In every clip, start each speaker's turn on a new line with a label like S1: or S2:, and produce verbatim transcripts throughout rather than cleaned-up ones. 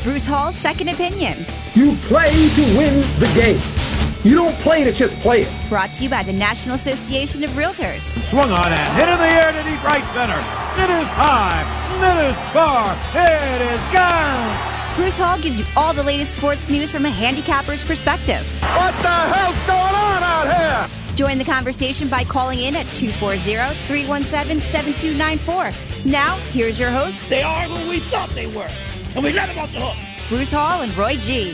S1: Bruce Hall's Second Opinion.
S2: You play to win the game. You don't play to just play it.
S1: Brought to you by the National Association of Realtors.
S3: Swung on and hit in the air to deep right center. It is high. It is far. It is gone.
S1: Bruce Hall gives you all the latest sports news from a handicapper's perspective.
S2: What the hell's going on out here?
S1: Join the conversation by calling in at two four zero, three one seven, seven two nine four. Now, here's your host.
S4: They are who we thought they were, and we let them off the hook.
S1: Bruce Hall and Roy G.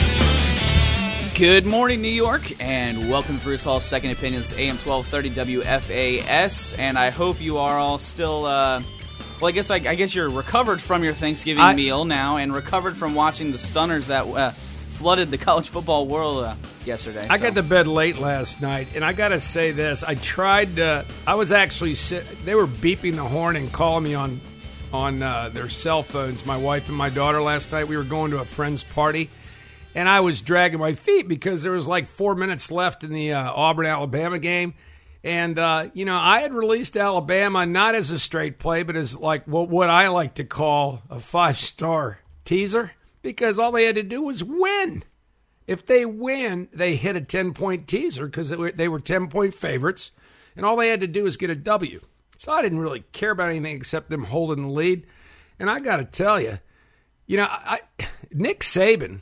S5: Good morning, New York, and welcome to Bruce Hall's Second Opinions, A M twelve thirty W F A S, and I hope you are all still, uh, well, I guess I, I guess you're recovered from your Thanksgiving I, meal now, and recovered from watching the stunners that uh, flooded the college football world uh, yesterday.
S6: I
S5: so.
S6: got to bed late last night, and I got to say this. I tried to, I was actually, sit, they were beeping the horn and calling me on, on uh, their cell phones, my wife and my daughter last night. We were going to a friend's party. And I was dragging my feet because there was like four minutes left in the uh, Auburn-Alabama game. And, uh, you know, I had released Alabama not as a straight play, but as like what, what I like to call a five-star teaser, because all they had to do was win. If they win, they hit a ten-point teaser because they were, they were ten-point favorites, and all they had to do was get a W. So I didn't really care about anything except them holding the lead. And I got to tell you, you know, I, Nick Saban,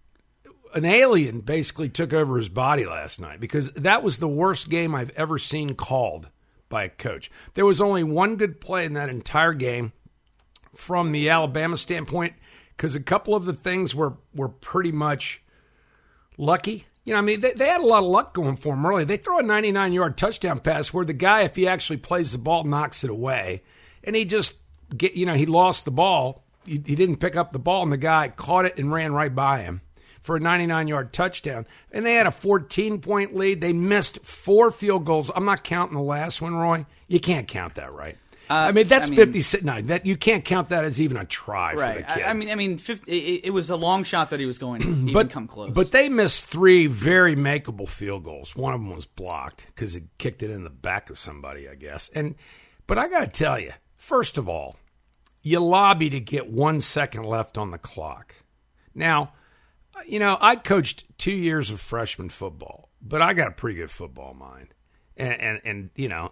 S6: an alien basically took over his body last night because that was the worst game I've ever seen called by a coach. There was only one good play in that entire game from the Alabama standpoint because a couple of the things were, were pretty much lucky. You know, I mean, they, they had a lot of luck going for them early. They throw a ninety-nine-yard touchdown pass where the guy, if he actually plays the ball, knocks it away. And he just, get, you know, he lost the ball. He, he didn't pick up the ball, and the guy caught it and ran right by him for a ninety-nine-yard touchdown. And they had a fourteen-point lead. They missed four field goals. I'm not counting the last one, Roy. You can't count that, right? Uh, I mean, that's I mean, fifty. No, that you can't count that as even a try
S5: right.
S6: for the kid.
S5: I, I mean, I mean, fifty, it, it was a long shot that he was going to even
S6: but,
S5: come close.
S6: But they missed three very makeable field goals. One of them was blocked because it kicked it in the back of somebody, I guess. And but I got to tell you, first of all, you lobby to get one second left on the clock. Now, you know, I coached two years of freshman football, but I got a pretty good football mind. And, and, and you know,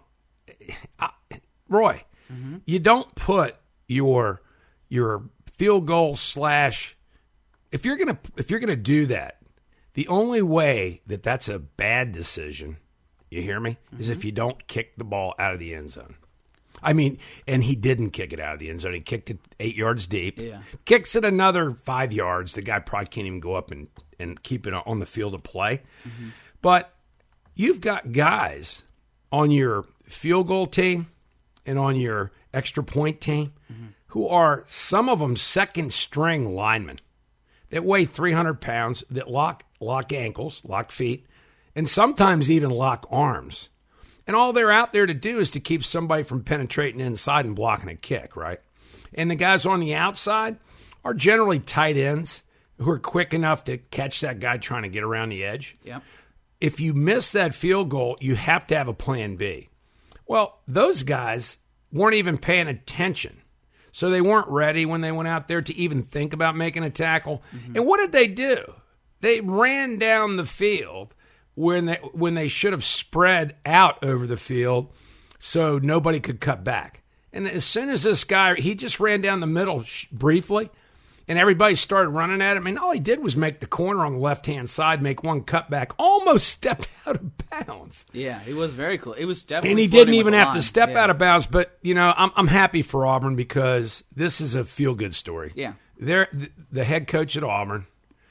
S6: I, Roy, mm-hmm. you don't put your your field goal slash if you're gonna if you're gonna do that, the only way that that's a bad decision, you hear me, mm-hmm. is if you don't kick the ball out of the end zone. I mean, and he didn't kick it out of the end zone. He kicked it eight yards deep.
S5: Yeah.
S6: Kicks it another five yards. The guy probably can't even go up and, and keep it on the field of play. Mm-hmm. But you've got guys on your field goal team and on your extra point team mm-hmm. who are, some of them, second-string linemen that weigh three hundred pounds, that lock lock ankles, lock feet, and sometimes even lock arms. And all they're out there to do is to keep somebody from penetrating inside and blocking a kick, right? And the guys on the outside are generally tight ends who are quick enough to catch that guy trying to get around the edge.
S5: Yep.
S6: If you miss that field goal, you have to have a plan B. Well, those guys weren't even paying attention. So they weren't ready when they went out there to even think about making a tackle. Mm-hmm. And what did they do? They ran down the field when they when they should have spread out over the field so nobody could cut back. And as soon as this guy, he just ran down the middle sh- briefly, and everybody started running at him, and all he did was make the corner on the left-hand side, make one cutback, almost stepped out of bounds.
S5: Yeah, he was very cool. It was definitely
S6: And he didn't even have
S5: line.
S6: to step
S5: yeah.
S6: out of bounds, but, you know, I'm I'm happy for Auburn because this is a feel-good story.
S5: Yeah.
S6: They're, the head coach at Auburn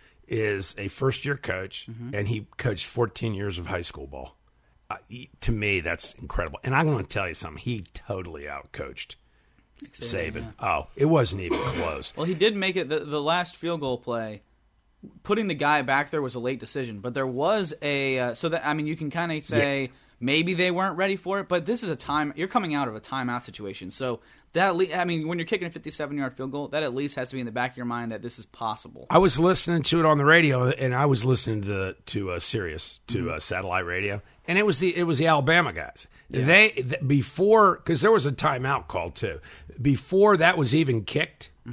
S6: is a first-year coach, mm-hmm. and he coached fourteen years of high school ball. Uh, he, to me, that's incredible. And I'm going to tell you something. He totally out-coached Saban. Yeah. Oh, it wasn't even close.
S5: Well, he did make it. The, the last field goal play, putting the guy back there was a late decision. But there was a uh, – so that, I mean, you can kind of say yeah. maybe they weren't ready for it. But this is a time – you're coming out of a timeout situation. So – That I mean, when you're kicking a fifty-seven-yard field goal, that at least has to be in the back of your mind that this is possible.
S6: I was listening to it on the radio, and I was listening to the, to uh, Sirius, to mm-hmm. uh, satellite radio, and it was the it was the Alabama guys. Yeah. They th- before because there was a timeout call too. Before that was even kicked, mm-hmm.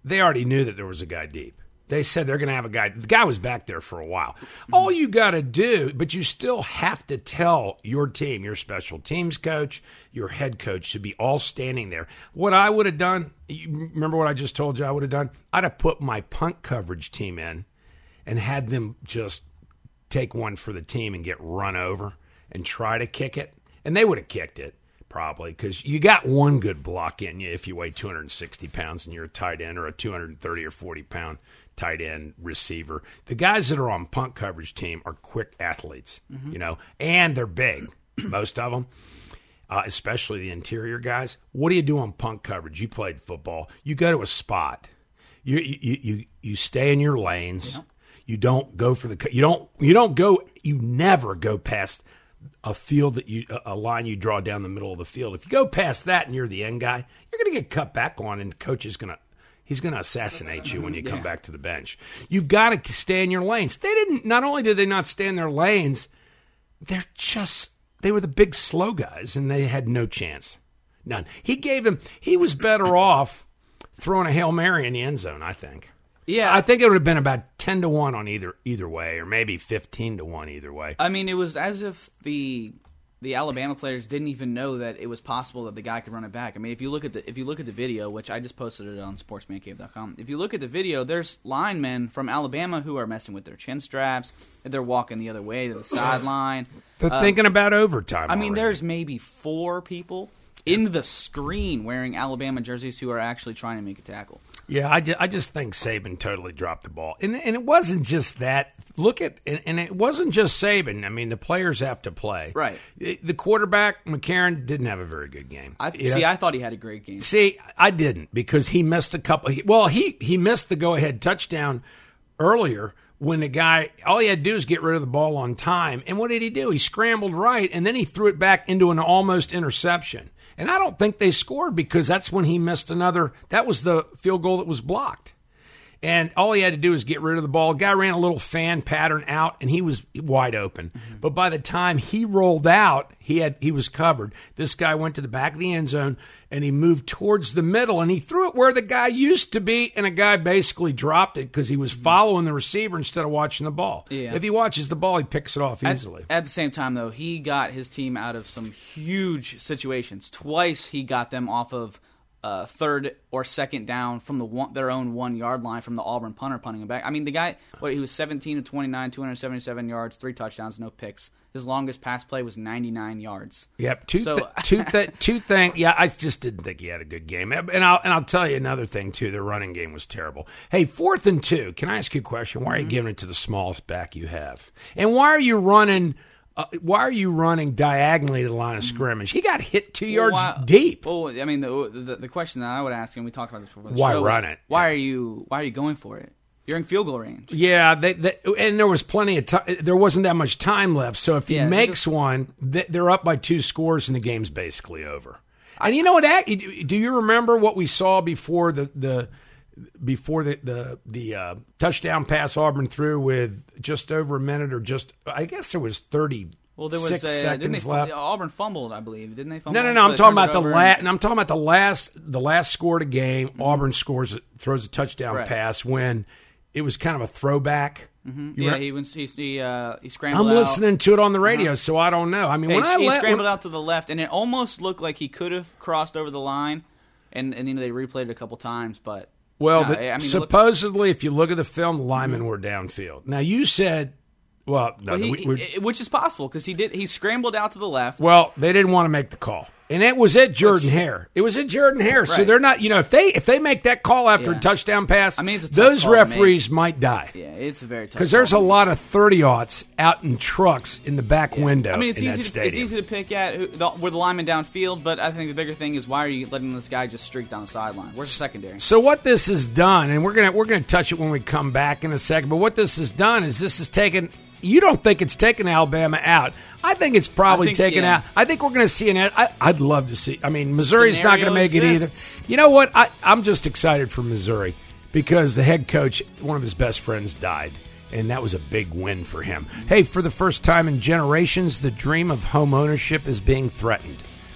S6: they already knew that there was a guy deep. They said they're going to have a guy. The guy was back there for a while. All you got to do, but you still have to tell your team, your special teams coach, your head coach should be all standing there. What I would have done, you remember what I just told you I would have done? I'd have put my punt coverage team in and had them just take one for the team and get run over and try to kick it. And they would have kicked it. Probably, because you got one good block in you if you weigh two hundred sixty pounds and you're a tight end or a two hundred thirty or forty pound tight end receiver. The guys that are on punt coverage team are quick athletes, mm-hmm. you know, and they're big, most of them, uh, especially the interior guys. What do you do on punt coverage? You played football. You go to a spot. You you you, you stay in your lanes. Yeah. You don't go for the you don't you don't go you never go past a field that you a line you draw down the middle of the field. If you go past that and you're the end guy, you're going to get cut back on, and the coach is going to he's going to assassinate you when you come yeah. back to the bench. You've got to stay in your lanes. They didn't. Not only did they not stay in their lanes, they're just they were the big slow guys, and they had no chance, none. He gave them. He was better off throwing a Hail Mary in the end zone, I think.
S5: Yeah,
S6: I think it would have been about ten to one on either either way, or maybe fifteen to one either way.
S5: I mean, it was as if the the Alabama players didn't even know that it was possible that the guy could run it back. I mean, if you look at the if you look at the video, which I just posted it on sportsman cave dot com, if you look at the video, there's linemen from Alabama who are messing with their chin straps. They're walking the other way to the sideline.
S6: They're uh, thinking about overtime.
S5: I mean,
S6: already.
S5: There's maybe four people in the screen wearing Alabama jerseys who are actually trying to make a tackle.
S6: Yeah, I just, I just think Saban totally dropped the ball. And and it wasn't just that. Look at, and, and it wasn't just Saban. I mean, the players have to play.
S5: Right.
S6: The quarterback, McCarron, didn't have a very good game.
S5: I, see, know? I thought he had a great game.
S6: See, I didn't, because he missed a couple. He, well, he, he missed the go-ahead touchdown earlier when the guy, all he had to do is get rid of the ball on time. And what did he do? He scrambled right, and then he threw it back into an almost interception. And I don't think they scored because that's when he missed another. That was the field goal that was blocked. And all he had to do was get rid of the ball. Guy ran a little fan pattern out, and he was wide open. Mm-hmm. But by the time he rolled out, he had he was covered. This guy went to the back of the end zone, and he moved towards the middle, and he threw it where the guy used to be, and a guy basically dropped it because he was following the receiver instead of watching the ball.
S5: Yeah.
S6: If he watches the ball, he picks it off easily.
S5: At, at the same time, though, he got his team out of some huge situations. Twice he got them off of Uh, third or second down from the one, their own one-yard line from the Auburn punter punting him back. I mean, the guy, what he was seventeen to twenty-nine, two hundred seventy-seven yards, three touchdowns, no picks. His longest pass play was ninety-nine yards.
S6: Yep, two
S5: so,
S6: th- two th- two thing. Yeah, I just didn't think he had a good game. And I'll and I'll tell you another thing too. Their running game was terrible. Hey, fourth and two. Can I ask you a question? Why are you mm-hmm. giving it to the smallest back you have? And why are you running? Uh, why are you running diagonally to the line of scrimmage? He got hit two yards
S5: well, why,
S6: deep.
S5: Well, I mean, the, the the question that I would ask, and we talked about this before the
S6: why
S5: show,
S6: run
S5: was,
S6: it?
S5: Why
S6: yeah.
S5: are you Why are you going for it? You're in field goal range.
S6: Yeah, they, they, and there was plenty of time. There wasn't that much time left. So if he yeah, makes one, they're up by two scores, and the game's basically over. And you know what? Do you remember what we saw before the the before the the, the uh, touchdown pass Auburn threw with just over a minute, or just I guess there was thirty.
S5: Well, there was
S6: Six
S5: a,
S6: seconds
S5: didn't they,
S6: left.
S5: Auburn fumbled, I believe. Didn't they fumble?
S6: No, no, no. I'm talking about the last. And... I'm talking about the last. The last score of the game. Mm-hmm. Auburn scores, throws a touchdown
S5: right.
S6: pass when it was kind of a throwback.
S5: Mm-hmm. Yeah, re- he was, he he, uh, he scrambled.
S6: I'm
S5: out.
S6: listening to it on the radio, uh-huh. so I don't know. I mean,
S5: yeah,
S6: when
S5: he,
S6: I
S5: he
S6: let,
S5: scrambled
S6: when,
S5: out to the left, and it almost looked like he could have crossed over the line, and and you know they replayed it a couple times, but
S6: well,
S5: no,
S6: the,
S5: I mean,
S6: supposedly, looked, if you look at the film, the linemen mm-hmm. were downfield. Now you said. Well, no,
S5: well, he,
S6: we,
S5: which is possible because he did. He scrambled out to the left.
S6: Well, they didn't want to make the call, and it was at Jordan which, Hare. It was at Jordan Hare, right. So they're not. You know, if they if they make that call after
S5: yeah.
S6: a touchdown pass,
S5: I mean, it's a tough
S6: those
S5: call
S6: referees
S5: to make.
S6: might die.
S5: Yeah, it's a very tough
S6: because there's a
S5: make.
S6: lot of thirty-aughts out in trucks in the back
S5: yeah.
S6: window.
S5: I mean, it's
S6: in
S5: easy.
S6: that
S5: To,
S6: stadium.
S5: it's easy to pick at who, the, where the lineman downfield, but I think the bigger thing is why are you letting this guy just streak down the sideline? Where's the secondary?
S6: So what this has done, and we're gonna we're gonna touch it when we come back in a second. But what this has done is this has taken. You don't think it's taken Alabama out. I think it's probably
S5: think,
S6: taken
S5: yeah.
S6: out. I think we're going to see an I, I'd love to see. I mean, Missouri's
S5: Scenario
S6: not going to make
S5: exists.
S6: it either. You know what? I, I'm just excited for Missouri because the head coach, one of his best friends, died, and that was a big win for him. Hey, for the first time in generations, the dream of home ownership is being threatened.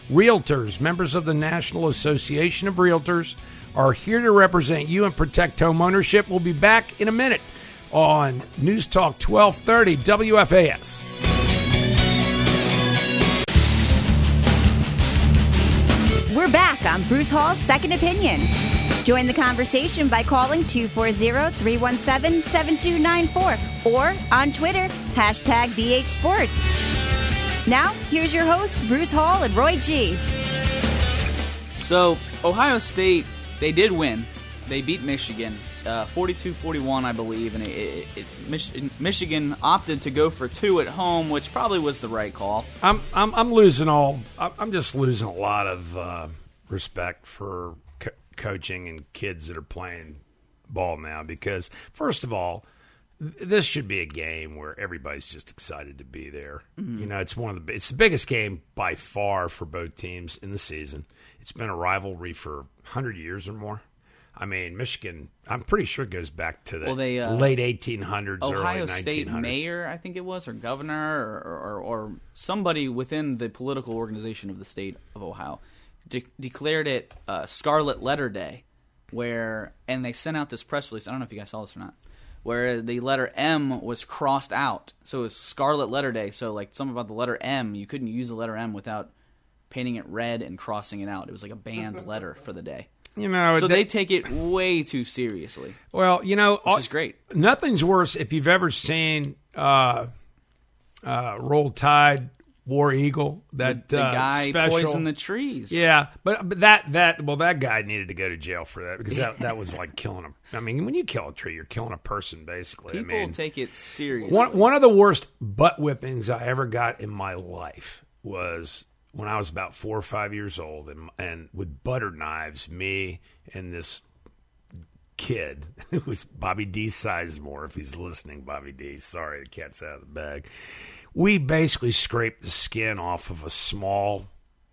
S6: Realtors, members of the National Association of Realtors, are here to represent you and protect home ownership. We'll be back in a minute on News Talk twelve thirty W F A S.
S1: We're back on Bruce Hall's Second Opinion. Join the conversation by calling two four zero, three one seven, seven two nine four or on Twitter, hashtag B H Sports. Now, here's your hosts, Bruce Hall and Roy G.
S5: So, Ohio State, they did win. They beat Michigan, uh, forty-two forty-one, I believe, and it, it, it, Mich- Michigan opted to go for two at home, which probably was the right call.
S6: I'm I'm, I'm losing all. I'm just losing a lot of uh, respect for co- coaching and kids that are playing ball now because, first of all, this should be a game where everybody's just excited to be there. Mm-hmm. You know, it's one of the it's the biggest game by far for both teams in the season. It's been a rivalry for one hundred years or more. I mean, Michigan, I'm pretty sure it goes back to the
S5: well, they, uh,
S6: late eighteen hundreds,
S5: Ohio
S6: early nineteen hundreds.
S5: State mayor, I think it was, or governor, or, or, or somebody within the political organization of the state of Ohio de- declared it uh, Scarlet Letter Day, where and they sent out this press release. I don't know if you guys saw this or not. Where the letter M was crossed out. So it was Scarlet Letter Day. So like something about the letter M, you couldn't use the letter M without painting it red and crossing it out. It was like a banned letter for the day.
S6: You know,
S5: so
S6: that,
S5: they take it way too seriously.
S6: Well, you know,
S5: which is great.
S6: Nothing's worse if you've ever seen uh, uh, Roll Tide, War Eagle. That
S5: the, the
S6: uh,
S5: guy
S6: special.
S5: poisoned the trees.
S6: Yeah, but but that that well, that guy needed to go to jail for that because that, that was like killing him. I mean, when you kill a tree, you're killing a person basically.
S5: People
S6: I mean,
S5: take it seriously.
S6: One one of the worst butt whippings I ever got in my life was when I was about four or five years old, and and with butter knives, me and this kid who was Bobby D. Sizemore, if he's listening, Bobby D. Sorry, the cat's out of the bag. We basically scraped the skin off of a small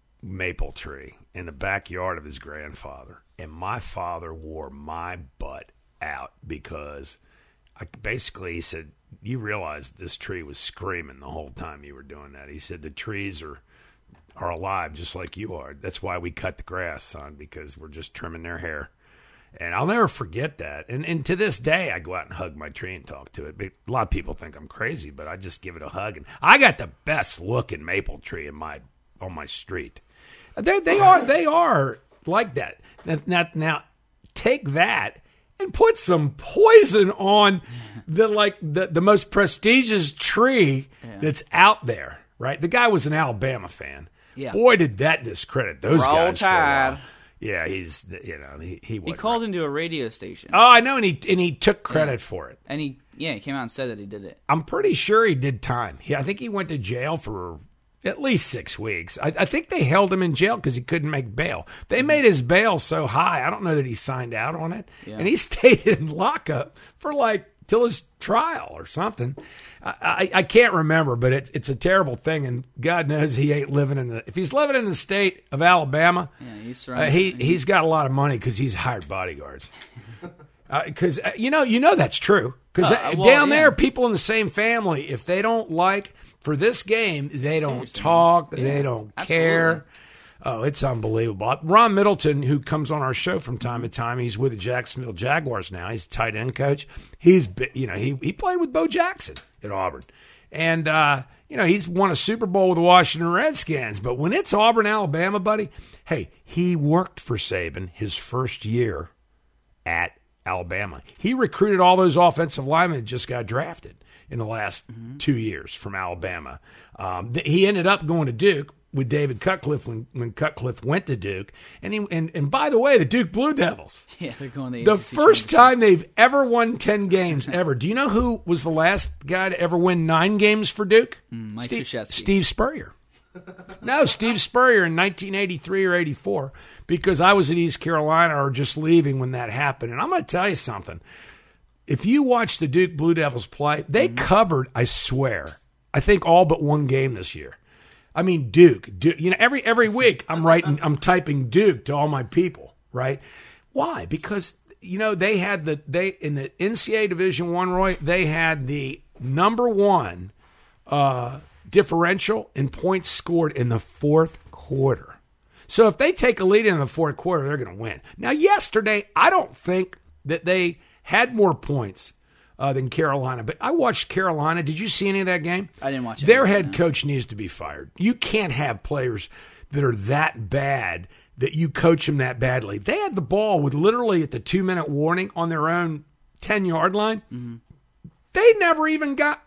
S6: maple tree in the backyard of his grandfather, and my father wore my butt out because I basically he said, "You realize this tree was screaming the whole time you were doing that." He said, "The trees are." are alive just like you are. That's why we cut the grass, son, because we're just trimming their hair. And I'll never forget that. And and to this day, I go out and hug my tree and talk to it. But a lot of people think I'm crazy, but I just give it a hug. And I got the best looking maple tree in my on my street. They they are they are like that. Now, now, now take that and put some poison on the like the, the most prestigious tree yeah. that's out there. Right? The guy was an Alabama fan.
S5: Yeah.
S6: Boy, did that discredit those
S5: Roll
S6: guys.
S5: Tide.
S6: Yeah, he's you know he he,
S5: he called right. into a radio station.
S6: Oh, I know, and he and he took credit
S5: yeah.
S6: for it.
S5: And he yeah he came out and said that he did it.
S6: I'm pretty sure he did time. He, I think he went to jail for at least six weeks. I, I think they held him in jail because he couldn't make bail. They mm-hmm. made his bail so high. I don't know that he signed out on it, yeah. and he stayed in lockup for like till his trial or something. I, I, I can't remember, but it, it's a terrible thing, and God knows he ain't living in the. If he's living in the state of Alabama,
S5: yeah, he's
S6: uh, he he's got a lot of money because he's hired bodyguards. Because uh, uh, you know you know that's true. Because uh, well, down yeah. there, people in the same family, if they don't like for this game, they don't Seriously. talk, yeah, they don't absolutely. care. Oh, it's unbelievable. Ron Middleton, who comes on our show from time to time, he's with the Jacksonville Jaguars now. He's a tight end coach. He's, you know, he he played with Bo Jackson at Auburn. And, uh, you know, he's won a Super Bowl with the Washington Redskins. But when it's Auburn, Alabama, buddy, hey, he worked for Saban his first year at Alabama. He recruited all those offensive linemen that just got drafted in the last mm-hmm. two years from Alabama. Um, th- he ended up going to Duke with David Cutcliffe when, when Cutcliffe went to Duke. And, he, and and by the way, the Duke Blue Devils.
S5: Yeah, they're going the
S6: The first time they've ever won ten games ever. Do you know who was the last guy to ever win nine games for Duke?
S5: Mm, Mike
S6: Steve,
S5: Krzyzewski.
S6: Steve Spurrier. No, Steve Spurrier in nineteen eighty-three or eighty-four, because I was at East Carolina or just leaving when that happened. And I'm going to tell you something. If you watch the Duke Blue Devils play, they mm-hmm. covered, I swear, I think all but one game this year. I mean, Duke, Duke, you know, every every week I'm writing, I'm typing Duke to all my people, right? Why? Because, you know, they had the, they, in the N C double A Division One, Roy, they had the number one uh, differential in points scored in the fourth quarter. So if they take a lead in the fourth quarter, they're going to win. Now, yesterday, I don't think that they had more points uh, than Carolina, but I watched Carolina. Did you see any of that game?
S5: I didn't watch it.
S6: Their head coach needs to be fired. You can't have players that are that bad that you coach them that badly. They had the ball with literally at the two-minute warning on their own ten-yard line. Mm-hmm. They never even got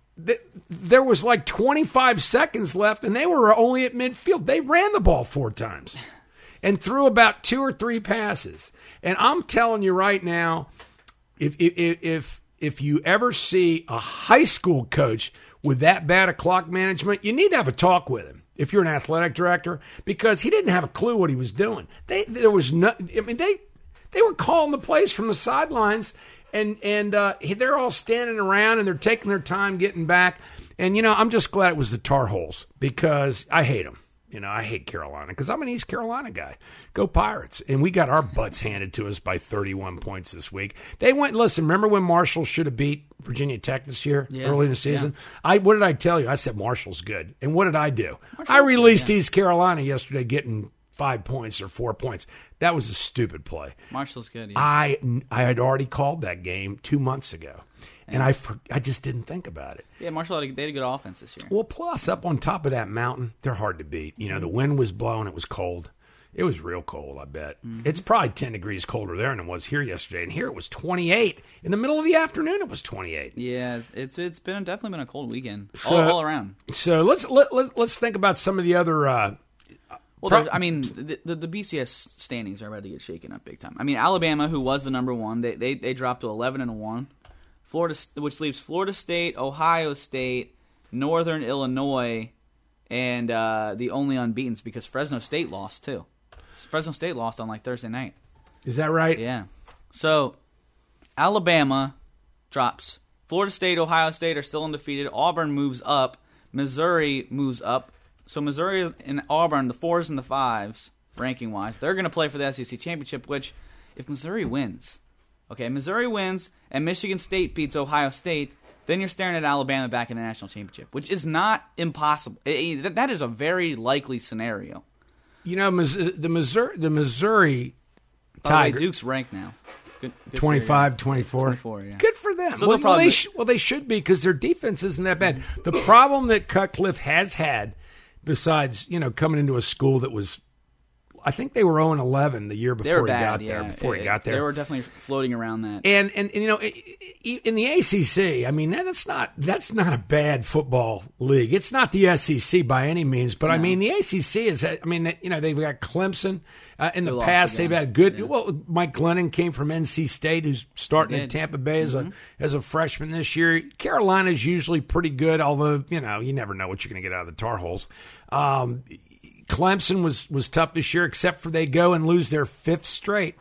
S6: – there was like twenty-five seconds left, and they were only at midfield. They ran the ball four times and threw about two or three passes. And I'm telling you right now, if if if if you ever see a high school coach with that bad a clock management, you need to have a talk with him if you're an athletic director, because he didn't have a clue what he was doing. They there was no I mean they they were calling the plays from the sidelines, and and uh, they're all standing around and they're taking their time getting back. And you know, I'm just glad it was the Tar Heels, because I hate them. You know, I hate Carolina because I'm an East Carolina guy. Go Pirates. And we got our butts handed to us by thirty-one points this week. They went, listen, remember when Marshall should have beat Virginia Tech this year, yeah, early in the season? Yeah. I What did I tell you? I said Marshall's good. And what did I do? Marshall's I released good, yeah. East Carolina yesterday getting five points or four points. That was a stupid play.
S5: Marshall's good, yeah.
S6: I, I had already called that game two months ago. And I, I just didn't think about it.
S5: Yeah, Marshall, had a, they had a good offense this year.
S6: Well, plus, up on top of that mountain, they're hard to beat. You know, the wind was blowing. It was cold. It was real cold, I bet. Mm-hmm. It's probably ten degrees colder there than it was here yesterday. And here it was twenty-eight. In the middle of the afternoon, it was twenty-eight.
S5: Yeah, it's it's been definitely been a cold weekend so, all, all around.
S6: So let's let, let, let's think about some of the other uh,
S5: Well, pro- I mean, the, the the B C S standings are about to get shaken up big time. I mean, Alabama, who was the number one, they they, they dropped to eleven and one. Florida, which leaves Florida State, Ohio State, Northern Illinois, and uh, the only unbeatens, because Fresno State lost too. Fresno State lost on like Thursday night.
S6: Is that right?
S5: Yeah. So Alabama drops. Florida State, Ohio State are still undefeated. Auburn moves up. Missouri moves up. So Missouri and Auburn, the fours and the fives, ranking wise, they're going to play for the S E C championship. Which, if Missouri wins. Okay, Missouri wins and Michigan State beats Ohio State, then you're staring at Alabama back in the national championship, which is not impossible. It, it, that is a very likely scenario.
S6: You know, the Missouri, the Missouri
S5: Tiger, Duke's ranked now. Good, good
S6: twenty-five, twenty-four
S5: twenty-four, yeah.
S6: Good for them.
S5: So
S6: well, well, they
S5: sh-
S6: well, they should be, because their defense isn't that bad. The problem that Cutcliffe has had, besides, you know, coming into a school that was, I think they were oh and eleven the year before he
S5: bad,
S6: got
S5: yeah.
S6: there. Before
S5: it,
S6: he got there,
S5: they were definitely floating around that.
S6: And and, and you know, in the A C C, I mean, that's not that's not a bad football league. It's not the S E C by any means, but no. I mean, the A C C is. I mean, you know, they've got Clemson. Uh, in they the past, they've had good. Yeah. Well, Mike Glennon came from N C State, who's starting at Tampa Bay as mm-hmm. a as a freshman this year. Carolina's usually pretty good, although you know you never know what you're going to get out of the Tar Heels. Um, Clemson was, was tough this year, except for they go and lose their fifth straight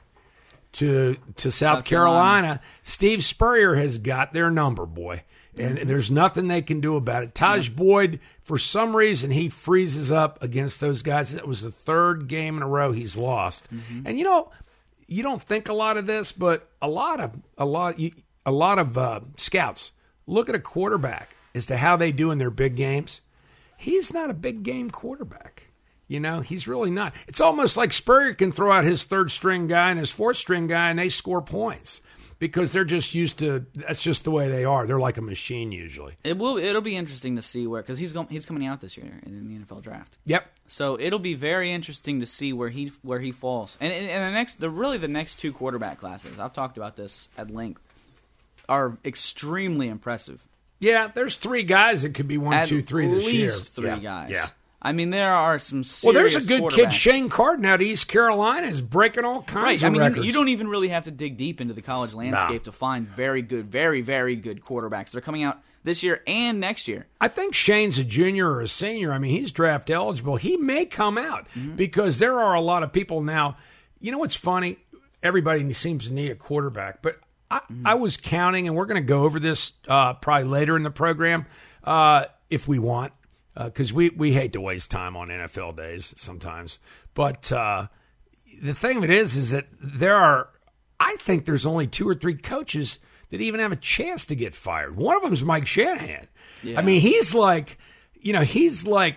S6: to to South, South Carolina. Carolina. Steve Spurrier has got their number, boy, and mm-hmm. there's nothing they can do about it. Taj yeah. Boyd, for some reason, he freezes up against those guys. It was the third game in a row he's lost, mm-hmm. and you know, you don't think a lot of this, but a lot of a lot a lot of uh, scouts look at a quarterback as to how they do in their big games. He's not a big game quarterback. You know, he's really not. It's almost like Spurrier can throw out his third-string guy and his fourth-string guy, and they score points because they're just used to – that's just the way they are. They're like a machine usually.
S5: It will, it'll be interesting to see where – because he's, going, he's coming out this year in the N F L draft.
S6: Yep.
S5: So it'll be very interesting to see where he where he falls. And, and, and the next – the really the next two quarterback classes, I've talked about this at length, are extremely impressive.
S6: Yeah, there's three guys that could be one,
S5: at
S6: two, three this year.
S5: At least three
S6: yeah.
S5: guys.
S6: Yeah.
S5: I mean, there are some serious
S6: Well, there's a good kid,
S5: quarterbacks.
S6: Shane Carden, out of East Carolina, is breaking all kinds
S5: right.
S6: of
S5: I mean,
S6: records.
S5: You don't even really have to dig deep into the college landscape
S6: nah.
S5: to find very good, very, very good quarterbacks. They're coming out this year and next year.
S6: I think Shane's a junior or a senior. I mean, he's draft eligible. He may come out mm-hmm. because there are a lot of people now. You know what's funny? Everybody seems to need a quarterback, but I, mm-hmm. I was counting, and we're going to go over this uh, probably later in the program uh, if we want. Because uh, we, we hate to waste time on N F L days sometimes. But uh, the thing of it is, is that there are, I think there's only two or three coaches that even have a chance to get fired. One of them is Mike Shanahan. Yeah. I mean, he's like, you know, he's like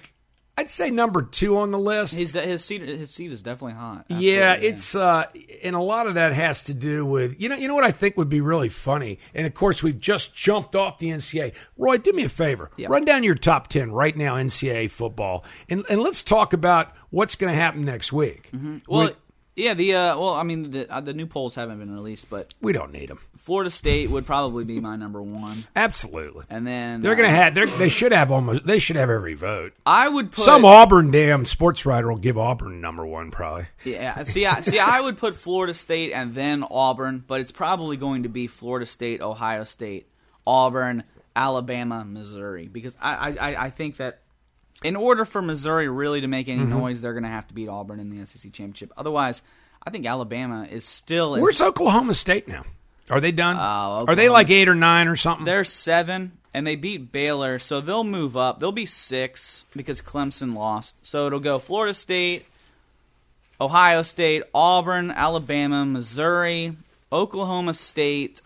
S6: I'd say number two on the list.
S5: His his seat his seat is definitely hot.
S6: Yeah,
S5: Absolutely, yeah,
S6: it's uh, and a lot of that has to do with you know you know what I think would be really funny, and of course we've just jumped off the N C double A. Roy, do me a favor,
S5: Yep.
S6: run down your top ten right now N C double A football, and and let's talk about what's going to happen next week.
S5: Mm-hmm. Well,
S6: With-
S5: yeah, the uh, well, I mean, the uh, the new polls haven't been released, but
S6: we don't need them.
S5: Florida State would probably be my number one,
S6: Absolutely,
S5: and then
S6: they're
S5: uh,
S6: going to have they're, they should have almost they should have every vote.
S5: I would put
S6: Some Auburn damn sports writer will give Auburn number one probably.
S5: Yeah, see, I, see, I would put Florida State and then Auburn, but it's probably going to be Florida State, Ohio State, Auburn, Alabama, Missouri, because I, I, I think that in order for Missouri really to make any
S6: Mm-hmm.
S5: noise, they're going to have to beat Auburn in the S E C championship. Otherwise, I think Alabama is still.
S6: Where's Oklahoma State now? Are they done?
S5: Oh,
S6: Are they
S5: Oklahoma
S6: like eight or nine or something?
S5: They're seven, and they beat Baylor, so they'll move up. They'll be six because Clemson lost. So it'll go Florida State, Ohio State, Auburn, Alabama, Missouri, Oklahoma State,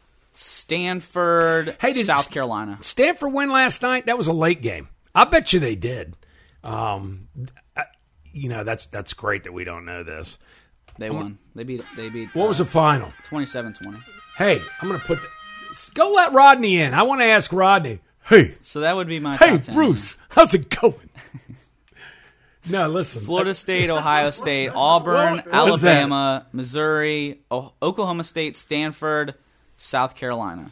S5: Stanford,
S6: Hey, did
S5: South Carolina.
S6: Stanford win last night? That was a late game. I bet you they did. Um, I, you know, that's that's great that we don't know this.
S5: They won. They beat. They beat.
S6: What was the final?
S5: twenty-seven twenty.
S6: Hey, I'm going to put. The, go let Rodney in. I want to ask Rodney. Hey,
S5: So that would be my
S6: hey,
S5: top ten.
S6: Bruce, how's it going? No, listen.
S5: Florida State, Ohio State, Auburn,
S6: What was that?
S5: Alabama, Missouri, o- Oklahoma State, Stanford, South Carolina.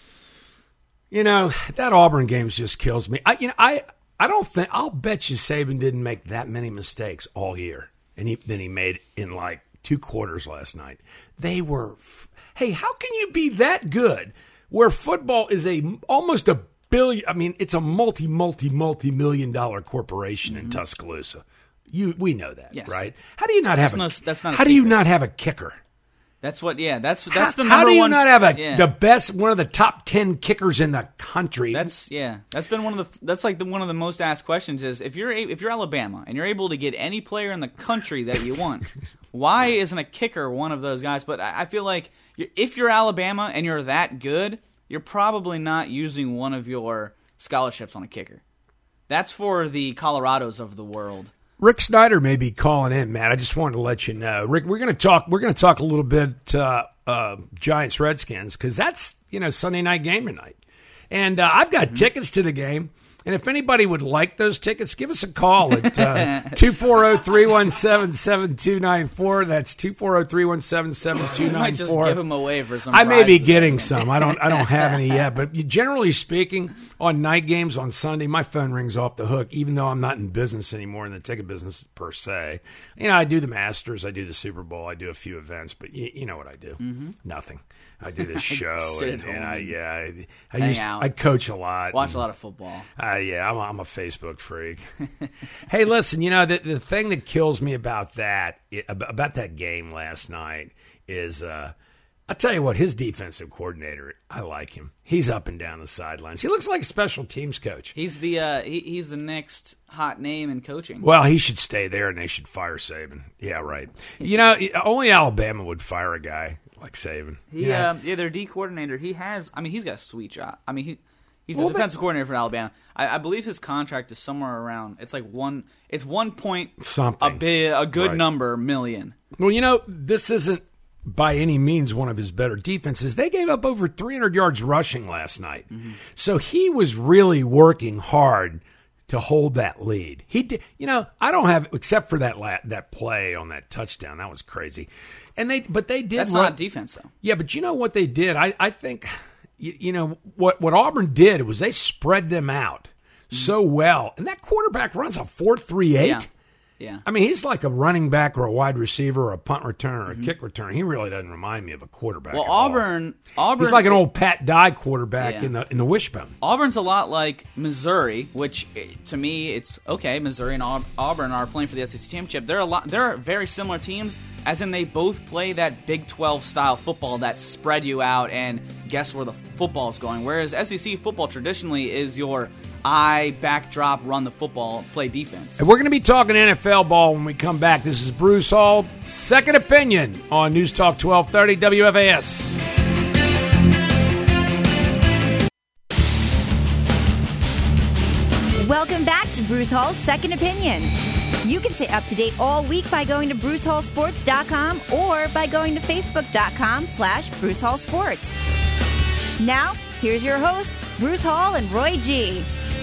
S6: You know, that Auburn game just kills me. I, you know, I, I don't think. I'll bet you Saban didn't make that many mistakes all year, and he then he made in like two quarters last night. They were. F- hey, how can you be that good where football is a almost a billion? I mean, it's a multi, multi, multi million dollar corporation in Tuscaloosa. You, we know that,
S5: Yes.
S6: right? How do you not have?
S5: That's
S6: a,
S5: no- that's not a
S6: How do you
S5: secret.
S6: not have a kicker?
S5: That's what. Yeah, that's that's the
S6: how,
S5: number
S6: how do you
S5: one.
S6: not have a
S5: yeah.
S6: the best one of the top ten kickers in the country?
S5: That's yeah. That's been one of the. That's like the one of the most asked questions is if you're a- if you're Alabama and you're able to get any player in the country that you want, why isn't a kicker one of those guys? But I, I feel like you're, if you're Alabama and you're that good, you're probably not using one of your scholarships on a kicker. That's for the Colorados of the world.
S6: Rick Snyder may be calling in, Matt. I just wanted to let you know, Rick. We're going to talk. We're going to talk a little bit uh, uh, Giants Redskins because that's you know Sunday night game tonight, and uh, I've got mm-hmm. tickets to the game. And if anybody would like those tickets, give us a call at uh, two four zero, three one seven, seven two nine four. That's two four zero, three one seven, seven two
S5: You might
S6: nine
S5: just
S6: four.
S5: give them away for some.
S6: I may be
S5: prizes.
S6: getting some. I don't. I don't have any yet. But generally speaking, on night games on Sunday, my phone rings off the hook. Even though I'm not in business anymore, in the ticket business per se. You know, I do the Masters, I do the Super Bowl, I do a few events. But you, you know what I do? Mm-hmm. Nothing. I do this show,
S5: Sit
S6: and,
S5: at
S6: and
S5: home
S6: I
S5: and
S6: yeah, I, I
S5: hang
S6: used
S5: out.
S6: I coach a lot.
S5: Watch
S6: and,
S5: a lot of football.
S6: uh, yeah, I'm a, I'm a Facebook freak. Hey, listen, you know, the, the thing that kills me about that, it, about that game last night is, uh, I'll tell you what, his defensive coordinator, I like him. He's up and down the sidelines. He looks like a special teams coach.
S5: He's the uh, he, he's the next hot name in coaching.
S6: Well, he should stay there, and they should fire Saban. Yeah, right. You know, only Alabama would fire a guy like Saban.
S5: He,
S6: yeah.
S5: uh, yeah, their D coordinator. He has. I mean, he's got a sweet job. I mean, he he's
S6: Well,
S5: the defensive coordinator for Alabama. I, I believe his contract is somewhere around. It's like one. It's one point
S6: Something.
S5: a big, a good
S6: Right.
S5: number million.
S6: Well, you know, this isn't by any means one of his better defenses. They gave up over three hundred yards rushing last night. Mm-hmm. So he was really working hard to hold that lead. He did, you know, I don't have, except for that la- that play on that touchdown. That was crazy. And they, but they did
S5: That's
S6: run,
S5: not defense, though.
S6: Yeah, but you know what they did? I, I think, you, you know, what, what Auburn did was they spread them out mm-hmm. so well. And that quarterback runs a four three eight.
S5: Yeah. Yeah.
S6: I mean, he's like a running back or a wide receiver or a punt returner or a mm-hmm. kick returner. He really doesn't remind me of a quarterback.
S5: Well,
S6: at all.
S5: Auburn, Auburn,
S6: he's like an old Pat Dye quarterback
S5: Yeah.
S6: in the in the wishbone.
S5: Auburn's a lot like Missouri, which eh, to me, it's okay. Missouri and Aub- Auburn are playing for the S E C championship. They're a lot. They're very similar teams, as in they both play that Big twelve style football that spread you out and guess where the football is going. Whereas S E C football traditionally is your eye backdrop, run the football, play defense.
S6: And we're going to be talking N F L ball when we come back. This is Bruce Hall, Second Opinion on News Talk twelve thirty W F A S.
S1: Welcome Welcome back to Bruce Hall's Second Opinion. You can stay up to date all week by going to bruce hall sports dot com or by going to facebook dot com slash bruce hall sports. Now, here's your hosts, Bruce Hall and Roy G.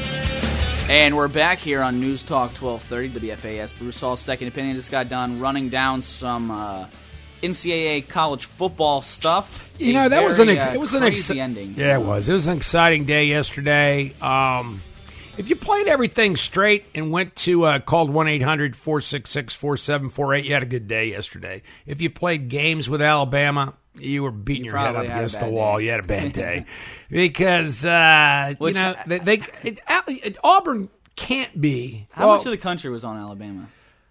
S5: And we're back here on News Talk twelve thirty, W F A S. Bruce Hall's Second Opinion just got done running down some uh, N C double A college football stuff.
S6: You
S5: A
S6: know, that
S5: very,
S6: was an ex-
S5: uh,
S6: it was an
S5: crazy
S6: exci-
S5: ending.
S6: Yeah, it was. It was an exciting day yesterday. Um, if you played everything straight and went to uh, called one eight hundred four six six four seven four eight, you had a good day yesterday. If you played games with Alabama, you were beating
S5: You
S6: your head up
S5: probably had a
S6: against the
S5: bad
S6: wall.
S5: day.
S6: You had a bad day because uh,
S5: Which-
S6: you know they, they it, it, Auburn can't be.
S5: How
S6: well,
S5: much of the country was on Alabama?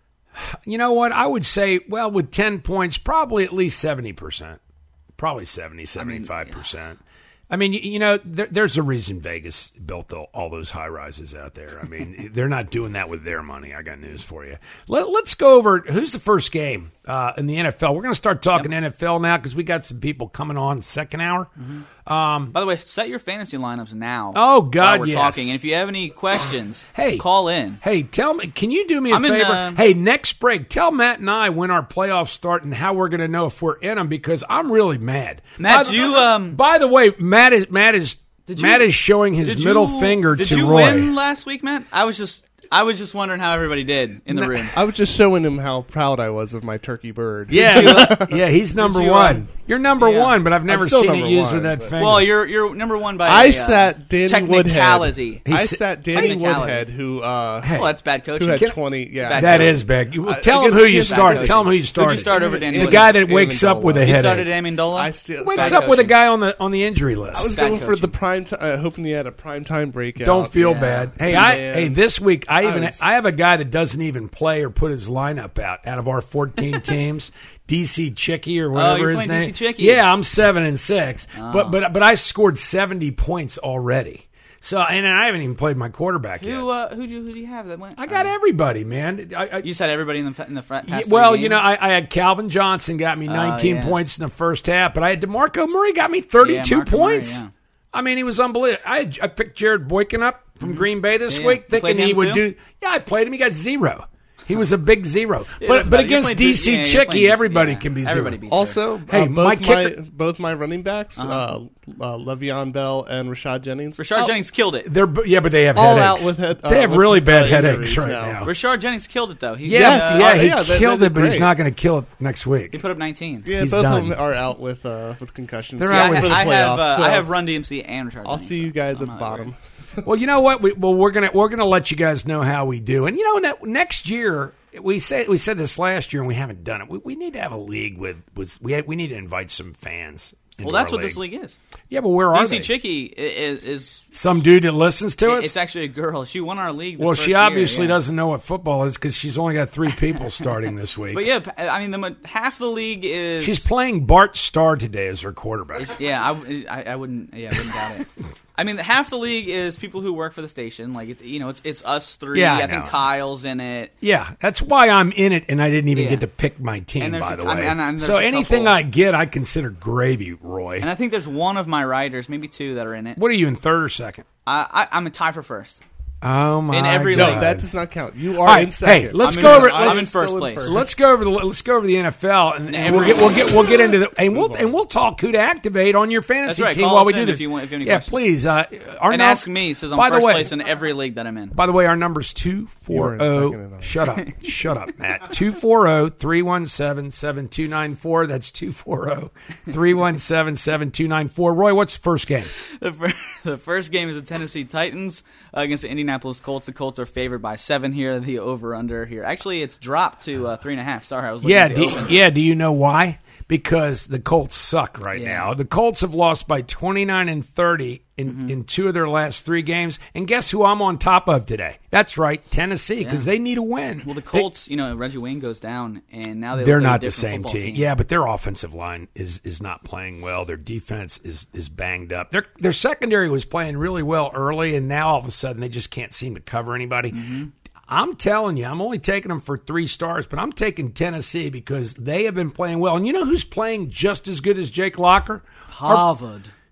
S6: You know what? I would say, well, with ten points, probably at least seventy percent. Probably seventy, seventy-five percent. I mean, you, you know, there, there's a reason Vegas built the, all those high rises out there. I mean, they're not doing that with their money. I got news for you. Let, let's go over who's the first game uh, in the N F L. We're going to start talking yep. N F L now because we got some people coming on second hour.
S5: Mm-hmm.
S6: Um,
S5: By the way, set your fantasy lineups now.
S6: Oh, God,
S5: while we're
S6: yes.
S5: talking. And if you have any questions,
S6: hey,
S5: call in.
S6: Hey, tell me, can you do me a
S5: I'm in,
S6: favor?
S5: uh,
S6: hey, next break, tell Matt and I when our playoffs start and how we're going to know if we're in them because I'm really mad.
S5: Matt,
S6: by,
S5: you um.
S6: By the way, Matt is Matt is
S5: Did
S6: Matt
S5: you,
S6: is showing his
S5: did
S6: middle
S5: you,
S6: finger
S5: did
S6: to
S5: you
S6: Roy.
S5: win last week, Matt? I was just I was just wondering how everybody did in the
S6: No.
S5: room.
S7: I was just showing him how proud I was of my turkey bird.
S6: Yeah, yeah, he's number
S5: you,
S6: one.
S5: um,
S6: You're number
S5: yeah.
S6: one, but I've never
S7: still
S6: seen it
S7: number
S6: used
S7: one,
S6: with that
S7: but-
S6: finger.
S5: Well, you're you're number one by
S7: I
S5: a,
S7: sat
S5: uh,
S7: Danny
S5: technicality.
S7: Woodhead. I
S6: He's-
S7: sat Danny
S5: technicality.
S7: Woodhead, who uh,
S6: Hey.
S5: Well, that's bad coaching.
S7: who had
S6: Can-
S7: twenty. Yeah,
S5: bad
S6: that
S5: coaching.
S6: is big. You-
S7: Uh,
S6: Tell him
S7: against-
S6: who you
S7: against
S6: start.
S7: bad
S6: Tell him who you
S5: Who'd
S6: started.
S5: you start over Danny
S6: The
S5: Woodhead?
S6: guy that wakes up with a
S7: You
S5: You
S6: headache.
S5: started Amendola.
S7: I still
S6: Wakes
S5: Bad
S6: up with a
S5: coaching.
S6: guy on the on the injury list.
S7: I was
S5: Bad
S7: going for
S5: coaching.
S7: the prime time, uh, hoping he had a prime time breakout.
S6: Don't feel
S5: Yeah.
S6: bad. Hey, I
S7: Man.
S6: hey this week I
S7: I
S6: even
S7: was-
S6: I have a guy that doesn't even play or put his lineup out out of our fourteen teams. D C Chicky or whatever
S5: you're
S6: his
S5: playing
S6: name.
S5: D C Chicky.
S6: Yeah, I'm seven and six.
S5: Oh.
S6: But but but I scored seventy points already. So and I haven't even played my quarterback
S5: Who
S6: yet.
S5: uh, who do you, who do you have that went?
S6: I got
S5: uh,
S6: everybody, man. I, I,
S5: You said everybody in the in the front.
S6: yeah,
S5: past
S6: well,
S5: three
S6: you know,
S5: games?
S6: I, I had Calvin Johnson got me nineteen
S5: yeah.
S6: points in the first half, but I had DeMarco Murray got me thirty-two
S5: Yeah, Marco Murray,
S6: points.
S5: yeah.
S6: I mean, he was unbelievable. I, I picked Jared Boykin up from Green Bay this
S5: Yeah,
S6: week,
S5: yeah. You played
S6: thinking he
S5: him
S6: would
S5: too?
S6: do. Yeah, I played him. He got zero. He was a big zero.
S5: Yeah,
S6: but
S5: that's
S6: but
S5: about it. You're
S6: against
S5: playing
S6: D
S5: D-
S6: C
S5: yeah, you're
S6: Chicky,
S5: playing D C,
S6: everybody
S5: yeah.
S6: can be
S5: Everybody
S6: zero.
S5: beats
S7: Also,
S6: Hey,
S7: uh,
S6: my
S7: both my,
S6: kicker-
S7: both my running backs,
S5: Uh-huh.
S7: uh, uh, Le'Veon Bell and Rashad Jennings,
S5: Rashard
S7: out-
S5: Jennings killed it.
S6: They're b- yeah, but they have
S7: all
S6: headaches.
S7: out with head, uh,
S6: they have
S7: with,
S6: really bad
S7: uh,
S6: headaches
S7: injuries
S6: right
S7: now.
S6: now.
S5: Rashard Jennings killed it though. He
S6: Yeah,
S7: Yes,
S6: yeah,
S7: uh,
S6: he
S7: yeah, they-
S6: killed
S7: they
S6: it,
S7: did
S6: but he's
S7: great.
S6: not going to kill it next week.
S5: he put up nineteen.
S7: Yeah,
S6: He's
S7: both
S6: done.
S7: of them are out with uh, with concussions.
S6: They're
S5: See,
S6: out
S5: I,
S6: with
S7: for the
S5: I have
S7: playoffs,
S5: uh,
S7: so
S5: I have Run D M C and Rashard.
S7: I'll
S5: Jennings,
S7: see you
S5: so
S7: guys
S5: I'm
S7: at the
S5: not
S7: bottom.
S5: worried.
S6: Well, you know what? We, well, we're gonna we're gonna let you guys know how we do, and you know, ne- next year we said we said this last year, and we haven't done it. We, we need to have a league with with we we need to invite some fans. into
S5: Well, that's
S6: our
S5: what this league is.
S6: Yeah, but where are
S5: D C
S6: they?
S5: Chicky is, is
S6: Some dude that listens to us.
S5: it's actually a girl. She won our league. The
S6: Well,
S5: first
S6: she
S5: year,
S6: obviously
S5: yeah.
S6: doesn't know what football is because she's only got three people starting this week.
S5: But yeah, I mean, the half the league is.
S6: She's playing Bart Starr today as her quarterback.
S5: Yeah, I, I, I wouldn't. Yeah, I wouldn't doubt it. I mean, half the league is people who work for the station. Like it's you know, it's it's us three.
S6: Yeah, I
S5: I, think
S6: know.
S5: Kyle's in it.
S6: Yeah, that's why I'm in it, and I didn't even
S5: Yeah.
S6: get to pick my team,
S5: And there's
S6: by
S5: a-
S6: the
S5: I
S6: way.
S5: mean, and- and there's
S6: so
S5: a
S6: anything
S5: couple-
S6: I get, I consider gravy, Roy.
S5: And I think there's one of my writers, maybe two, that are in it.
S6: What are you in third or second?
S5: I, I, I'm a tie for first.
S6: Oh my!
S5: In every
S6: God.
S7: No,
S5: league.
S7: that does not count. You are
S6: All right,
S7: in second.
S6: hey, let's
S5: I'm
S6: go
S5: in-
S6: over.
S5: I'm
S6: let's,
S5: in first
S7: still
S5: place.
S6: let's go over the let's go over the N F L, and, and
S5: Every
S6: we'll get we'll
S5: league.
S6: get we'll get into the and we'll and we'll talk who to activate on your fantasy
S5: That's right.
S6: team
S5: Call
S6: while
S5: us
S6: we do
S5: in
S6: this.
S5: if you want- if you have any
S6: yeah,
S5: questions.
S6: please. Uh, our
S5: And
S6: num-
S5: ask me. It says I'm
S6: by the
S5: first
S6: way,
S5: place in every league that I'm in.
S6: By the way, our number's two four
S7: You were in second
S6: zero.
S7: and all.
S6: Shut up, shut up, Matt. Two four zero three one seven seven two nine four. That's two four zero three one seven seven two nine four. Roy, what's the first game?
S5: The, fir- the first game is the Tennessee Titans uh, against the Indianapolis Colts. The Colts are favored by seven here. The over-under here. Actually, it's dropped to uh, three and a half. Sorry, I was looking
S6: Yeah,
S5: at the
S6: do,
S5: open.
S6: yeah. Do you know why? Because the Colts suck right
S5: Yeah.
S6: now. The Colts have lost by twenty-nine and thirty in,
S5: Mm-hmm.
S6: in two of their last three games. And guess who I'm on top of today? That's right, Tennessee, because
S5: Yeah.
S6: they need a win.
S5: Well, the
S6: They-
S5: Colts, you know, Reggie Wayne goes down, and now they
S6: they're
S5: look like a
S6: not the
S5: different
S6: same
S5: football
S6: team.
S5: team.
S6: Yeah, but their offensive line is is not playing well. Their defense is is banged up. Their their secondary was playing really well early, and now all of a sudden they just can't seem to cover anybody.
S5: Mm-hmm.
S6: I'm telling you, I'm only taking them for three stars, but I'm taking Tennessee because they have been playing well. And you know who's playing just as good as Jake Locker? Our-
S5: Harvard.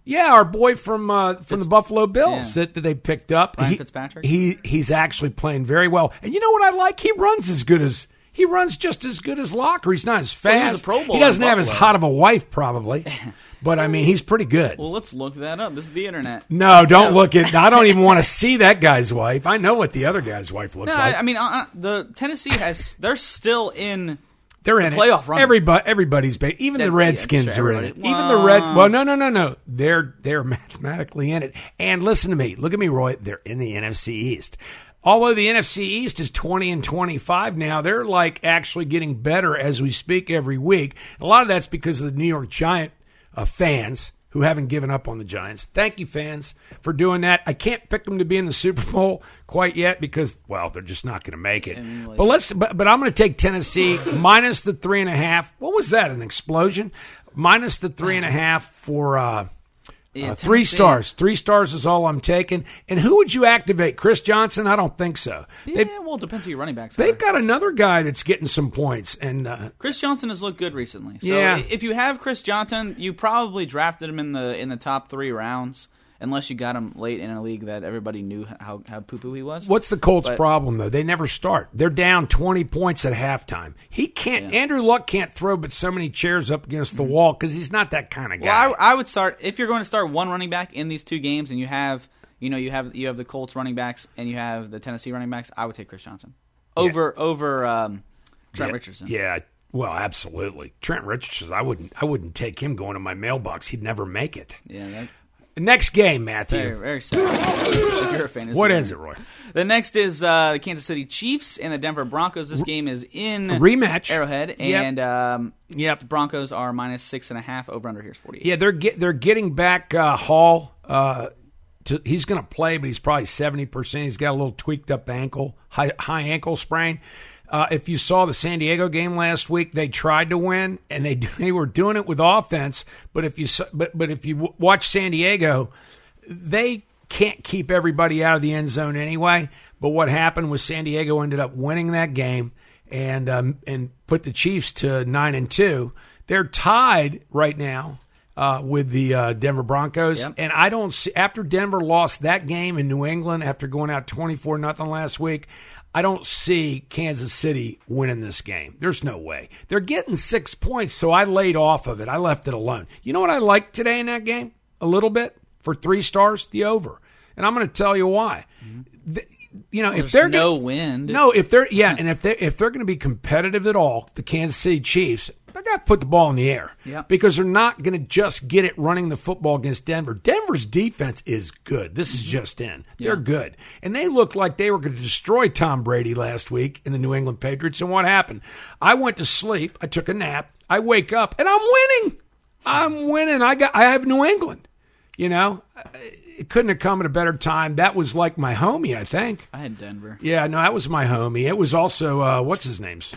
S6: Yeah, our boy from uh, from
S5: Fitz-
S6: the Buffalo Bills
S5: yeah.
S6: that, that they picked up.
S5: Ryan
S6: he,
S5: Fitzpatrick?
S6: He he's actually playing very well. And you know what I like? He runs as good as he runs just as good as Locker. He's not as fast.
S5: Well, he was a Pro Bowler
S6: He doesn't
S5: in
S6: have as
S5: Buffalo.
S6: hot of a wife probably. But I mean, he's pretty good.
S5: Well, let's look that up. This is the internet.
S6: No, don't
S5: No.
S6: look at. I don't even want to see that guy's wife. I know what the other guy's wife looks
S5: No,
S6: like.
S5: I, I mean, uh, uh, the Tennessee has. They're still in.
S6: They're in
S5: the playoff
S6: it.
S5: run.
S6: Everybody, everybody's ba- even
S5: That-
S6: the
S5: yeah,
S6: Redskins
S5: that's
S6: are
S5: true,
S6: in it.
S5: everybody-
S6: Even the Red.
S5: Wow.
S6: Well, no, no, no, no. They're they're mathematically in it. And listen to me. Look at me, Roy. They're in the N F C East. Although the N F C East is twenty and twenty-five now, they're like actually getting better as we speak every week. A lot of that's because of the New York Giant uh, fans who haven't given up on the Giants. Thank you, fans, for doing that. I can't pick them to be in the Super Bowl quite yet because, well, they're just not going to make it.
S5: mean, like-
S6: but let's. But, but I'm going to take Tennessee minus the three and a half. What was that? An explosion? Minus the three and a half for. Uh,
S5: Yeah,
S6: Uh, three
S5: Tennessee.
S6: stars. Three stars is all I'm taking. And who would you activate? Chris Johnson? I don't think so.
S5: Yeah,
S6: They've,
S5: well, it depends who your running backs
S6: they've
S5: are.
S6: got another guy that's getting some points. And uh,
S5: Chris Johnson has looked good recently. So
S6: Yeah.
S5: if you have Chris Johnson, you probably drafted him in the in the top three rounds, unless you got him late in a league that everybody knew how how poo poo he was.
S6: what's the Colts'
S5: But-
S6: problem, though? They never start. They're down twenty points at halftime. He can't.
S5: Yeah.
S6: Andrew Luck can't throw but so many chairs up against the wall because he's not that kind of guy.
S5: Well, I, I would start if you're going to start one running back in these two games, and you have you know you have you have the Colts running backs and you have the Tennessee running backs. I would take Chris Johnson over over um, Trent
S6: yeah,
S5: Richardson.
S6: Yeah. Well, absolutely. Trent Richardson. I wouldn't. I wouldn't take him going to my mailbox. He'd never make it.
S5: yeah. That,
S6: Next game, Matthew.
S5: very very sad. If you're a fantasy
S6: What
S5: owner.
S6: is it, Roy?
S5: The next is uh, the Kansas City Chiefs and the Denver Broncos. This game is in
S6: A rematch.
S5: Arrowhead,
S6: Yep.
S5: and um,
S6: Yep.
S5: the Broncos are minus six and a half. Over under here is forty-eight.
S6: Yeah, they're get, they're getting back uh, Hall. Uh, to, he's going to play, but he's probably seventy percent. He's got a little tweaked up ankle, high, high ankle sprain. Uh, if you saw the San Diego game last week, they tried to win, and they they were doing it with offense. But if you saw- but but if you w- watch San Diego, they can't keep everybody out of the end zone anyway. But what happened was San Diego ended up winning that game and um, and put the Chiefs to nine and two. They're tied right now uh, with the uh, Denver Broncos,
S5: Yep.
S6: and I don't see after Denver lost that game in New England after going out twenty-four nothing last week. I don't see Kansas City winning this game. There's no way. They're getting six points, so I laid off of it. I left it alone. You know what I liked today in that game? A little bit for three stars, the over. And I'm going to tell you why. The- you know, if
S5: There's
S6: they're
S5: no
S6: gonna,
S5: wind.
S6: no, if they're yeah, and if they if they're going to be competitive at all, the Kansas City Chiefs, they got to put the ball in the air
S5: Yep.
S6: because they're not going to just get it running the football against Denver. Denver's defense is good. This is just in. They're
S5: Yeah.
S6: good, and they looked like they were going to destroy Tom Brady last week in the New England Patriots. And what happened? I went to sleep. I took a nap. I wake up, and I'm winning. I'm winning. I got. I have New England. You know, it couldn't have come at a better time. That was like my homie, I think.
S5: I had Denver.
S6: Yeah, no, that was my homie. It was also uh, what's his name's?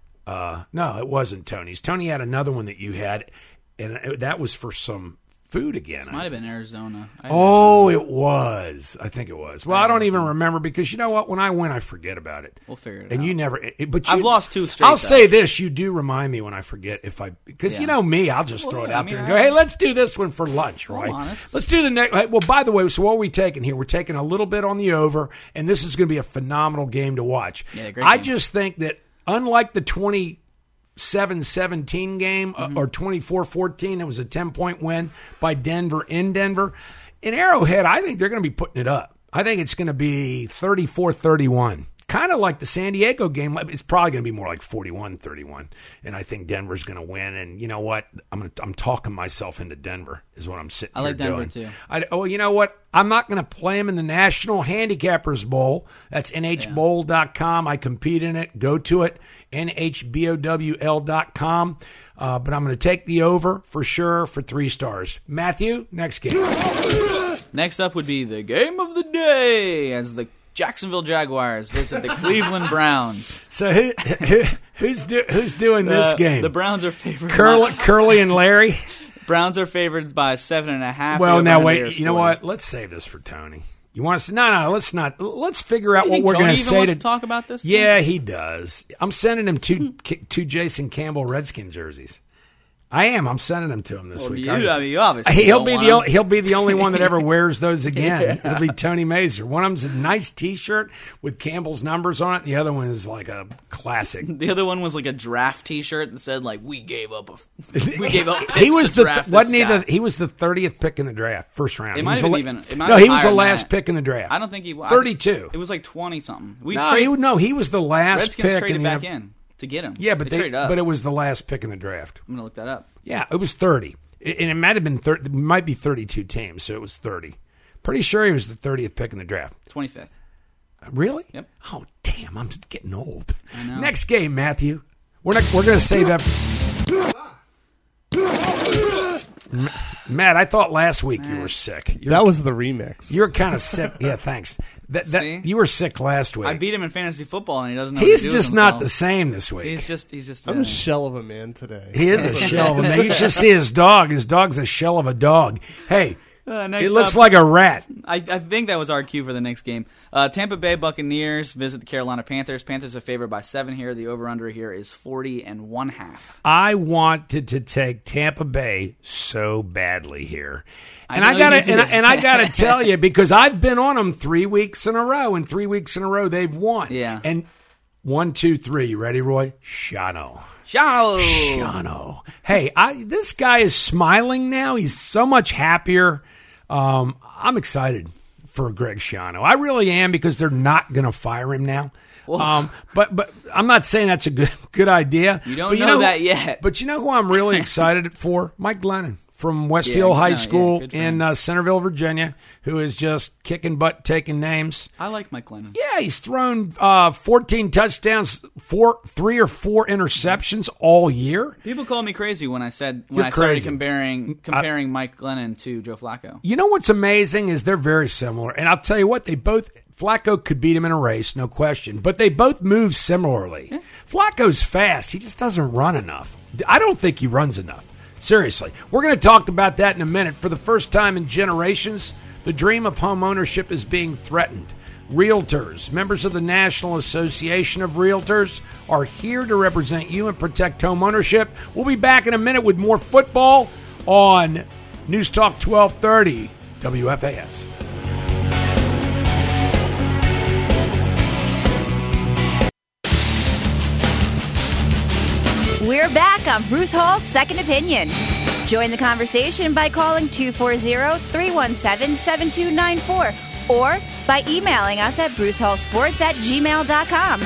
S6: Uh, no, it wasn't Tony's. Tony had another one that you had, and it, that was for some food again. I
S5: Might have been Arizona. I
S6: Oh, it was. I think it was. Well, I don't even remember because you know what? When I win, I forget about it.
S5: We'll figure it
S6: and
S5: out.
S6: you never. It, but you,
S5: I've lost two straight,
S6: I'll
S5: though.
S6: say this: you do remind me when I forget if I because you
S5: Yeah.
S6: know me, I'll just
S5: Well,
S6: throw it
S5: yeah,
S6: out
S5: I
S6: there
S5: mean,
S6: and go,
S5: I-
S6: "Hey, let's do this one for lunch,
S5: Well,
S6: right?
S5: honest.
S6: Let's do the next." Well, by the way, so what are we taking here? We're taking a little bit on the over, and this is going to be a phenomenal game to watch.
S5: Yeah, great
S6: I
S5: game.
S6: just think that unlike the twenty. seven seventeen game uh,
S5: Mm-hmm.
S6: or twenty-four fourteen. It was a ten-point win by Denver in Denver. In Arrowhead, I think they're going to be putting it up. I think it's going to be thirty-four thirty-one. Kind of like the San Diego game. It's probably going to be more like forty-one thirty-one. And I think Denver's going to win. And you know what? I'm gonna, I'm talking myself into Denver is what I'm sitting
S5: I
S6: here
S5: like Denver,
S6: doing.
S5: too.
S6: I, oh, you know what? I'm not going to play them in the National Handicappers Bowl. That's N H bowl dot com. I compete in it. Go to it. N H bowl dot com. Uh, but I'm going to take the over for sure for three stars. Matthew, next game.
S5: Next up would be the game of the day as the Jacksonville Jaguars visit the Cleveland Browns.
S6: So who, who who's do, who's doing this
S5: Uh,
S6: game?
S5: The Browns are favored.
S6: Curly,
S5: by,
S6: Curly and Larry.
S5: Browns are favored by seven and a half.
S6: Well,
S5: The
S6: now
S5: over-under
S6: wait.
S5: is
S6: You know
S5: forty.
S6: what? Let's save this for Tony. You want us? No, no. Let's not. Let's figure out
S5: You
S6: what
S5: think
S6: we're
S5: Tony
S6: going to
S5: even
S6: say
S5: wants
S6: to
S5: to talk about this?
S6: Yeah, he does. I'm sending him two two Jason Campbell Redskin jerseys. I am. I'm sending them to him this
S5: Well,
S6: week.
S5: you, I mean, you obviously
S6: he'll
S5: don't
S6: be
S5: want
S6: the
S5: him.
S6: only, he'll be the only one that ever wears those again. yeah. It'll be Tony Mazer. One of them's a nice T-shirt with Campbell's numbers on it. The other one is like a classic.
S5: The other one was like a draft T-shirt that said like "We gave up a we gave up." Picks
S6: he was
S5: to
S6: the
S5: draft
S6: wasn't
S5: this
S6: he
S5: guy.
S6: the he was the thirtieth pick in the draft, first round.
S5: It
S6: He
S5: might
S6: was
S5: have
S6: the
S5: been
S6: la-
S5: even. It might
S6: no,
S5: have
S6: he
S5: been
S6: was the
S5: higher than
S6: last
S5: that.
S6: pick in the draft.
S5: I don't think he. I-
S6: thirty-two.
S5: It was like twenty something. We
S6: No,
S5: trade,
S6: he no, he was the last
S5: Redskins
S6: pick
S5: traded
S6: in the
S5: back
S6: N F L.
S5: in to get him.
S6: Yeah, but
S5: they,
S6: they,
S5: traded up.
S6: but it was the last pick in the draft.
S5: I'm gonna look that up.
S6: Yeah, it was thirty. It- And it might have been thirty, it might be thirty-two teams, so it was thirty. Pretty sure he was the thirtieth pick in the draft.
S5: twenty-fifth.
S6: Really?
S5: Yep.
S6: Oh, damn! I'm just getting old.
S5: I know.
S6: Next game, Matthew. We're not. We're going to save that. M- Matt, I thought last week you were sick. You're,
S7: That was the remix.
S6: you're kind of sick. Yeah, thanks. That, that
S5: See?
S6: you were sick last week.
S5: I beat him in fantasy football, and he doesn't know. what
S6: He's
S5: to do
S6: just
S5: with
S6: not
S5: himself.
S6: the same this week.
S5: He's just. He's just.
S7: I'm
S5: uh,
S7: a shell of a man today.
S6: he is a shell of a man. You should see his dog. His dog's a shell of a dog. Hey,
S5: Uh, next
S6: he looks
S5: up-
S6: like a rat.
S5: I, I think that was our cue for the next game. Uh, Tampa Bay Buccaneers visit the Carolina Panthers. Panthers are favored by seven here. The over/under here is forty and one half.
S6: I wanted to take Tampa Bay so badly here.
S5: I
S6: And
S5: know
S6: I,
S5: you
S6: gotta
S5: did.
S6: and, I- and I gotta tell you, because I've been on them three weeks in a row, and three weeks in a row they've won.
S5: Yeah.
S6: And one, two, three. You ready, Roy? Shano.
S5: Shano.
S6: Shano. Hey, I this guy is smiling now. He's so much happier. Um, I'm excited for Greg Schiano. I really am, because they're not going to fire him now. Um, but but I'm not saying that's a good good idea.
S5: You don't
S6: But
S5: know
S6: who-
S5: that yet.
S6: But you know who I'm really excited for? Mike Glennon from Westfield
S5: Yeah,
S6: High
S5: no, yeah,
S6: School
S5: good for
S6: in
S5: him.
S6: uh, Centerville, Virginia, who is just kicking butt, taking names.
S5: I like Mike Glennon.
S6: Yeah, he's thrown uh, fourteen touchdowns, four, three or four interceptions all year.
S5: People called me crazy when I said when
S6: You're
S5: I started
S6: crazy.
S5: comparing comparing Mike Glennon to Joe Flacco.
S6: You know what's amazing is they're very similar. And I'll tell you what, they both, Flacco could beat him in a race, no question, but they both move similarly. Yeah. Flacco's fast. He just doesn't run enough. I don't think he runs enough. Seriously. We're going to talk about that in a minute. For the first time in generations, the dream of home ownership is being threatened. Realtors, members of the National Association of Realtors, are here to represent you and protect home ownership. We'll be back in a minute with more football on News Talk twelve thirty W F A S.
S1: We're back on Bruce Hall's Second Opinion. Join the conversation by calling two four zero, three one seven, seven two nine four or by emailing us at brucehallsports at gmail dot com.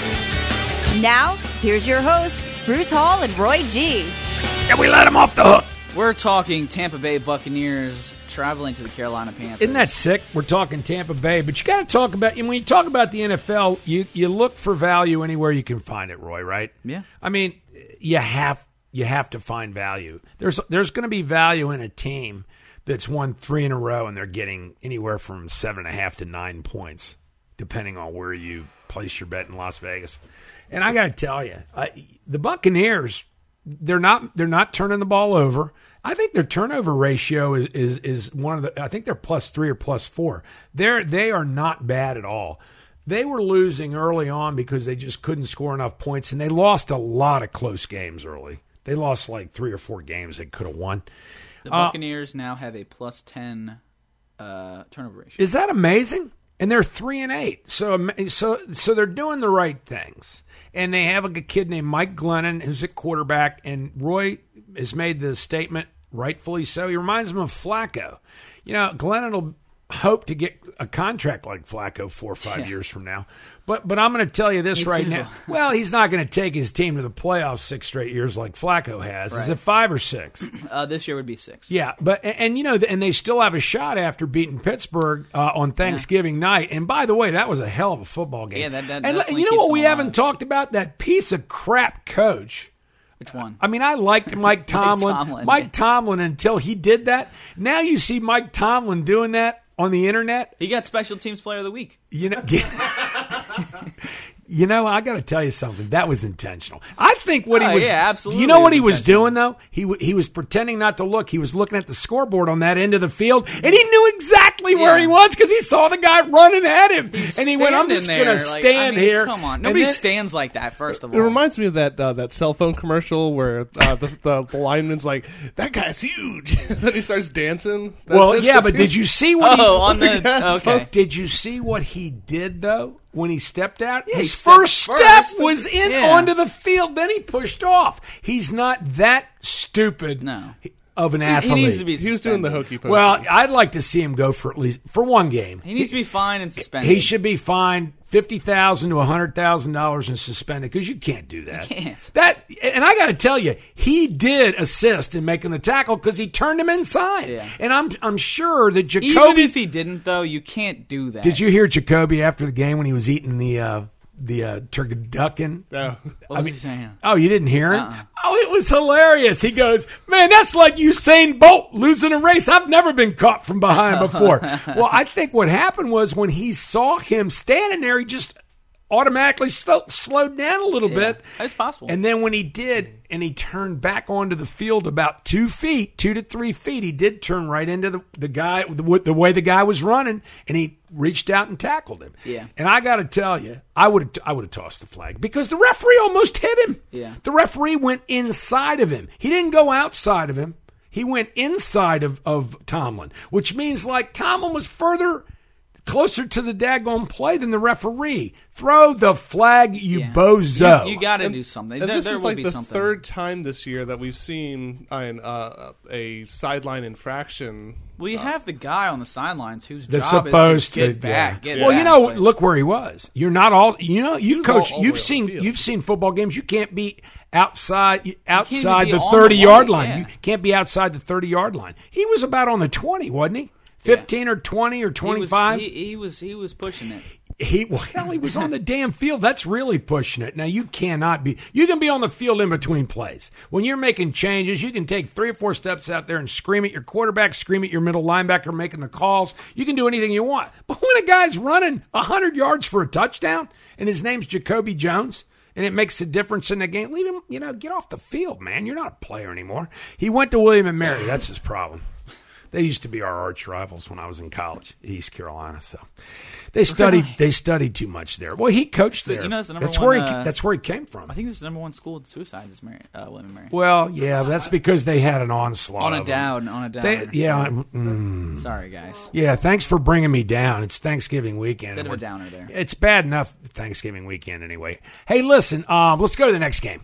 S1: Now, here's your hosts, Bruce Hall and Roy G.
S6: And we let him off the hook.
S5: We're talking Tampa Bay Buccaneers traveling to the Carolina Panthers.
S6: Isn't that sick? We're talking Tampa Bay, but you got to talk about, and when you talk about the N F L, you, you look for value anywhere you can find it, Roy, right?
S5: Yeah.
S6: I mean, you have you have to find value. There's there's going to be value in a team that's won three in a row and they're getting anywhere from seven and a half to nine points, depending on where you place your bet in Las Vegas. And I got to tell you, I, the Buccaneers, they're not they're not turning the ball over. I think their turnover ratio is is is one of the. I think they're plus three or plus four. They're they are not bad at all. They were losing early on because they just couldn't score enough points, and they lost a lot of close games early. They lost like three or four games they could have won.
S5: The Buccaneers uh, now have a plus ten uh, turnover ratio.
S6: Is that amazing? And they're three and eight, so so so they're doing the right things. And they have a kid named Mike Glennon who's at quarterback, and Roy has made the statement, rightfully so. He reminds him of Flacco. You know, Glennon will hope to get a contract like Flacco four or five yeah. years from now. But but I'm going to tell you this
S5: Me
S6: right
S5: too.
S6: now. Well, he's not going to take his team to the playoffs six straight years like Flacco has.
S5: Right.
S6: Is it five or six?
S5: Uh, this year would be six.
S6: Yeah, but and, and you know, and they still have a shot after beating Pittsburgh uh, on Thanksgiving yeah. night. And by the way, that was a hell of a football game.
S5: Yeah, that, that
S6: and
S5: definitely
S6: you know
S5: keeps
S6: what we
S5: them
S6: haven't
S5: alive.
S6: talked about? That piece of crap coach.
S5: Which one?
S6: I mean, I liked Mike Tomlin.
S5: Mike Tomlin,
S6: Mike
S5: yeah.
S6: Tomlin until he did that. Now you see Mike Tomlin doing that on the internet.
S5: He got Special Teams Player of the Week.
S6: You know, You know, I got to tell you something. That was intentional. I think what
S5: Oh,
S6: he was.
S5: yeah, absolutely
S6: Do you know what
S5: it
S6: he
S5: was
S6: was doing though? He w- he was pretending not to look. He was looking at the scoreboard on that end of the field, and he knew exactly where
S5: Yeah.
S6: he was because he saw the guy running at him,
S5: He's
S6: and he went, "I'm
S5: standing
S6: just
S5: there,
S6: going to
S5: like,
S6: stand
S5: I mean,
S6: here."
S5: Come on,
S6: And
S5: nobody
S6: then-
S5: stands like that. First of
S7: It
S5: all,
S7: reminds me of that uh, that cell phone commercial where uh, the, the the lineman's like, "That guy's huge," and then he starts dancing. That-
S6: Well,
S7: that's-
S6: yeah,
S7: that's
S6: but did
S7: his-
S6: you see what?
S5: oh,
S6: he,
S5: on the
S7: Yes.
S5: okay.
S6: Did you see what he did though when he stepped out?
S5: Yeah, he
S6: His
S5: stepped
S6: first step
S5: first.
S6: was in
S5: Yeah.
S6: onto the field. Then he pushed off. He's not that stupid.
S5: No.
S6: Of an
S5: He,
S6: athlete.
S5: he needs to be.
S7: He was doing the
S5: suspended.
S7: hokey pokey.
S6: Well, I'd like to see him go for at least for one game.
S5: He needs to be fined and suspended.
S6: He should be fined fifty thousand to a hundred thousand dollars and suspended because you can't do that.
S5: You can't.
S6: That and I got to tell you, he did assist in making the tackle because he turned him inside.
S5: Yeah.
S6: And I'm I'm sure that Jacoby.
S5: Even if he didn't, though, you can't do that.
S6: Did you hear Jacoby after the game when he was eating the uh, the uh, turducken?
S7: Yeah.
S5: What was he saying?
S6: Oh, you didn't hear it?
S5: Uh-uh.
S6: Oh, it was hilarious. He goes, "Man, that's like Usain Bolt losing a race. I've never been caught from behind before." Well, I think what happened was when he saw him standing there, he just automatically sto- slowed down a little
S5: Yeah,
S6: bit.
S5: it's possible.
S6: And then when he did, and he turned back onto the field about two feet, two to three feet, he did turn right into the, the guy, the, the way the guy was running, and he reached out and tackled him.
S5: Yeah.
S6: And I got to tell you, I would I would have tossed the flag because the referee almost hit him.
S5: Yeah.
S6: The referee went inside of him. He didn't go outside of him. He went inside of, of Tomlin, which means like Tomlin was further closer to the daggone play than the referee. Throw the flag, you
S5: Yeah.
S6: bozo.
S5: You, you got to do something.
S7: And
S5: There,
S7: this
S5: there
S7: is
S5: will
S7: like
S5: be
S7: the
S5: something.
S7: third time this year that we've seen an, uh, a sideline infraction.
S5: Well, you have the guy on the sidelines whose
S6: They're
S5: job
S6: supposed
S5: is to get
S6: to
S5: back.
S6: yeah.
S5: Get
S6: Well,
S5: back,
S6: you know,
S5: but-
S6: look where he was. You're not all. You know, you've
S7: was all-
S6: coached.
S7: all the way
S6: You've
S7: on
S6: seen.
S7: the field.
S6: You've seen football games. You can't be outside
S5: be
S6: outside the
S5: on
S6: thirty
S5: the
S6: yard
S5: line,
S6: line.
S5: yeah.
S6: You can't be outside the thirty yard line. He was about on the twenty, wasn't he? Fifteen or twenty or
S5: he
S6: twenty
S5: was,
S6: five.
S5: he, he was he was pushing it.
S6: He well, he was on the damn field. That's really pushing it. Now you cannot be. You can be on the field in between plays. When you're making changes, you can take three or four steps out there and scream at your quarterback, scream at your middle linebacker making the calls. You can do anything you want. But when a guy's running a hundred yards for a touchdown and his name's Jacoby Jones, and it makes a difference in the game, leave him. You know, get off the field, man. You're not a player anymore. He went to William and Mary. That's his problem. They used to be our arch rivals when I was in college, East Carolina. So they studied.
S5: Really?
S6: They studied too much there. Well, he coached there.
S5: you know, it's the number
S6: that's
S5: one,
S6: where he.
S5: uh,
S6: that's where he came from.
S5: I think this is the number one school in suicide is Mary, uh, William and Mary.
S6: Well, yeah, but that's because they had an onslaught
S5: on a
S6: of them.
S5: down, on a down.
S6: They, yeah, I'm- mm,
S5: Sorry, guys.
S6: yeah. Thanks for bringing me down. It's Thanksgiving weekend.
S5: Bit of
S6: and
S5: a
S6: we're-
S5: downer there.
S6: It's bad enough Thanksgiving weekend anyway. Hey, listen. Um, let's go to the next game.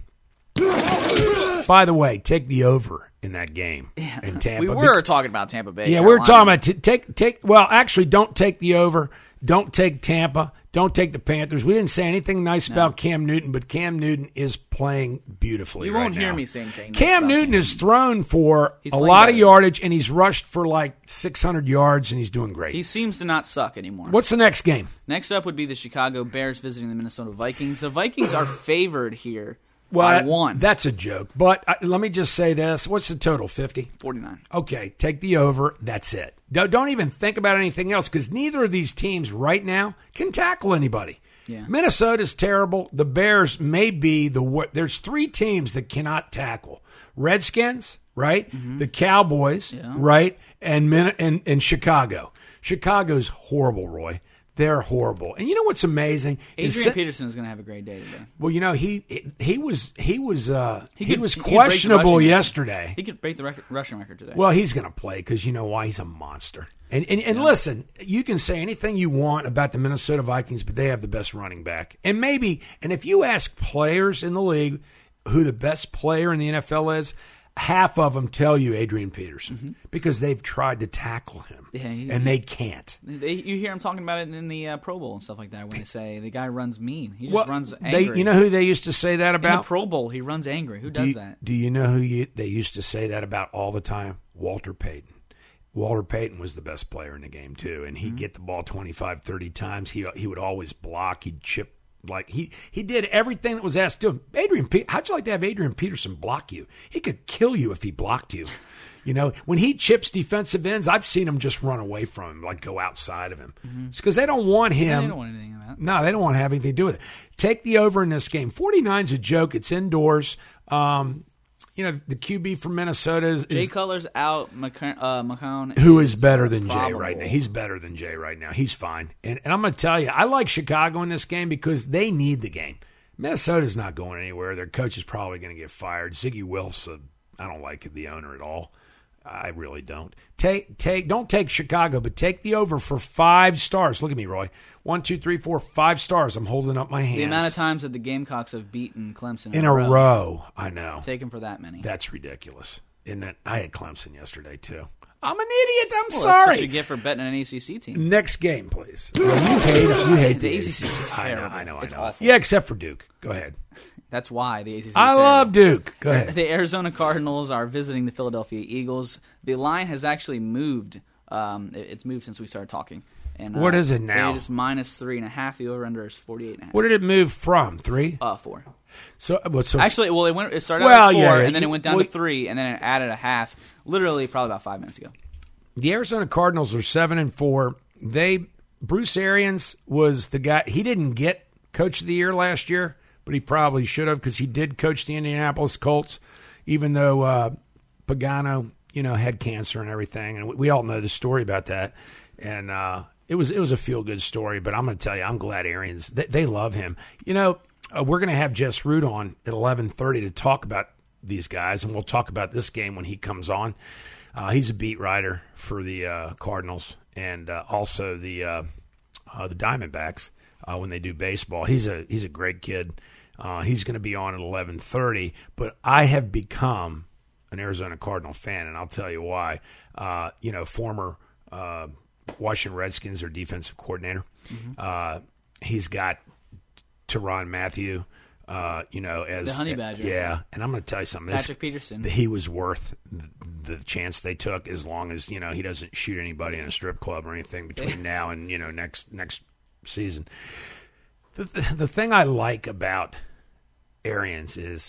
S6: By the way, take the over in that game in Tampa.
S5: We were talking about Tampa Bay.
S6: Yeah, we were
S5: Carolina.
S6: talking about t- take take. Well, actually, don't take the over. Don't take Tampa. Don't take the Panthers. We didn't say anything nice about Cam Newton, but Cam Newton is playing beautifully.
S5: You
S6: right
S5: won't hear
S6: now.
S5: me saying anything nice
S6: Cam
S5: about
S6: Newton
S5: Cam.
S6: is thrown for
S5: He's
S6: a
S5: playing
S6: lot of
S5: better.
S6: yardage, and he's rushed for like six hundred yards, and he's doing great.
S5: He seems to not suck anymore.
S6: What's the next game?
S5: Next up would be the Chicago Bears visiting the Minnesota Vikings. The Vikings are favored here
S6: Well,
S5: by
S6: that-
S5: one.
S6: That's a joke. But uh, let me just say this: what's the total? Fifty.
S5: forty-nine.
S6: Okay, take the over. That's it. Don't, don't even think about anything else because neither of these teams right now can tackle anybody.
S5: Yeah.
S6: Minnesota's terrible. The Bears may be the wor- there's three teams that cannot tackle: Redskins, right? The Cowboys,
S5: Yeah.
S6: right? And, Min- and and Chicago. Chicago's horrible, Roy. They're horrible. And you know what's amazing? is
S5: Adrian
S6: that-
S5: Peterson is going to have a great day today.
S6: well, you know he he was he was uh, he,
S5: could-
S6: was
S5: he could break the
S6: questionable
S5: rushing record.
S6: yesterday.
S5: He could break the record, rushing record today.
S6: Well, he's going to play because you know why? He's a monster. And and, and listen, you can say anything you want about the Minnesota Vikings, but they have the best running back. And maybe, and if you ask players in the league who the best player in the N F L is, half of them tell you Adrian Peterson because they've tried to tackle him,
S5: Mm-hmm. Yeah, he-
S6: and they can't.
S5: They, you hear him talking about it in the uh, Pro Bowl and stuff like that when they say the guy runs mean. He just
S6: Well,
S5: runs
S6: they,
S5: angry.
S6: you know who they used to say that
S5: in the
S6: about?
S5: Pro Bowl, he runs angry. Who
S6: do
S5: does
S6: you,
S5: that?
S6: Do you know who you, they used to say that about all the time? Walter Payton. Walter Payton was the best player in the game, too, and he'd
S5: Mm-hmm.
S6: get the ball twenty-five, thirty times. He he would always block. He'd chip Like, he, he did everything that was asked to him. Adrian, Pe- how'd you like to have Adrian Peterson block you? He could kill you if he blocked you. You know, when he chips defensive ends, I've seen him just run away from him, like go outside of him. Mm-hmm. It's because they don't want him.
S5: Yeah, they don't want anything of that.
S6: No, they don't want to have anything to do with it. Take the over in this game. forty-nine's a joke. It's indoors. Um, you know, the Q B from Minnesota is...
S5: Jay
S6: is,
S5: Cutler's out. McCone, uh, McCone
S6: who is, is better than
S5: probable.
S6: Jay right now. He's better than Jay right now. He's fine. And, and I'm going to tell you, I like Chicago in this game because they need the game. Minnesota's not going anywhere. Their coach is probably going to get fired. Ziggy Wilf's, a, I don't like the owner at all. I really don't. Take take don't take Chicago, but take the over for five stars. Look at me, Roy. One, two, three, four, five stars. I'm holding up my hands.
S5: The amount of times that the Gamecocks have beaten Clemson in,
S6: in
S5: a,
S6: a
S5: row.
S6: row. I know.
S5: Take them for that many.
S6: That's ridiculous. Isn't it? I had Clemson yesterday too. I'm an idiot. I'm
S5: well,
S6: sorry.
S5: That's what you get for betting an A C C team.
S6: Next game, please. You hate you hate the,
S5: the A C C is terrible.
S6: I know. I know.
S5: It's
S6: I know.
S5: awful.
S6: Yeah, except for Duke. Go ahead.
S5: That's why the A C C is
S6: I
S5: terrible.
S6: love Duke. Go ahead.
S5: The Arizona Cardinals are visiting the Philadelphia Eagles. The line has actually moved. Um, it- it's moved since we started talking. And, uh,
S6: What is it now?
S5: It is minus three and a half. The over-under is forty-eight and a half.
S6: What did it move from? Three?
S5: Uh, four.
S6: So, well, so
S5: Actually, well, it went. It started
S6: Well,
S5: out as four,
S6: yeah, yeah.
S5: and then it went down
S6: Well,
S5: to three, and then it added a half. Literally, probably about five minutes ago.
S6: the Arizona Cardinals are seven and four. They Bruce Arians was the guy. He didn't get Coach of the Year last year, but he probably should have because he did coach the Indianapolis Colts, even though uh, Pagano, you know, had cancer and everything, and we, we all know the story about that. And uh, it was it was a feel good story. But I'm going to tell you, I'm glad Arians. They, they love him. You know, uh, we're going to have Jess Root on at eleven thirty to talk about these guys, and we'll talk about this game when he comes on. Uh, he's a beat writer for the uh, Cardinals and uh, also the uh, uh, the Diamondbacks uh, when they do baseball. He's a he's a great kid. Uh, he's going to be on at eleven thirty. But I have become an Arizona Cardinal fan, and I'll tell you why. Uh, you know, former uh, Washington Redskins, their defensive coordinator. Mm-hmm. Uh, he's got Tyrann Mathieu. Uh, you know, as
S5: The Honey Badger.
S6: yeah. And I'm going to tell you something.
S5: Patrick
S6: This-
S5: Peterson.
S6: He was worth the chance they took, as long as, you know, he doesn't shoot anybody in a strip club or anything between now and, you know, next next season. The the thing I like about Arians is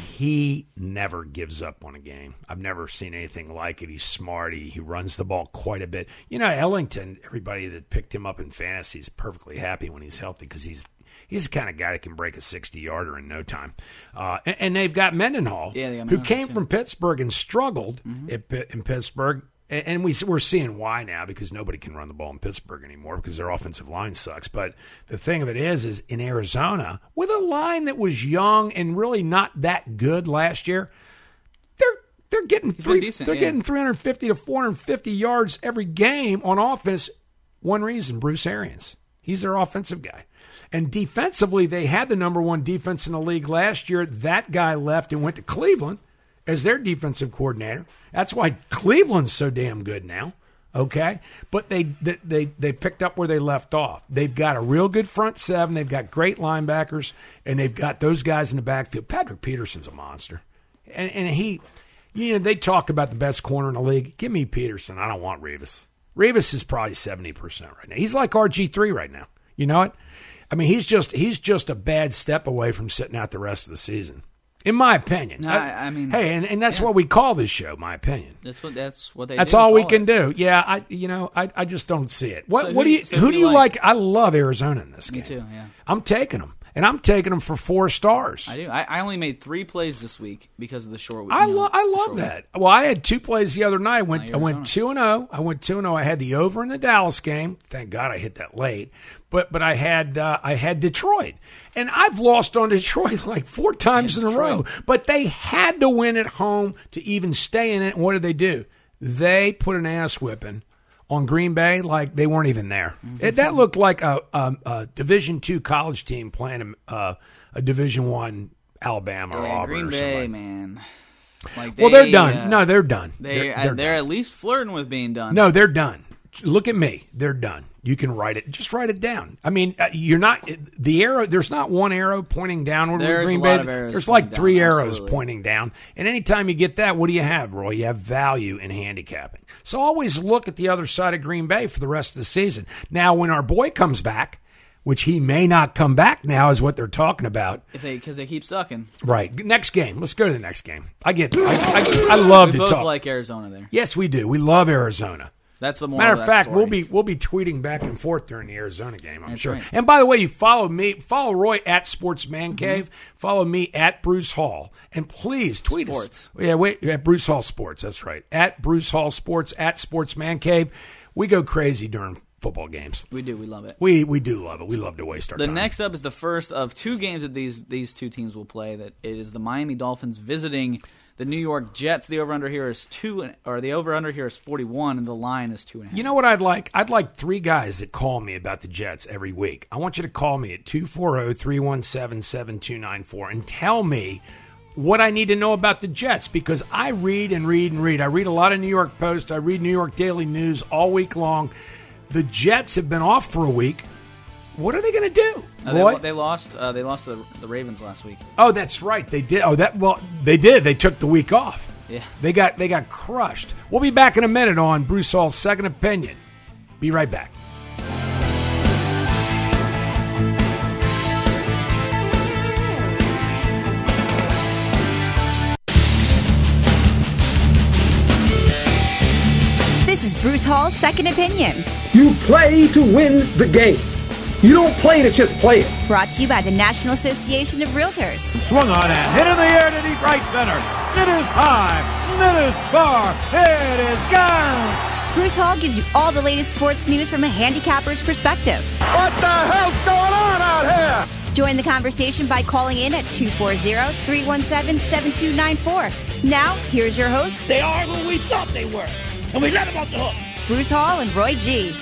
S6: he never gives up on a game. I've never seen anything like it. He's smart. He, he runs the ball quite a bit. You know, Ellington, everybody that picked him up in fantasy is perfectly happy when he's healthy because he's He's the kind of guy that can break a sixty-yarder in no time. Uh, and, and they've got Mendenhall,
S5: Yeah, they got
S6: who
S5: Mendenhall,
S6: came
S5: too.
S6: from Pittsburgh and struggled
S5: Mm-hmm.
S6: at, Pitt- in Pittsburgh. And, and we, we're seeing why now, because nobody can run the ball in Pittsburgh anymore because their offensive line sucks. But the thing of it is, is in Arizona, with a line that was young and really not that good last year, they're they're getting
S5: been
S6: three,
S5: decent,
S6: they're
S5: yeah.
S6: getting three hundred fifty to four hundred fifty yards every game on offense. One reason, Bruce Arians. He's their offensive guy. And defensively, they had the number one defense in the league last year. That guy left and went to Cleveland as their defensive coordinator. That's why Cleveland's so damn good now. Okay? But they they they, they picked up where they left off. They've got a real good front seven. They've got great linebackers, and they've got those guys in the backfield. Patrick Peterson's a monster. And, and he, you know, they talk about the best corner in the league. Give me Peterson. I don't want Revis. Revis is probably seventy percent right now. He's like R G three right now. You know what? I mean, he's just he's just a bad step away from sitting out the rest of the season, in my opinion.
S5: No, I- I mean,
S6: hey, and, and that's
S5: yeah.
S6: what we call this show, my opinion.
S5: That's what. That's what they.
S6: That's
S5: do,
S6: all we
S5: call
S6: can
S5: it.
S6: do. Yeah, I you know I, I just don't see it. What
S5: So
S6: what
S5: who-
S6: do you
S5: so
S6: who do you like? I love Arizona in this
S5: Me
S6: game.
S5: too. Yeah.
S6: I'm taking them, and I'm taking them for four stars.
S5: I do. I, I only made three plays this week because of the short week.
S6: I
S5: you know,
S6: love I
S5: the
S6: love
S5: short
S6: that.
S5: week.
S6: Well, I had two plays the other night. I went
S5: Uh,
S6: I went
S5: Arizona.
S6: two and zero. I went two and zero. I had the over in the Dallas game. Thank God I hit that late. But but I had uh, I had Detroit, and I've lost on Detroit like four times
S5: Yeah,
S6: in a row.
S5: Detroit.
S6: But they had to win at home to even stay in it. And what did they do? They put an ass whipping on Green Bay like they weren't even there.
S5: Mm-hmm.
S6: It, that looked like a, a, a Division two college team playing a, uh, a Division one Alabama or
S5: Yeah,
S6: Auburn
S5: Green
S6: or
S5: Bay,
S6: something.
S5: man. Like
S6: Well,
S5: they,
S6: they're done.
S5: uh,
S6: no, they're done.
S5: They
S6: they're,
S5: uh,
S6: they're
S5: they're
S6: done.
S5: at least flirting with being done.
S6: No, they're done. Look at me. They're done. You can write it. Just write it down. I mean, uh, you're not the arrow. There's not one arrow pointing downward. with
S5: There's
S6: Green
S5: a
S6: Bay.
S5: lot of arrows
S6: There's like
S5: pointing
S6: three
S5: down,
S6: arrows
S5: absolutely.
S6: pointing down. And anytime you get that, what do you have, Roy? You have value in handicapping. So always look at the other side of Green Bay for the rest of the season. Now, when our boy comes back, which he may not come back now, is what they're talking about.
S5: If they because they keep sucking.
S6: Right. Next game. Let's go to the next game. I get. I, I, I love
S5: we
S6: to
S5: both
S6: talk.
S5: like Arizona there.
S6: Yes, we do. We love Arizona.
S5: That's the moral
S6: Matter
S5: of
S6: of
S5: that
S6: fact,
S5: story.
S6: we'll be we'll be tweeting back and forth during the Arizona game, I'm
S5: That's
S6: sure.
S5: right.
S6: And by the way, you follow me, follow Roy at Sports Man Cave,
S5: Mm-hmm.
S6: follow me at Bruce Hall, and please tweet
S5: Sports.
S6: us. Yeah, wait, at Bruce Hall Sports. That's right. At Bruce Hall Sports, at Sports Man Cave. We go crazy during football games.
S5: We do. We love it.
S6: We we do love it. We love to waste our
S5: The
S6: time.
S5: next up is the first of two games that these these two teams will play. That it is the Miami Dolphins visiting the New York Jets. The over under here is two, or the over under here is forty one, and the line is two and a half.
S6: You know what I'd like? I'd like three guys that call me about the Jets every week. I want you to call me at two four zero, three one seven, seven two nine four and tell me what I need to know about the Jets, because I read and read and read. I read a lot of New York Post. I read New York Daily News all week long. The Jets have been off for a week. What are they going to do?
S5: Uh,
S6: Roy?
S5: they, they lost. Uh, they lost the, the Ravens last week.
S6: Oh, that's right. They did. Oh, that well, they did. They took the week off.
S5: Yeah.
S6: They got they got crushed. We'll be back in a minute on Bruce Hall's Second Opinion. Be right back.
S1: This is Bruce Hall's Second Opinion,
S2: You play to win the game. You don't play to just play it.
S1: brought to you by the National Association of Realtors.
S3: Swung on and hit in the air to deep right center. It is high. It is far. It is gone.
S1: Bruce Hall gives you all the latest sports news from a handicapper's perspective.
S4: What the hell's going on out here?
S1: Join the conversation by calling in at two four zero, three one seven, seven two nine four. Now, here's your hosts,
S4: They are who we thought they were. And we let them off the hook.
S1: Bruce Hall and Roy G.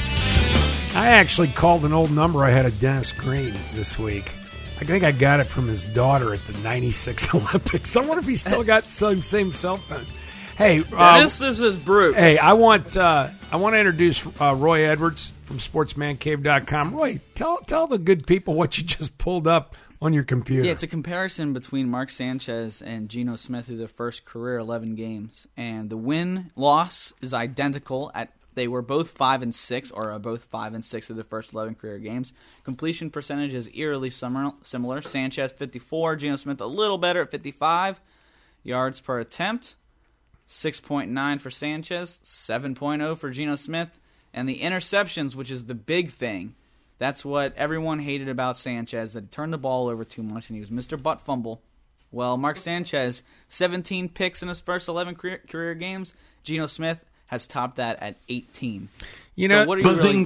S6: I actually called an old number I had of Dennis Green this week. I think I got it from his daughter at the ninety-six Olympics. I wonder if he's still got the same, same cell phone. Hey, uh,
S5: this is his Bruce.
S6: hey, I want uh, I want to introduce uh, Roy Edwards from sports man cave dot com. Roy, tell tell the good people what you just pulled up on your computer.
S5: Yeah, it's a comparison between Mark Sanchez and Geno Smith through their first career eleven games, and the win-loss is identical. At they were both five and six, or are both five and six through their first eleven career games. Completion percentage is eerily similar. Sanchez fifty-four, Geno Smith a little better at fifty-five. Yards per attempt, six point nine for Sanchez, seven point oh for Geno Smith, and the interceptions, which is the big thing. That's what everyone hated about Sanchez, that he turned the ball over too much, and he was Mister Butt Fumble. Well, Mark Sanchez, seventeen picks in his first eleven career, career games. Geno Smith has topped that at eighteen.
S6: You
S5: so
S6: know,
S5: what are you really-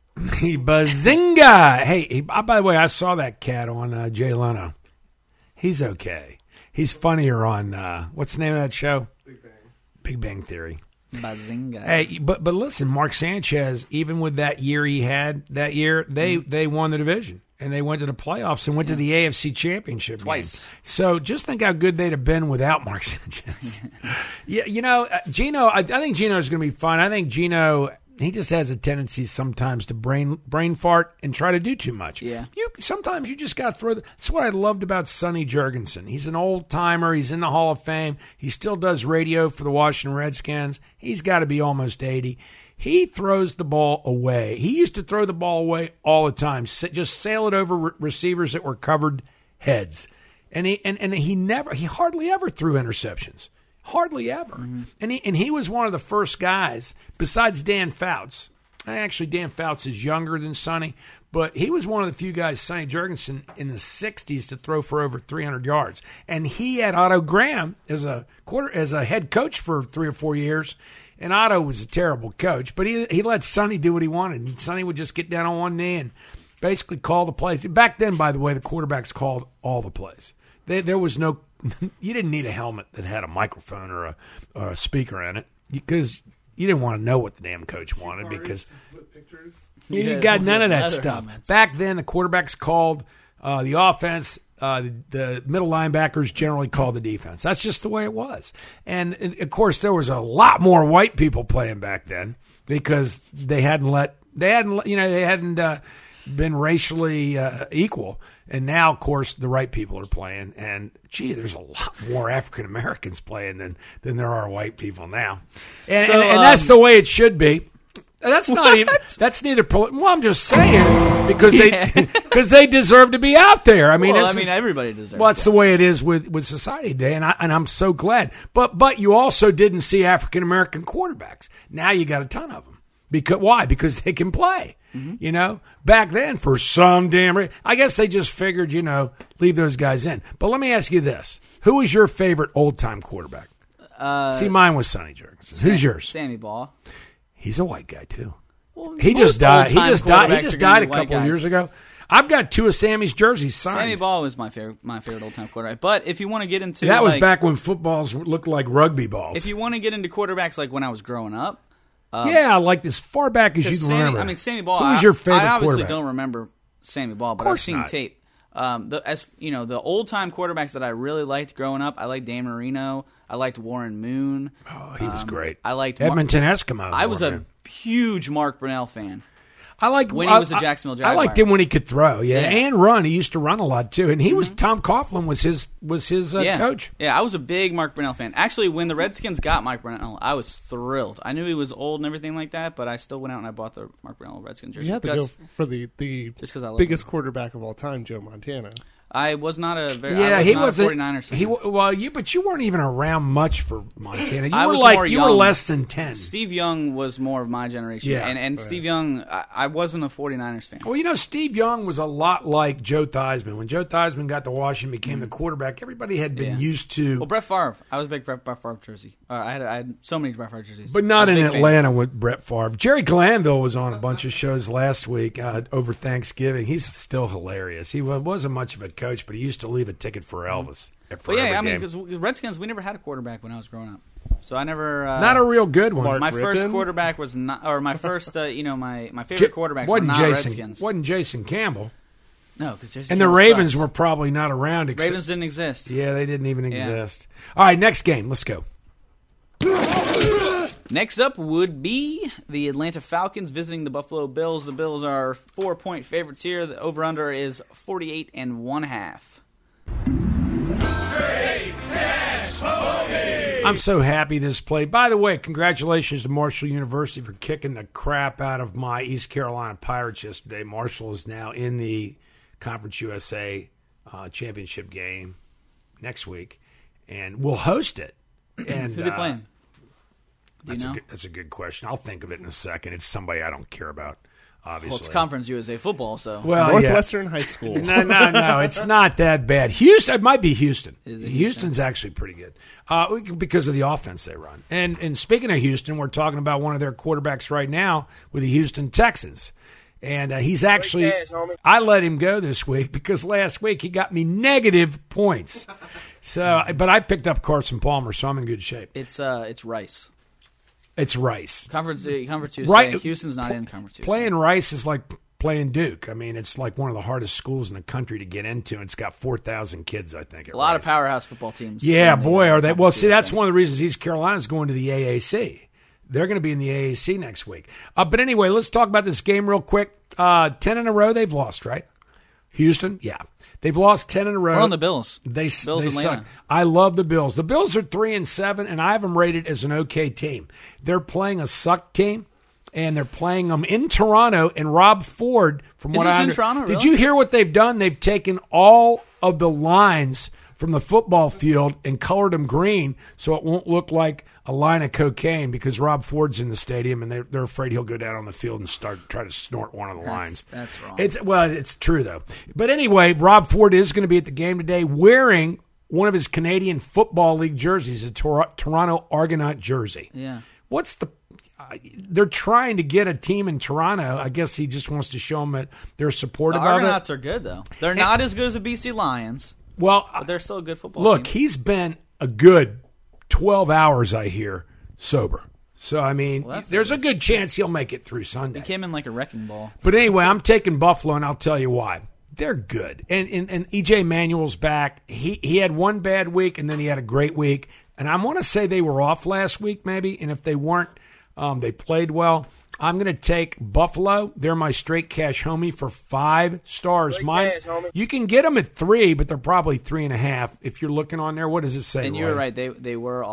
S6: He Bazinga! Hey, he, uh, by the way, I saw that cat on uh, Jay Leno. He's okay. He's funnier on, uh, what's the name of that show? Big Bang. Big Bang Theory.
S5: Bazinga.
S6: Hey, but but listen, Mark Sanchez, even with that year he had that year, they,
S5: Mm-hmm.
S6: they won the division. And they went to the playoffs and went to the A F C Championship
S5: Twice.
S6: game. So just think how good they'd have been without Mark Sanchez. yeah, you know, uh, Geno, I, I think Geno's going to be fine. I think Geno, he just has a tendency sometimes to brain brain fart and try to do too much.
S5: Yeah.
S6: You sometimes you just got to throw. The, that's what I loved about Sonny Jurgensen. He's an old timer. He's in the Hall of Fame. He still does radio for the Washington Redskins. He's got to be almost eighty. He throws the ball away. He used to throw the ball away all the time. Just sail it over re- receivers that were covered heads, and he and, and he never he hardly ever threw interceptions. Hardly ever. Mm-hmm. And he and he was one of the first guys, besides Dan Fouts. Actually, Dan Fouts is younger than Sonny, but he was one of the few guys, Sonny Jurgensen, in the sixties to throw for over three hundred yards. And he had Otto Graham as a quarter as a head coach for three or four years. And Otto was a terrible coach, but he he let Sonny do what he wanted. And Sonny would just get down on one knee and basically call the plays. Back then, by the way, the quarterbacks called all the plays. They, there was no – you didn't need a helmet that had a microphone or a, or a speaker in it because you didn't want to know what the damn coach wanted because you, you got none of that stuff.
S5: Helmets.
S6: Back then, the quarterbacks called uh, the offense. Uh, the, the middle linebackers generally called the defense. That's just the way it was. And, and, of course, there was a lot more white people playing back then because they hadn't let – they hadn't, you know, they hadn't uh, been racially uh, equal. And now, of course, the right people are playing. And, gee, there's a lot more African-Americans playing than, than there are white people now. And,
S5: So,
S6: and, and
S5: um,
S6: that's the way it should be. That's not even. That's neither. Poli- well, I'm just saying because
S5: Yeah.
S6: they because they deserve to be out there. I mean,
S5: well,
S6: it's
S5: I mean,
S6: just-
S5: everybody deserves.
S6: well, that's
S5: that.
S6: the way it is with, with society today, and I and I'm so glad. But but you also didn't see African American quarterbacks. Now you got a ton of them. Because why? Because they can play. Mm-hmm. You know, back then for some damn reason, I guess they just figured, you know, leave those guys in. But let me ask you this: who was your favorite old time quarterback?
S5: Uh,
S6: See, mine was Sonny Jurgensen. Who's yours?
S5: Sammy Ball.
S6: He's a white guy too.
S5: Well,
S6: He
S5: most
S6: just died. He
S5: old-time
S6: just died. He
S5: quarterbacks
S6: just
S5: are gonna
S6: died
S5: be
S6: a
S5: white
S6: couple of
S5: guys.
S6: years ago. I've got two of Sammy's jerseys signed.
S5: Sammy Ball was my favorite, my favorite old time quarterback. But if you want to get into
S6: That was
S5: like,
S6: back when footballs looked like rugby balls.
S5: if you want to get into quarterbacks like when I was growing up, um,
S6: yeah, like as far back as you can
S5: Sammy,
S6: remember.
S5: I mean, Sammy Ball.
S6: Who's
S5: I,
S6: your favorite
S5: I obviously
S6: quarterback?
S5: don't remember Sammy Ball, but I've
S6: course
S5: seen
S6: not.
S5: tape. Um, the as you know, the old time quarterbacks that I really liked growing up, I liked Dan Marino. I liked Warren Moon.
S6: Oh, he was
S5: Um,
S6: great.
S5: I liked Mar-
S6: Edmonton Eskimo.
S5: I was
S6: Warren.
S5: a huge Mark Brunell fan.
S6: I liked
S5: when he
S6: I-
S5: was a Jacksonville
S6: I, I
S5: Jaguar.
S6: liked him when he could throw, yeah,
S5: Yeah.
S6: and run. He used to run a lot too, and he was Tom Coughlin was his was his uh,
S5: yeah.
S6: coach.
S5: Yeah, I was a big Mark Brunell fan. Actually, when the Redskins got Mark Brunell, I was thrilled. I knew he was old and everything like that, but I still went out and I bought the Mark Brunell Redskins jersey.
S7: You had to go
S5: just,
S7: for the, the
S5: just 'cause I love
S7: biggest
S5: him.
S7: quarterback of all time, Joe Montana.
S5: I was not a very
S6: Yeah,
S5: I was
S6: he
S5: not
S6: wasn't.
S5: a 49ers fan.
S6: He w- well, you but you weren't even around much for Montana. You
S5: I
S6: were
S5: was
S6: like
S5: more
S6: you were
S5: young.
S6: less than ten.
S5: Steve Young was more of my generation.
S6: Yeah.
S5: And, and
S6: Right.
S5: Steve Young, I, I wasn't a 49ers fan.
S6: Well, you know, Steve Young was a lot like Joe Theismann. When Joe Theismann got to Washington, became the quarterback. Everybody had been
S5: Mm-hmm. Yeah.
S6: used to,
S5: Well, Brett Favre. I was a big Brett, Brett Favre jersey. Uh, I had I had so many Brett Favre jerseys.
S6: but
S5: I
S6: not
S5: was
S6: in
S5: a big fan.
S6: Atlanta with Brett Favre. Jerry Glanville was on a bunch of shows last week uh, over Thanksgiving. He's still hilarious. He wa- wasn't much of a coach, but he used to leave a ticket for Elvis. For
S5: But yeah,
S6: every
S5: I mean,
S6: game.
S5: because Redskins, we never had a quarterback when I was growing up. So I never. Uh,
S6: Not a real good one.
S7: Mark
S5: My first
S7: Rippon?
S5: quarterback was not, or my first, uh, you know, my, my favorite
S6: J-
S5: quarterbacks were
S6: wasn't
S5: not
S6: Jason,
S5: Redskins.
S6: wasn't Jason Campbell.
S5: No, because
S6: And the Ravens were probably not around. Except,
S5: Ravens didn't exist.
S6: Yeah, they didn't even
S5: Yeah.
S6: exist. All right, next game. Let's go.
S5: Next up would be the Atlanta Falcons visiting the Buffalo Bills. The Bills are four point favorites here. The over under is forty-eight and one half.
S6: I'm so happy this played. By the way, congratulations to Marshall University for kicking the crap out of my East Carolina Pirates yesterday. Marshall is now in the Conference U S A uh, championship game next week, and we'll host it. And
S5: Who they
S6: uh,
S5: playing? Do you
S6: That's
S5: know?
S6: a good, that's a good question. I'll think of it in a second. It's somebody I don't care about, obviously.
S5: Well, it's Conference U S A football, so.
S6: Well,
S7: Northwestern High School.
S6: No, no, no. It's not that bad. Houston, it might be Houston.
S5: Is it
S6: Houston's actually pretty good uh, because of the offense they run. And and speaking of Houston, we're talking about one of their quarterbacks right now with the Houston Texans. And uh, he's actually, I let him go this week because last week he got me negative points. So, but I picked up Carson Palmer, so I'm in good shape.
S5: It's uh, it's Rice.
S6: It's Rice.
S5: Conference uh, Conference U S A.
S6: Right.
S5: Houston's not in Conference U S A.
S6: Playing Rice is like playing Duke. I mean, it's like one of the hardest schools in the country to get into. It's got four thousand kids, I think. At
S5: A lot
S6: Rice.
S5: of powerhouse football teams.
S6: Yeah,
S5: in the,
S6: boy,
S5: uh,
S6: are they. Well,
S5: Conference
S6: see,
S5: U S A.
S6: that's one of the reasons East Carolina's going to the A A C. They're going to be in the A A C next week. Uh, but anyway, let's talk about this game real quick. Uh, ten in a row they've lost, right? Houston, yeah. They've lost ten in a row.
S5: We're on the Bills.
S6: They,
S5: Bills
S6: they
S5: Atlanta.
S6: suck. I love the Bills. The Bills are three and seven, and I have them rated as an okay team. They're playing a suck team, and they're playing them in Toronto. And Rob Ford, from
S5: Is
S6: what
S5: this
S6: I
S5: in
S6: under-
S5: Toronto,
S6: did
S5: really?
S6: you hear what they've done? They've taken all of the lines from the football field and colored them green so it won't look like a line of cocaine because Rob Ford's in the stadium and they're, they're afraid he'll go down on the field and start try to snort one of the
S5: That's-
S6: lines.
S5: that's wrong.
S6: It's well, it's true though. But anyway, Rob Ford is going to be at the game today wearing one of his Canadian Football League jerseys, a Tor- Toronto Argonaut jersey.
S5: Yeah.
S6: What's the? Uh, they're trying to get a team in Toronto. I guess he just wants to show them that they're
S5: The
S6: supportive of it.
S5: Argonauts are good, though. They're not as good as the B C Lions,
S6: Well,
S5: but they're still a good football
S6: look,
S5: team.
S6: he's been a good twelve hours, I hear, sober. So, I mean,
S5: Well, that's
S6: there's a
S5: nice.
S6: good chance he'll make it through Sunday.
S5: He came in like a wrecking ball.
S6: But anyway, I'm taking Buffalo, and I'll tell you why. They're good. And and, and E J Manuel's back. He, he had one bad week, and then he had a great week. And I want to say they were off last week, maybe. And if they weren't, um, they played well. I'm going to take Buffalo. They're my straight cash homie for five stars. Mine, you can get them at three, but they're probably three and a half. If you're looking on there, what does it say?
S5: And you were
S6: Roy?
S5: right; they they were off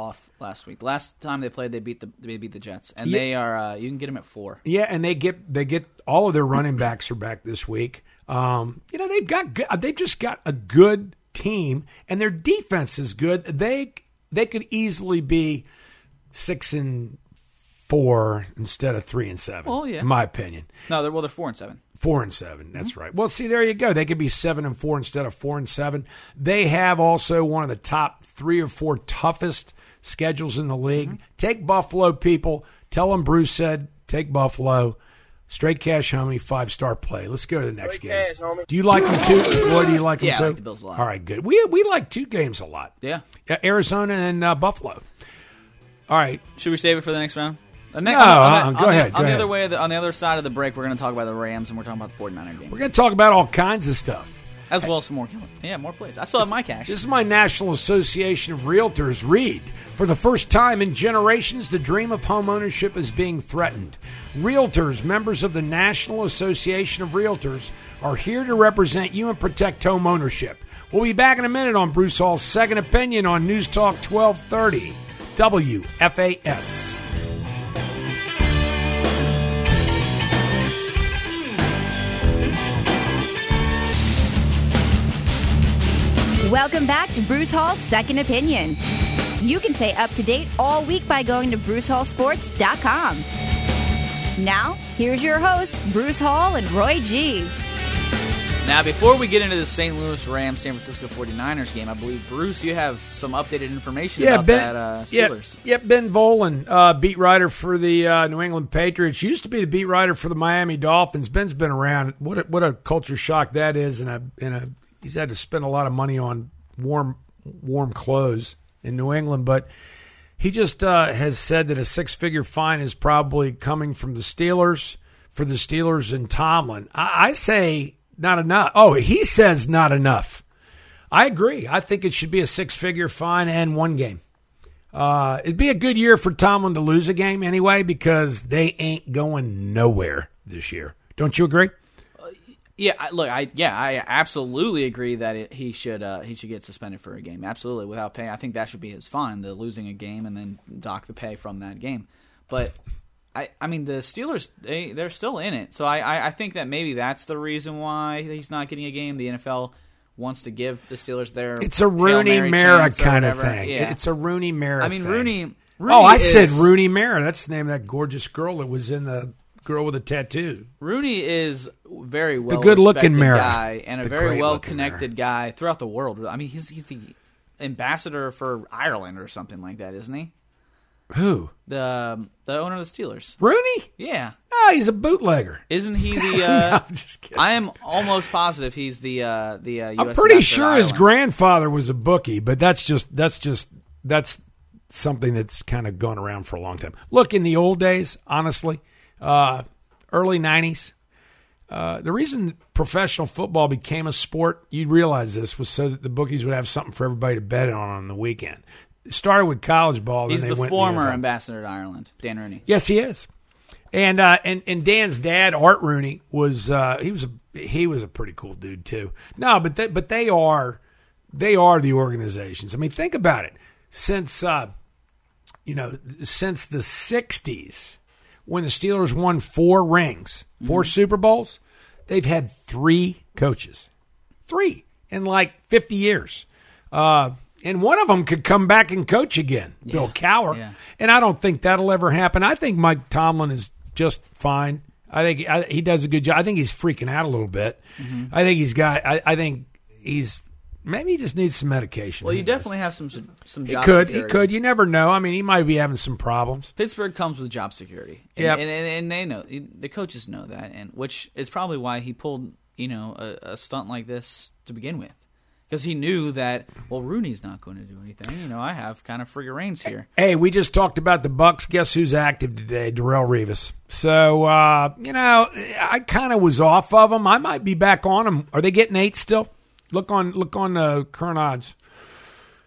S5: last week. Last time they played, they beat the they beat the Jets, and
S6: Yeah.
S5: they are uh, you can get them at four.
S6: Yeah, and they get they get all of their running backs are back this week. Um, you know they've got good, they've just got a good team, and their defense is good. They they could easily be six and four instead of three and seven.
S5: Well, yeah.
S6: in my opinion.
S5: No, they're well, they're four and seven.
S6: Four and seven. That's right. Well, see, there you go. They could be seven and four instead of four and seven. They have also one of the top three or four toughest schedules in the league. Mm-hmm. Take Buffalo, people. Tell them Bruce said take Buffalo. Straight cash, homie. Five star play. Let's go to the next
S4: Straight
S6: game.
S4: cash, homie.
S6: Do you like them too? Boy, do you like them
S5: Yeah, I
S6: too?
S5: like the Bills a lot.
S6: All right, good. We we like two games a lot.
S5: Yeah.
S6: Yeah, Arizona and uh, Buffalo. All right.
S5: Should we save it for the next round? The next,
S6: No,
S5: on, the-
S6: uh-uh.
S5: on
S6: Go
S5: the,
S6: ahead,
S5: On
S6: go
S5: the
S6: ahead.
S5: other way, of the, on the other side of the break, we're going to talk about the Rams, and we're talking about the 49er game.
S6: We're going to talk about all kinds of stuff.
S5: As well as some more. Yeah, more plays. I still have my cash.
S6: This is my National Association of Realtors read. For the first time in generations, the dream of home ownership is being threatened. Realtors, members of the National Association of Realtors, are here to represent you and protect home ownership. We'll be back in a minute on Bruce Hall's Second Opinion on News Talk twelve thirty W F A S.
S1: Welcome back to Bruce Hall's Second Opinion. You can stay up to date all week by going to bruce hall sports dot com. Now, here's your hosts, Bruce Hall and Roy G.
S5: Now, before we get into the Saint Louis Rams San Francisco 49ers game, I believe, Bruce, you have some updated information about
S6: Ben,
S5: that uh,
S6: yeah,
S5: Steelers.
S6: yeah, Ben Volen, uh, beat writer for the uh, New England Patriots, used to be the beat writer for the Miami Dolphins. Ben's been around. What a, what a culture shock that is, and a, and a, he's had to spend a lot of money on warm warm clothes in New England, but he just uh, has said that a six-figure fine is probably coming from the Steelers, for the Steelers and Tomlin. I, I say not enough. Oh, he says not enough. I agree. I think it should be a six-figure fine and one game. Uh, it'd be a good year for Tomlin to lose a game anyway because they ain't going nowhere this year. Don't you agree?
S5: Yeah, I, look, I yeah, I absolutely agree that it, he should uh, he should get suspended for a game, absolutely, without pay. I think that should be his fine, the losing a game and then dock the pay from that game. But I, I mean, the Steelers they they're still in it, so I, I, I think that maybe that's the reason why he's not getting a game. The N F L wants to give the Steelers their
S6: it's a
S5: Hail
S6: Rooney
S5: Mary
S6: Mara
S5: chance or
S6: kind of
S5: whatever.
S6: thing.
S5: Yeah.
S6: It's a Rooney Mara.
S5: I mean,
S6: thing.
S5: Rooney. Rooney
S6: Oh, I
S5: is,
S6: said Rooney Mara. That's the name of that gorgeous girl that was in the Girl with a Tattoo.
S5: Rooney is very well
S6: the good-looking
S5: respected
S6: Mara.
S5: guy and a
S6: The
S5: very
S6: great-looking
S5: well connected guy throughout the world. I mean, he's he's the ambassador for Ireland or something like that, isn't he?
S6: Who?
S5: The um, the owner of the Steelers.
S6: Rooney?
S5: Yeah.
S6: Oh, he's a bootlegger.
S5: Isn't he the?
S6: No,
S5: Uh,
S6: I'm just kidding.
S5: I am almost positive he's the uh, the uh, U S
S6: I'm pretty
S5: ambassador to
S6: sure his
S5: Ireland.
S6: grandfather was a bookie, but that's just that's just that's something that's kind of gone around for a long time. Look, in the old days, honestly, uh, early nineties, uh, the reason professional football became a sport, you realize this, was so that the bookies would have something for everybody to bet on on the weekend. It started with college ball.
S5: He's
S6: then they
S5: the
S6: went
S5: former
S6: N F L.
S5: ambassador to Ireland, Dan Rooney.
S6: Yes, he is. And uh, and and Dan's dad, Art Rooney, was uh, he was a he was a pretty cool dude too. No, but they, but they are they are the organizations. I mean, think about it. Since uh, you know, since the sixties, when the Steelers won four rings, four mm-hmm. Super Bowls, they've had three coaches, three in like fifty years. Uh, And one of them could come back and coach again, yeah, Bill Cowher. Yeah. And I don't think that'll ever happen. I think Mike Tomlin is just fine. I think I, he does a good job. I think he's freaking out a little bit. Mm-hmm. I think he's got. I, I think he's maybe he just needs some medication.
S5: Well, you definitely have some some job
S6: he could,
S5: security.
S6: He could. You never know. I mean, he might be having some problems.
S5: Pittsburgh comes with job security.
S6: Yeah,
S5: and, and, and they know the coaches know that, and which is probably why he pulled you know a, a stunt like this to begin with. Because he knew that, well, Rooney's not going to do anything. You know, I have kind of free reins here.
S6: Hey, we just talked about the Bucs. Guess who's active today? Darrelle Revis. So, uh, you know, I kind of was off of them. I might be back on them. Are they getting eight still? Look on look on uh, current odds.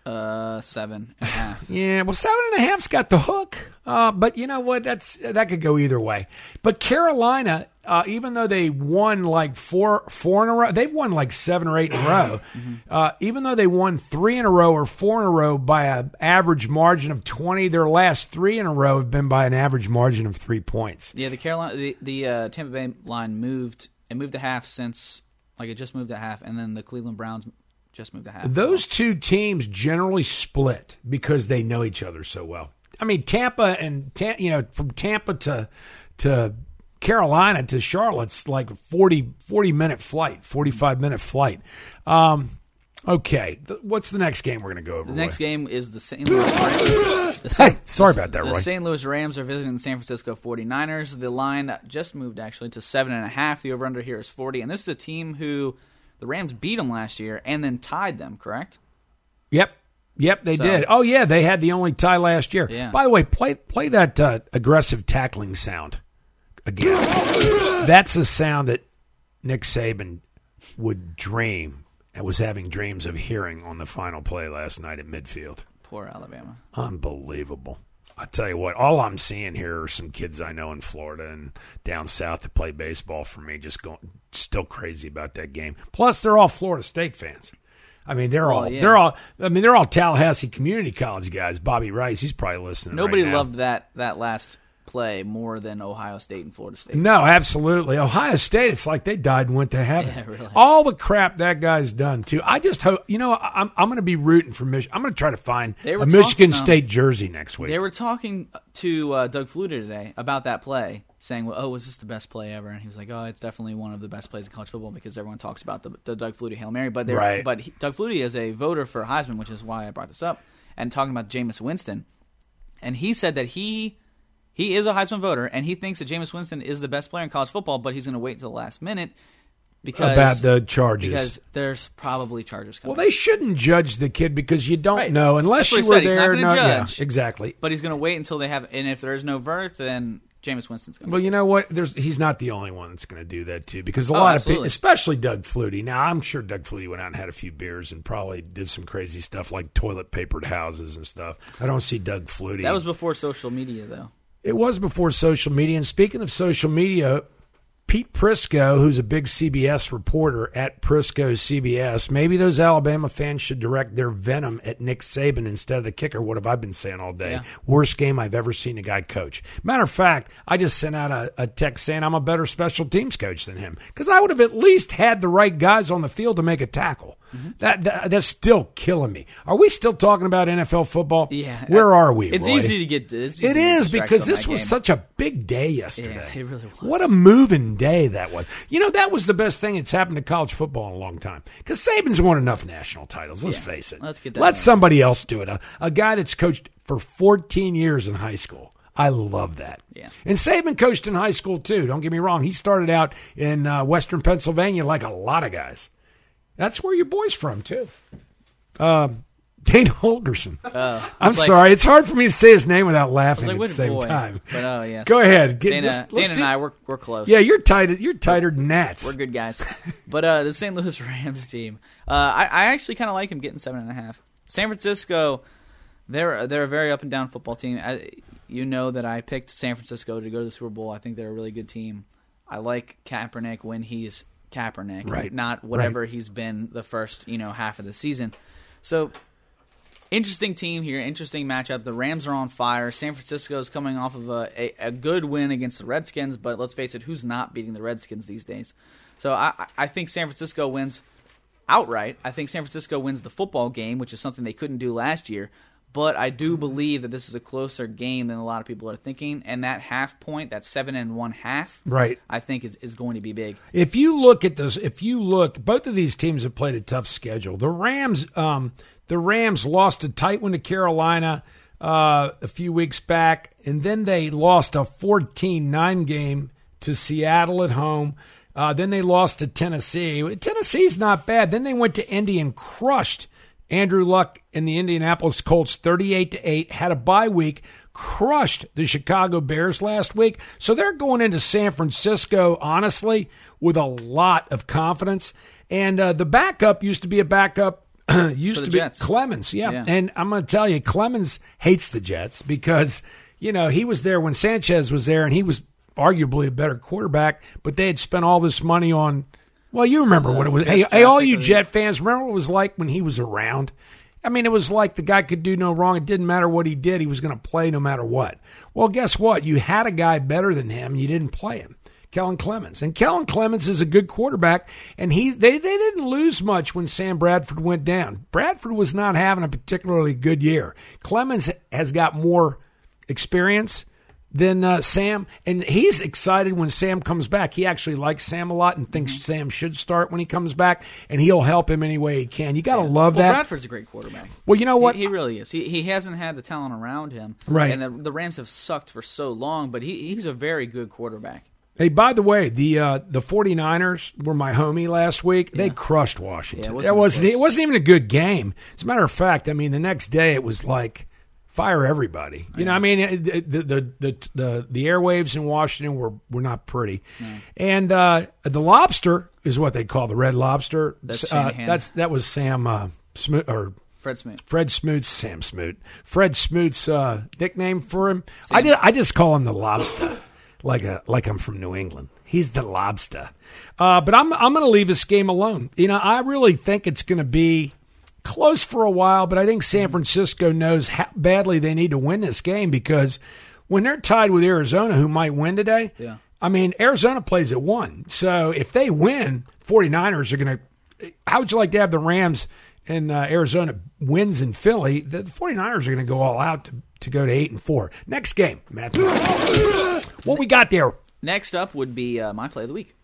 S5: Uh, seven and a half.
S6: Yeah, well, seven and a half's got the hook. Uh, but you know what? That's that could go either way. But Carolina, uh, even though they won like four four in a row, they've won like seven or eight in a row. mm-hmm. uh, even though they won three in a row or four in a row by an average margin of twenty, their last three in a row have been by an average margin of three points.
S5: Yeah, the Carolina, the, the uh, Tampa Bay line moved. It moved a half since, like it just moved a half, and then the Cleveland Browns just moved a half.
S6: Those two teams generally split because they know each other so well. I mean, Tampa and you know, from Tampa to to Carolina to Charlotte's like a forty, forty minute flight, forty-five minute flight. Um, okay, what's the next game we're going to go over?
S5: The next
S6: Roy?
S5: game is the Saint Louis Rams. The Saint,
S6: hey, sorry
S5: the,
S6: about that,
S5: the
S6: Roy.
S5: The Saint Louis Rams are visiting the San Francisco forty-niners. The line just moved actually to seven and a half. The over under here is forty, and this is a team who. The Rams beat them last year and then tied them, correct?
S6: Yep. Yep, they
S5: so,
S6: did. Oh, yeah, they had the only tie last year.
S5: Yeah.
S6: By the way, play play that uh, aggressive tackling sound again. That's a sound that Nick Saban would dream and was having dreams of hearing on the final play last night at midfield.
S5: Poor Alabama.
S6: Unbelievable. I tell you what, all I'm seeing here are some kids I know in Florida and down south that play baseball for me, just going still crazy about that game. Plus, they're all Florida State fans. I mean, they're
S5: well,
S6: all
S5: yeah.
S6: they're all. I mean, they're all Tallahassee Community College guys. Bobby Rice, he's probably listening.
S5: Nobody
S6: right now.
S5: loved that that last play more than Ohio State and Florida State.
S6: No, absolutely. Ohio State, it's like they died and went to heaven.
S5: Yeah, really.
S6: All the crap that guy's done, too. I just hope, you know, I'm, I'm going to be rooting for Michigan. I'm going to try to find a
S5: talking,
S6: Michigan
S5: um,
S6: State jersey next week.
S5: They were talking to uh, Doug Flutie today about that play, saying, well, oh, was this the best play ever? And he was like, oh, it's definitely one of the best plays in college football because everyone talks about the, the Doug Flutie Hail Mary. But,
S6: right.
S5: but he, Doug Flutie is a voter for Heisman, which is why I brought this up, and talking about Jameis Winston. And he said that he... He is a Heisman voter, and he thinks that Jameis Winston is the best player in college football, but he's going to wait until the last minute because
S6: about the charges.
S5: Because there's probably charges coming.
S6: Well, they shouldn't judge the kid because you don't
S5: right.
S6: know unless
S5: That's
S6: you
S5: what
S6: were
S5: he said.
S6: there.
S5: He's not
S6: no,
S5: gonna judge,
S6: yeah, exactly.
S5: But he's going to wait until they have, and if there is no verdict, then Jameis Winston's going to.
S6: Well, you know what? There's he's not the only one that's going to do that too, because a
S5: oh,
S6: lot
S5: absolutely.
S6: of people, especially Doug Flutie. Now, I'm sure Doug Flutie went out and had a few beers and probably did some crazy stuff like toilet papered houses and stuff. I don't see Doug Flutie.
S5: That was before social media, though.
S6: It was before social media. And speaking of social media, Pete Prisco, who's a big C B S reporter at Prisco C B S, maybe those Alabama fans should direct their venom at Nick Saban instead of the kicker. What have I been saying all day?
S5: Yeah.
S6: Worst game I've ever seen a guy coach. Matter of fact, I just sent out a, a text saying I'm a better special teams coach than him because I would have at least had the right guys on the field to make a tackle. Mm-hmm. That, that That's still killing me. Are we still talking about N F L football?
S5: Yeah.
S6: Where are we,
S5: It's
S6: Roy?
S5: easy to get it's easy
S6: It
S5: to get
S6: is
S5: distracted
S6: because
S5: on
S6: this
S5: that
S6: was
S5: game.
S6: such a big day yesterday.
S5: Yeah, it really was.
S6: What a moving day that was. You know, that was the best thing that's happened to college football in a long time. Because Saban's won enough national titles, let's
S5: Yeah.
S6: face it.
S5: Let's get that
S6: Let
S5: right.
S6: somebody else do it. A, a guy that's coached for fourteen years in high school. I love that.
S5: Yeah.
S6: And Saban coached in high school, too. Don't get me wrong. He started out in uh, Western Pennsylvania like a lot of guys. That's where your boy's from, too. Um, Dana Holgerson.
S5: Uh,
S6: I'm
S5: like,
S6: sorry. It's hard for me to say his name without laughing
S5: like,
S6: at
S5: which
S6: the same
S5: boy?
S6: time.
S5: But oh yes.
S6: Go ahead. Get,
S5: Dana,
S6: let's, let's
S5: Dana
S6: do,
S5: and I, we're we're close.
S6: Yeah, you're tight. You're tighter than gnats.
S5: We're good guys. But uh, the Saint Louis Rams team, uh, I, I actually kind of like him getting seven and a half. San Francisco, they're they're a very up and down football team. I, you know that I picked San Francisco to go to the Super Bowl. I think they're a really good team. I like Kaepernick when he's Kaepernick,
S6: Right.
S5: not whatever
S6: Right.
S5: he's been the first you know half of the season. So. Interesting team here, interesting matchup. The Rams are on fire. San Francisco's coming off of a, a, a good win against the Redskins, but let's face it, who's not beating the Redskins these days? So I, I think San Francisco wins outright. I think San Francisco wins the football game, which is something they couldn't do last year. But I do believe that this is a closer game than a lot of people are thinking, and that half point, that seven and one half,
S6: Right.
S5: I think is, is going to be big.
S6: If you look at those, if you look, both of these teams have played a tough schedule. The Rams, um, the Rams lost a tight one to Carolina uh, a few weeks back, and then they lost a fourteen nine game to Seattle at home. Uh, then they lost to Tennessee. Tennessee's not bad. Then they went to Indy and crushed Andrew Luck and the Indianapolis Colts thirty-eight to eight, had a bye week, crushed the Chicago Bears last week. So they're going into San Francisco, honestly, with a lot of confidence. And uh, the backup used to be a backup used
S5: For
S6: to
S5: the
S6: be
S5: Jets.
S6: Clemens. Yeah.
S5: Yeah.
S6: And I'm going to tell you, Clemens hates the Jets because, you know, he was there when Sanchez was there, and he was arguably a better quarterback, but they had spent all this money on, well, you remember what it was. Hey, hey, all you Jet fans, remember what it was like when he was around? I mean, it was like the guy could do no wrong. It didn't matter what he did. He was going to play no matter what. Well, guess what? You had a guy better than him, and you didn't play him. Kellen Clemens. And Kellen Clemens is a good quarterback, and he they, they didn't lose much when Sam Bradford went down. Bradford was not having a particularly good year. Clemens has got more experience than uh, Sam, and he's excited when Sam comes back. He actually likes Sam a lot and thinks mm-hmm. Sam should start when he comes back, and he'll help him any way he can. You got to yeah. love
S5: well,
S6: that.
S5: Bradford's a great quarterback.
S6: Well, you know what?
S5: He, he really is. He he hasn't had the talent around him.
S6: Right.
S5: And the, the Rams have sucked for so long, but he he's a very good quarterback.
S6: Hey, by the way, the uh, the 49ers were my homie last week. Yeah. They crushed Washington.
S5: Yeah, it wasn't,
S6: it, wasn't, it wasn't even a good game. As a matter of fact, I mean, the next day it was like fire everybody. You know, I mean, the the the the, the, the airwaves in Washington were, were not pretty. Yeah. And uh, the Lobster is what they call the Red Lobster.
S5: That's
S6: uh, that's that was Sam uh, Smoot or
S5: Fred Smoot.
S6: Fred Smoot's Sam Smoot. Fred Smoot's uh, nickname for him. Sam. I did, I just call him the Lobster. Like a like I'm from New England. He's the Lobster. Uh, but I'm I'm going to leave this game alone. You know, I really think it's going to be close for a while, but I think San Francisco knows how badly they need to win this game because when they're tied with Arizona, who might win today,
S5: yeah.
S6: I mean, Arizona plays at one. So if they win, 49ers are going to – how would you like to have the Rams and uh, Arizona wins in Philly? The 49ers are going to go all out to, to go to eight and four. Next game, Matthew. What we got there?
S5: Next up would be uh, my play of the week.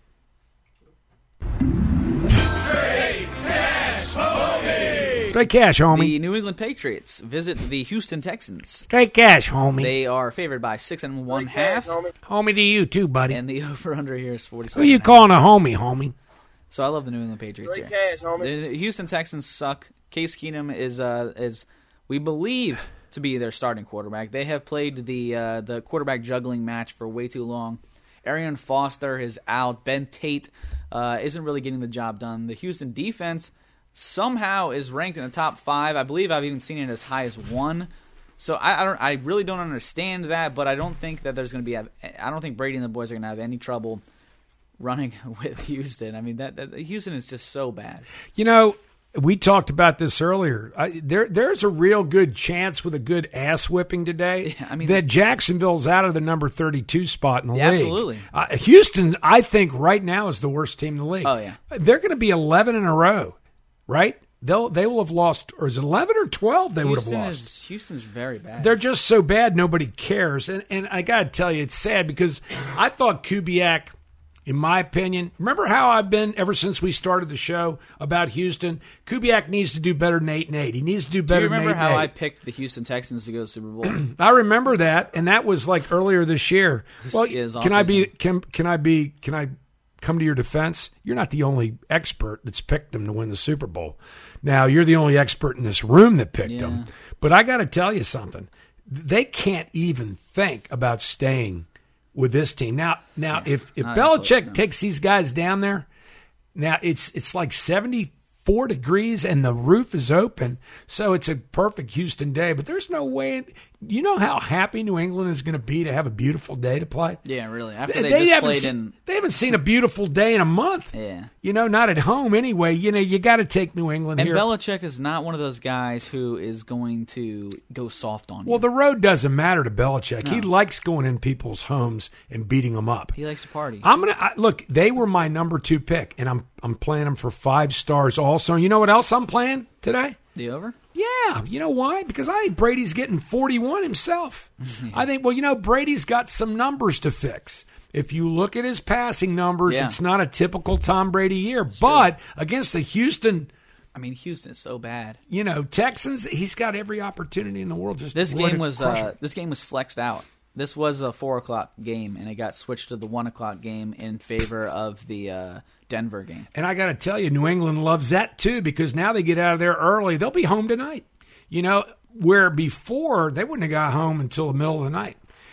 S4: Straight cash, homie.
S6: Straight cash, homie.
S5: The New England Patriots visit the Houston Texans.
S6: Straight cash, homie.
S5: They are favored by six and one Straight half.
S4: Cash, homie.
S6: homie to you too, buddy.
S5: And the over/under here is forty-seven.
S6: Who you calling a homie, homie?
S5: So I love the New England Patriots
S4: Straight
S5: here.
S4: cash, homie.
S5: The Houston Texans suck. Case Keenum is uh, is we believe to be their starting quarterback. They have played the uh, the quarterback juggling match for way too long. Arian Foster is out. Ben Tate uh, isn't really getting the job done. The Houston defense somehow is ranked in the top five. I believe I've even seen it as high as one. So I, I don't. I really don't understand that, but I don't think that there's going to be. I don't think Brady and the boys are going to have any trouble running with Houston. I mean, that, that Houston is just so bad.
S6: You know, we talked about this earlier. I, there, there's a real good chance with a good ass whipping today
S5: yeah, I mean,
S6: that Jacksonville's out of the number thirty-two spot in the
S5: yeah,
S6: league.
S5: Absolutely.
S6: Uh, Houston, I think, right now is the worst team in the league.
S5: Oh yeah,
S6: they're going to be eleven in a row, right? They'll they will have lost, or is it eleven or twelve? They
S5: Houston
S6: would have lost.
S5: Is, Houston's very bad.
S6: They're just so bad, nobody cares. And and I got to tell you, it's sad because I thought Kubiak. In my opinion, remember how I've been ever since we started the show about Houston? Kubiak needs to do better than eight and eight. He needs to do better.
S5: Do you remember
S6: than eight
S5: how
S6: and eight.
S5: I picked the Houston Texans to go to the Super Bowl?
S6: I remember that, and that was like earlier this year.
S5: This
S6: well,
S5: is
S6: can I be?
S5: awesome.
S6: Can can I be? Can I come to your defense? You're not the only expert that's picked them to win the Super Bowl. Now you're the only expert in this room that picked
S5: Yeah.
S6: them. But I got to tell you something. They can't even think about staying with this team. Now, now
S5: Yeah,
S6: if, if
S5: not
S6: Belichick
S5: close, no.
S6: takes these guys down there, now it's it's like seventy-four degrees and the roof is open, so it's a perfect Houston day. But there's no way. You know how happy New England is going to be to have a beautiful day to play?
S5: Yeah, really. After
S6: They,
S5: they,
S6: they
S5: just
S6: haven't
S5: played
S6: seen,
S5: in,
S6: they haven't seen a beautiful day in a month.
S5: yeah.
S6: You know, not at home anyway. You know, you got to take New England
S5: And
S6: here.
S5: Belichick is not one of those guys who is going to go soft on you.
S6: Well, the road doesn't matter to Belichick. He likes going in people's homes and beating them up.
S5: He likes to party.
S6: I'm gonna I, look. They were my number two pick, and I'm I'm playing them for five stars. Also, you know what else I'm playing today?
S5: The over?
S6: Yeah, you know why? Because I think Brady's getting forty-one himself. I think, well, you know, Brady's got some numbers to fix. If you look at his passing numbers,
S5: Yeah.
S6: it's not a typical Tom Brady year. But against the Houston,
S5: I mean, Houston is so bad.
S6: you know, Texans, he's got every opportunity in the world. Just
S5: This
S6: to
S5: game was
S6: crush
S5: uh,
S6: it.
S5: this game was flexed out. This was a four o'clock game, and it got switched to the one o'clock game in favor of the uh, Denver game.
S6: And I got to tell you, New England loves that too because now they get out of there early. They'll be home tonight. You know, where before they wouldn't have got home until the middle of the night.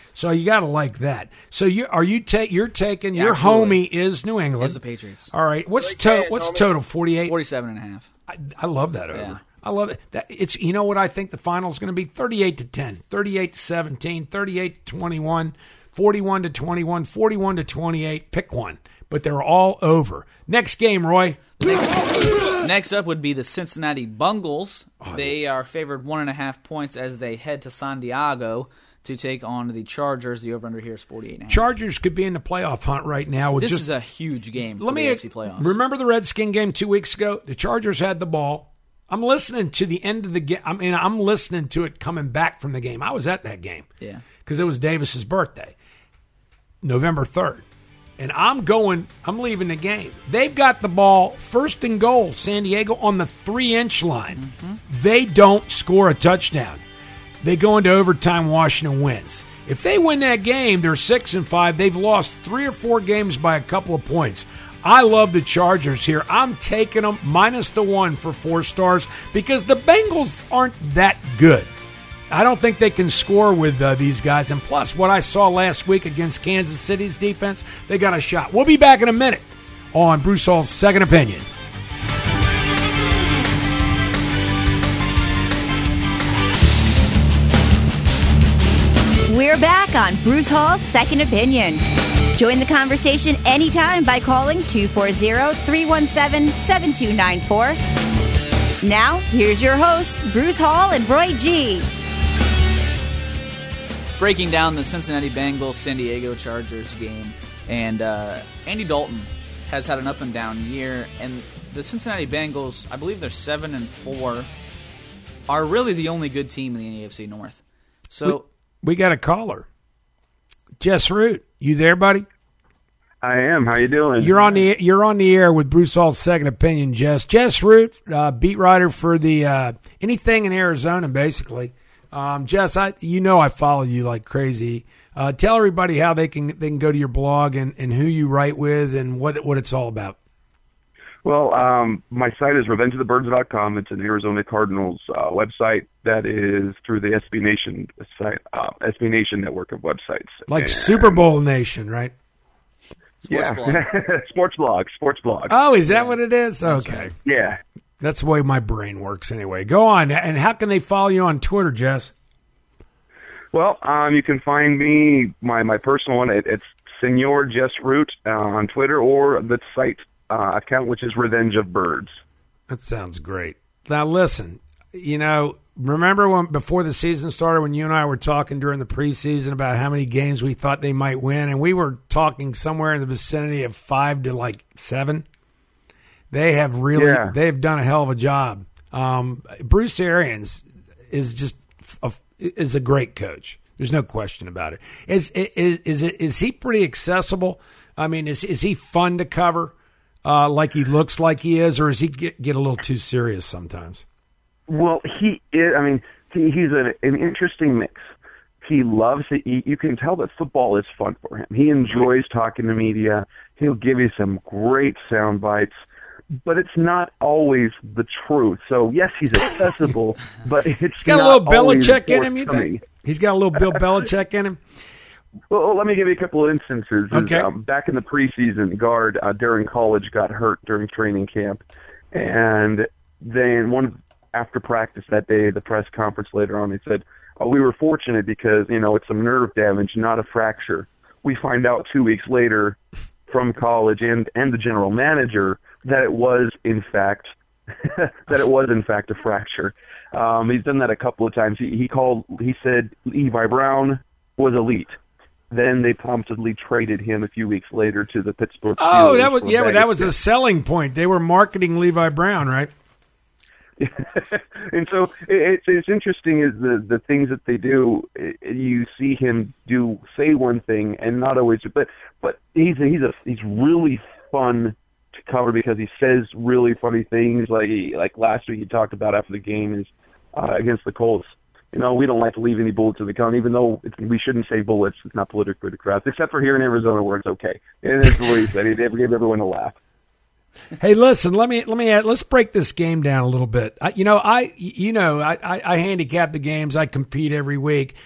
S6: So you got to like that. So you are you take you're taking
S5: Yeah,
S6: your
S5: absolutely.
S6: homie is New England.
S5: It's the Patriots.
S6: All right. What's
S8: Like
S6: to,
S8: cash,
S6: what's
S8: homie.
S6: total? forty-eight.
S5: forty-seven and a half.
S6: I, I love that over.
S5: Yeah.
S6: I love it. That it's you know what I think the final is going to be thirty-eight to ten, thirty-eight to seventeen, thirty-eight to twenty-one, forty-one to twenty-one, forty-one to twenty-eight. Pick one, but they're all over. Next game, Roy.
S5: Next up would be the Cincinnati Bengals. They are favored one and a half points as they head to San Diego to take on the Chargers. The over-under here is forty-eight and a half.
S6: Chargers could be in the playoff hunt right now. With
S5: This
S6: just,
S5: is a huge game for
S6: let
S5: the
S6: me
S5: A F C playoffs.
S6: remember the Redskin game two weeks ago. The Chargers had the ball. I'm listening to the end of the game. I mean, I'm listening to it coming back from the game. I was at that game.
S5: Yeah.
S6: Because it was Davis's birthday, November third. And I'm going, I'm leaving the game. They've got the ball first and goal, San Diego, on the three-inch line.
S5: Mm-hmm.
S6: They don't score a touchdown. They go into overtime, Washington wins. If they win that game, they're six and five. They've lost three or four games by a couple of points. I love the Chargers here. I'm taking them minus the one for four stars because the Bengals aren't that good. I don't think they can score with uh, these guys. And plus, what I saw last week against Kansas City's defense, they got a shot. We'll be back in a minute on Bruce Hall's Second Opinion.
S1: We're back on Bruce Hall's Second Opinion. Join the conversation anytime by calling two four zero, three one seven, seven two nine four. Now, here's your hosts, Bruce Hall and Roy G.
S5: Breaking down the Cincinnati Bengals San Diego Chargers game, and uh, Andy Dalton has had an up and down year, and the Cincinnati Bengals, I believe they're seven and four, are really the only good team in the A F C North. So
S6: we, we got a caller, Jess Root. You there, buddy?
S9: I am. How you doing?
S6: You're on the you're on the air with Bruce Hall's Second Opinion, Jess. Jess Root, uh, beat writer for the uh, anything in Arizona, basically. Um, Jess, I you know I follow you like crazy. Uh, tell everybody how they can they can go to your blog and, and who you write with and what what it's all about.
S9: Well, um, my site is revenge of the birds dot com. It's an Arizona Cardinals uh, website that is through the S B Nation site, uh, S B Nation network of websites.
S6: Like
S9: and,
S6: Super Bowl Nation, right?
S5: Sports
S9: yeah,
S5: blog.
S9: sports blog, sports blog.
S6: Oh, is that
S5: Yeah.
S6: what it is?
S5: That's
S6: Okay.
S5: right.
S9: Yeah.
S6: That's the way my brain works anyway. Go on. And how can they follow you on Twitter, Jess?
S9: Well, um, you can find me, my, my personal one, it, it's Senor Jess Root uh, on Twitter, or the site uh, account, which is Revenge of Birds.
S6: That sounds great. Now, listen, you know, remember when before the season started when you and I were talking during the preseason about how many games we thought they might win, and we were talking somewhere in the vicinity of five to like seven? They have really,
S9: Yeah.
S6: they've done a hell of a job. Um, Bruce Arians is just a, is a great coach. There's no question about it. Is is is it is he pretty accessible? I mean, is is he fun to cover, uh, like he looks like he is, or does he get get a little too serious sometimes?
S9: Well, he is, I mean, he, he's an, an interesting mix. He loves it. He, you can tell that football is fun for him. He enjoys talking to media. He'll give you some great sound bites, but it's not always the truth. So, yes, he's accessible, but it's
S6: He's got a
S9: not
S6: little
S9: always
S6: Belichick in him, you
S9: forthcoming.
S6: think? He's got a little Bill Belichick in him?
S9: Well, let me give you a couple of instances.
S6: Okay.
S9: Um, back in the preseason, guard uh, during college got hurt during training camp, and then one after practice that day, the press conference later on, they said, oh, we were fortunate because, you know, it's some nerve damage, not a fracture. We find out two weeks later from college and, and the general manager that it was, in fact, that it was, in fact, a fracture. Um, he's done that a couple of times. He, he called, he said Levi Brown was elite. Then they promptly traded him a few weeks later to the Pittsburgh Steelers.
S6: Oh, that was
S9: for a
S6: yeah, but
S9: bag
S6: that
S9: of
S6: was a
S9: chips.
S6: selling point. They were marketing Levi Brown, right?
S9: And so it's it's interesting is the the things that they do. You see him do say one thing and not always, but but he's a, he's a he's really fun to cover because he says really funny things. Like he, like last week he talked about after the game is uh, against the Colts. You know, we don't like to leave any bullets in the gun, even though it's, we shouldn't say bullets. It's not politically correct, except for here in Arizona where it's okay. And that's what he said. He gave everyone a laugh.
S6: Hey, listen, let me let me add, let's break this game down a little bit. I, you know, I you know I, I, I handicap the games. I compete every week.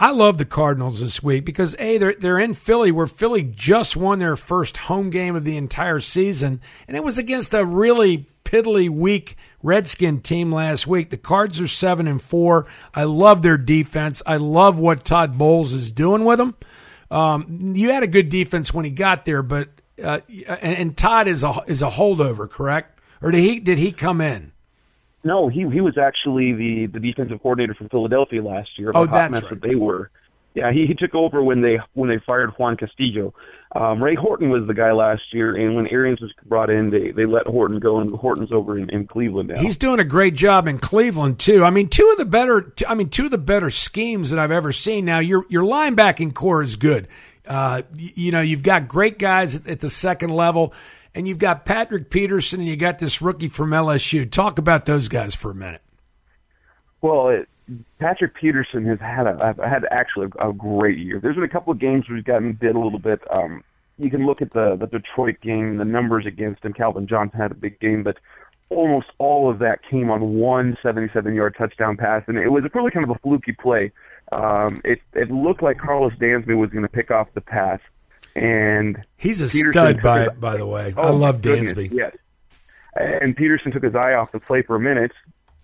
S6: I love the Cardinals this week because, A, they're, they're in Philly, where Philly just won their first home game of the entire season, and it was against a really piddly, weak Redskin team last week. The Cards are seven and four. I love their defense. I love what Todd Bowles is doing with them. Um, you had a good defense when he got there, but uh, and, and Todd is a is a holdover, correct? Or did he did he come in?
S9: No, he he was actually the, the defensive coordinator for Philadelphia last year.
S6: Oh,
S9: the hot
S6: that's
S9: mess
S6: right.
S9: that they were. Yeah, he, he took over when they when they fired Juan Castillo. Um, Ray Horton was the guy last year, and when Arians was brought in, they, they let Horton go, and Horton's over in, in Cleveland now.
S6: He's doing a great job in Cleveland too. I mean, two of the better I mean two of the better schemes that I've ever seen. Now, your your linebacking core is good. Uh, you, you know, you've got great guys at, at the second level. And you've got Patrick Peterson, and you got this rookie from L S U. Talk about those guys for a minute.
S9: Well, it, Patrick Peterson has had a, had actually a, a great year. There's been a couple of games where he's gotten bit a little bit. Um, you can look at the, the Detroit game, the numbers against him. Calvin Johnson had a big game, but almost all of that came on one seventy-seven-yard touchdown pass, and it was really kind of a fluky play. Um, it, it looked like Carlos Dansby was going to pick off the pass. And
S6: he's a
S9: Peterson
S6: stud, by
S9: his,
S6: by the way.
S9: Oh,
S6: I love
S9: goodness,
S6: Dansby.
S9: Yes, and Peterson took his eye off the play for a minute,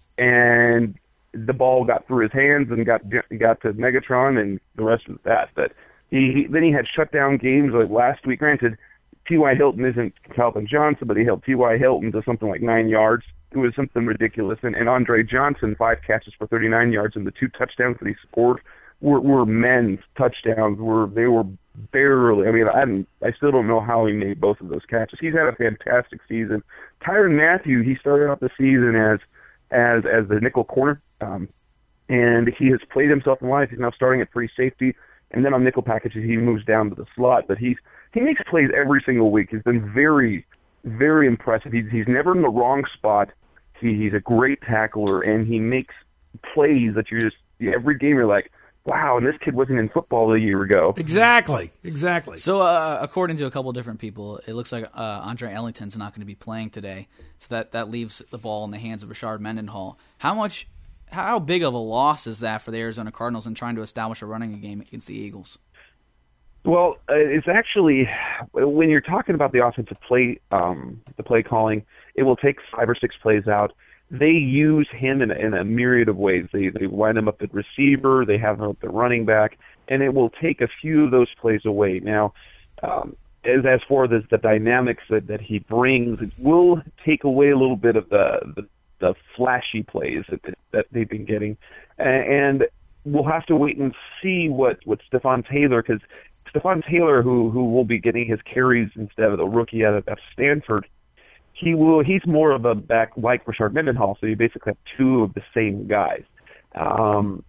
S9: and the ball got through his hands and got got to Megatron, and the rest was that. But he, he then he had shutdown games like last week. Granted, T Y. Hilton isn't Calvin Johnson, but he held T Y. Hilton to something like nine yards. It was something ridiculous. And, and Andre Johnson, five catches for thirty-nine yards, and the two touchdowns that he scored were, were men's touchdowns. Were they were barely. I mean, I didn't, I still don't know how he made both of those catches. He's had a fantastic season. Tyrann Mathieu, he started out the season as as as the nickel corner, um, and he has played himself in life. He's now starting at free safety, and then on nickel packages he moves down to the slot. But he's he makes plays every single week. He's been very, very impressive. He's he's never in the wrong spot. He, he's a great tackler, and he makes plays that you just every game you're like, wow, and this kid wasn't in football a year ago.
S6: Exactly, exactly.
S5: So, uh, according to a couple different people, it looks like uh, Andre Ellington's not going to be playing today. So that, that leaves the ball in the hands of Rashard Mendenhall. How much, how big of a loss is that for the Arizona Cardinals in trying to establish a running game against the Eagles?
S9: Well, uh, it's actually when you're talking about the offensive play, um, the play calling, it will take five or six plays out. They use him in a, in a myriad of ways. They they line him up at receiver, they have him up at running back, and it will take a few of those plays away. Now, um, as as for the, the dynamics that, that he brings, it will take away a little bit of the the, the flashy plays that, that they've been getting, and we'll have to wait and see what what Stepfan Taylor, because Stepfan Taylor, who who will be getting his carries instead of the rookie out of, out of Stanford. He will. He's more of a back like Rashard Mendenhall, so you basically have two of the same guys. Um,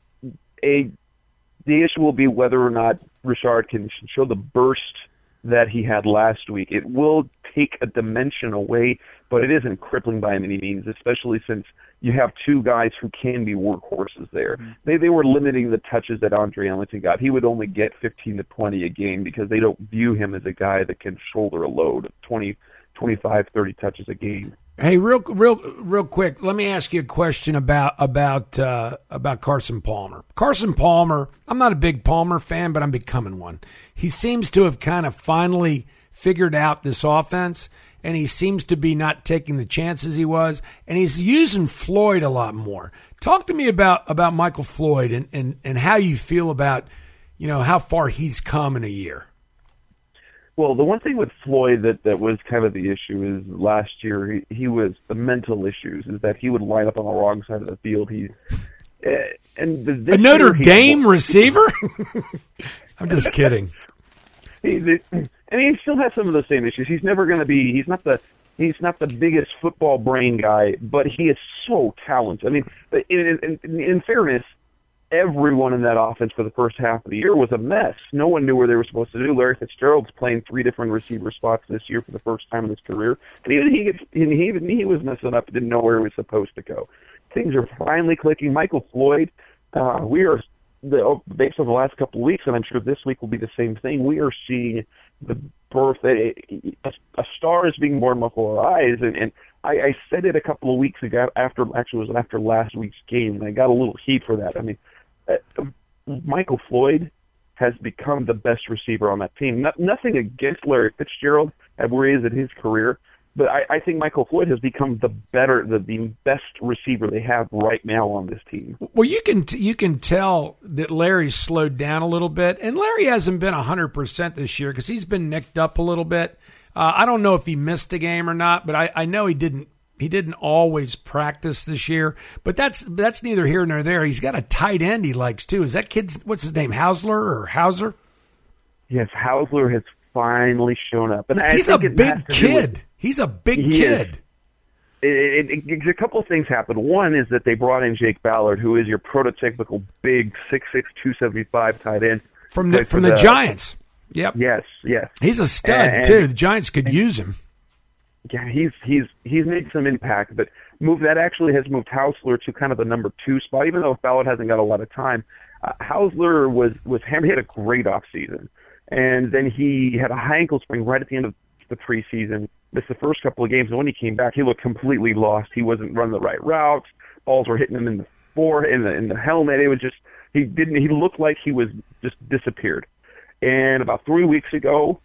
S9: a the issue will be whether or not Rashard can show the burst that he had last week. It will take a dimension away, but it isn't crippling by any means, especially since you have two guys who can be workhorses there. Mm-hmm. They they were limiting the touches that Andre Ellington got. He would only get fifteen to twenty a game because they don't view him as a guy that can shoulder a load of twenty. twenty-five, thirty touches a game.
S6: Hey, real, real, real quick. Let me ask you a question about about uh, about Carson Palmer. Carson Palmer. I'm not a big Palmer fan, but I'm becoming one. He seems to have kind of finally figured out this offense, and he seems to be not taking the chances he was, and he's using Floyd a lot more. Talk to me about about Michael Floyd and and and how you feel about, you know, how far he's come in a year.
S9: Well, the one thing with Floyd that, that was kind of the issue is last year he, he was the mental issues is that he would line up on the wrong side of the field. He uh, and this
S6: a Notre
S9: he,
S6: Dame receiver. I'm just kidding.
S9: He, the, and he still has some of those same issues. He's never going to be. He's not the. He's not the biggest football brain guy, but he is so talented. I mean, in, in, in fairness, everyone in that offense for the first half of the year was a mess. No one knew where they were supposed to do. Larry Fitzgerald's playing three different receiver spots this year for the first time in his career. And even he, gets, and he, even he was messing up and didn't know where he was supposed to go. Things are finally clicking. Michael Floyd, uh, we are, the, based on the last couple of weeks, and I'm sure this week will be the same thing, we are seeing the birth, a, a star is being born before our eyes. And, and I, I said it a couple of weeks ago, after actually it was after last week's game, and I got a little heat for that. I mean, Michael Floyd has become the best receiver on that team. No, nothing against Larry Fitzgerald at where he is in his career, but I, I think Michael Floyd has become the better, the, the best receiver they have right now on this team.
S6: Well, you can you can tell that Larry's slowed down a little bit, and Larry hasn't been one hundred percent this year because he's been nicked up a little bit. Uh, I don't know if he missed a game or not, but I, I know he didn't. He didn't always practice this year, but that's that's neither here nor there. He's got a tight end he likes too. Is that kid's what's his name? Hausler or Hauser?
S9: Yes, Hausler has finally shown up, and
S6: he's
S9: I
S6: a
S9: think
S6: big kid. He's a big kid.
S9: It, it, it, it, a couple of things happened. One is that they brought in Jake Ballard, who is your prototypical big six six, two seventy-five tight end
S6: from the from the, the Giants. Yep.
S9: Yes, yes.
S6: He's a stud and,
S9: too.
S6: The Giants could
S9: and,
S6: use him.
S9: Yeah, he's he's he's made some impact, but move that actually has moved Hausler to kind of the number two spot. Even though Ballard hasn't got a lot of time, uh, Hausler was was he had a great off season, and then he had a high ankle sprain right at the end of the preseason. Missed the first couple of games, and when he came back, he looked completely lost. He wasn't running the right routes. Balls were hitting him in the forehead, in the in the helmet. It was just he didn't. He looked like he was just disappeared. And about three weeks ago,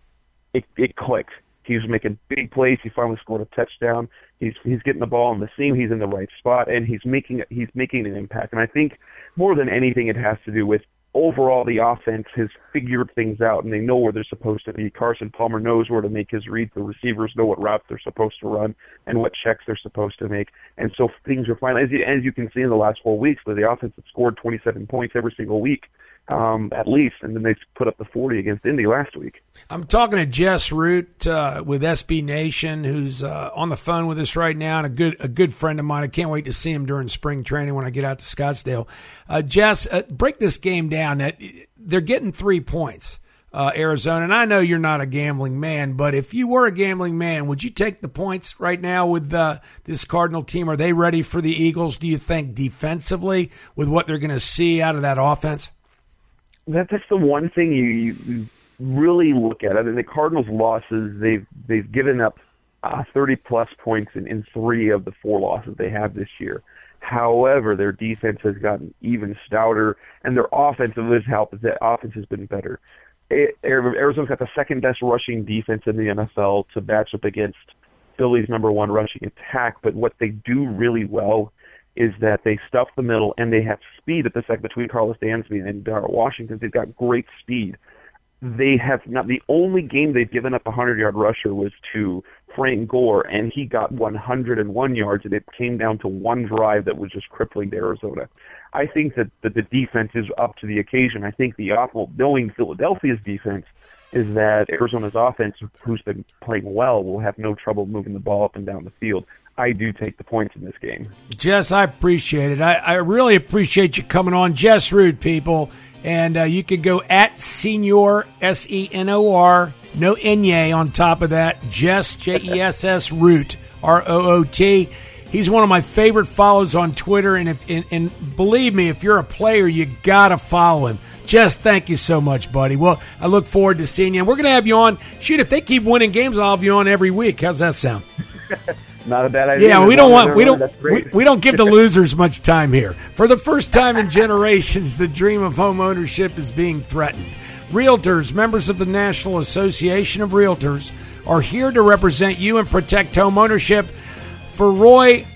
S9: it it clicked. He was making big plays. He finally scored a touchdown. He's he's getting the ball on the seam. He's in the right spot, and he's making he's making an impact. And I think more than anything, it has to do with overall the offense has figured things out, and they know where they're supposed to be. Carson Palmer knows where to make his reads. The receivers know what routes they're supposed to run and what checks they're supposed to make. And so things are fine. As you, as you can see in the last four weeks, where the offense has scored twenty-seven points every single week. Um, at least, and then they put up the forty against Indy last week.
S6: I'm talking to Jess Root uh, with S B Nation, who's uh, on the phone with us right now, and a good a good friend of mine. I can't wait to see him during spring training when I get out to Scottsdale. Uh, Jess, uh, break this game down. That they're getting three points, uh, Arizona, and I know you're not a gambling man, but if you were a gambling man, would you take the points right now with uh, this Cardinal team? Are they ready for the Eagles, do you think, defensively with what they're going to see out of that offense?
S9: That, that's the one thing you, you really look at. I mean, the Cardinals' losses, they've they've given up uh, thirty plus points in, in three of the four losses they have this year. However, their defense has gotten even stouter, and their offense has helped. That offense has been better. It, Arizona's got the second best rushing defense in the N F L to match up against Philly's number one rushing attack. But what they do really well is that they stuff the middle, and they have speed at the second between Carlos Dansby and Darrell Washington. They've got great speed. They have not. The only game they've given up a hundred-yard rusher was to Frank Gore, and he got one hundred one yards, and it came down to one drive that was just crippling to Arizona. I think that, that the defense is up to the occasion. I think the awful, knowing Philadelphia's defense, is that Arizona's offense, who's been playing well, will have no trouble moving the ball up and down the field. I do take the points in this game. Jess,
S6: I appreciate it. I, I really appreciate you coming on. Jess Root, people. And uh, you could go at Senior, S E N O R, no Enye on top of that. Jess, J E S S, Root, R O O T. He's one of my favorite follows on Twitter. And, if, and, and believe me, if you're a player, you got to follow him. Jess, thank you so much, buddy. Well, I look forward to seeing you. And we're going to have you on. Shoot, if they keep winning games, I'll have you on every week. How's that sound?
S9: Not a bad idea.
S6: Yeah, we don't want we don't we, we don't give the losers much time here. For the first time in generations, the dream of home ownership is being threatened. Realtors, members of the National Association of Realtors, are here to represent you and protect home ownership. For Roy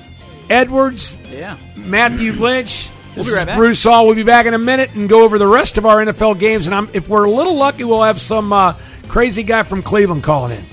S6: Edwards,
S5: yeah,
S6: Matthew Lynch, this
S5: we'll
S6: is
S5: right
S6: Bruce Hall. We'll be back in a minute and go over the rest of our N F L games. And I'm, if we're a little lucky, we'll have some uh, crazy guy from Cleveland calling in.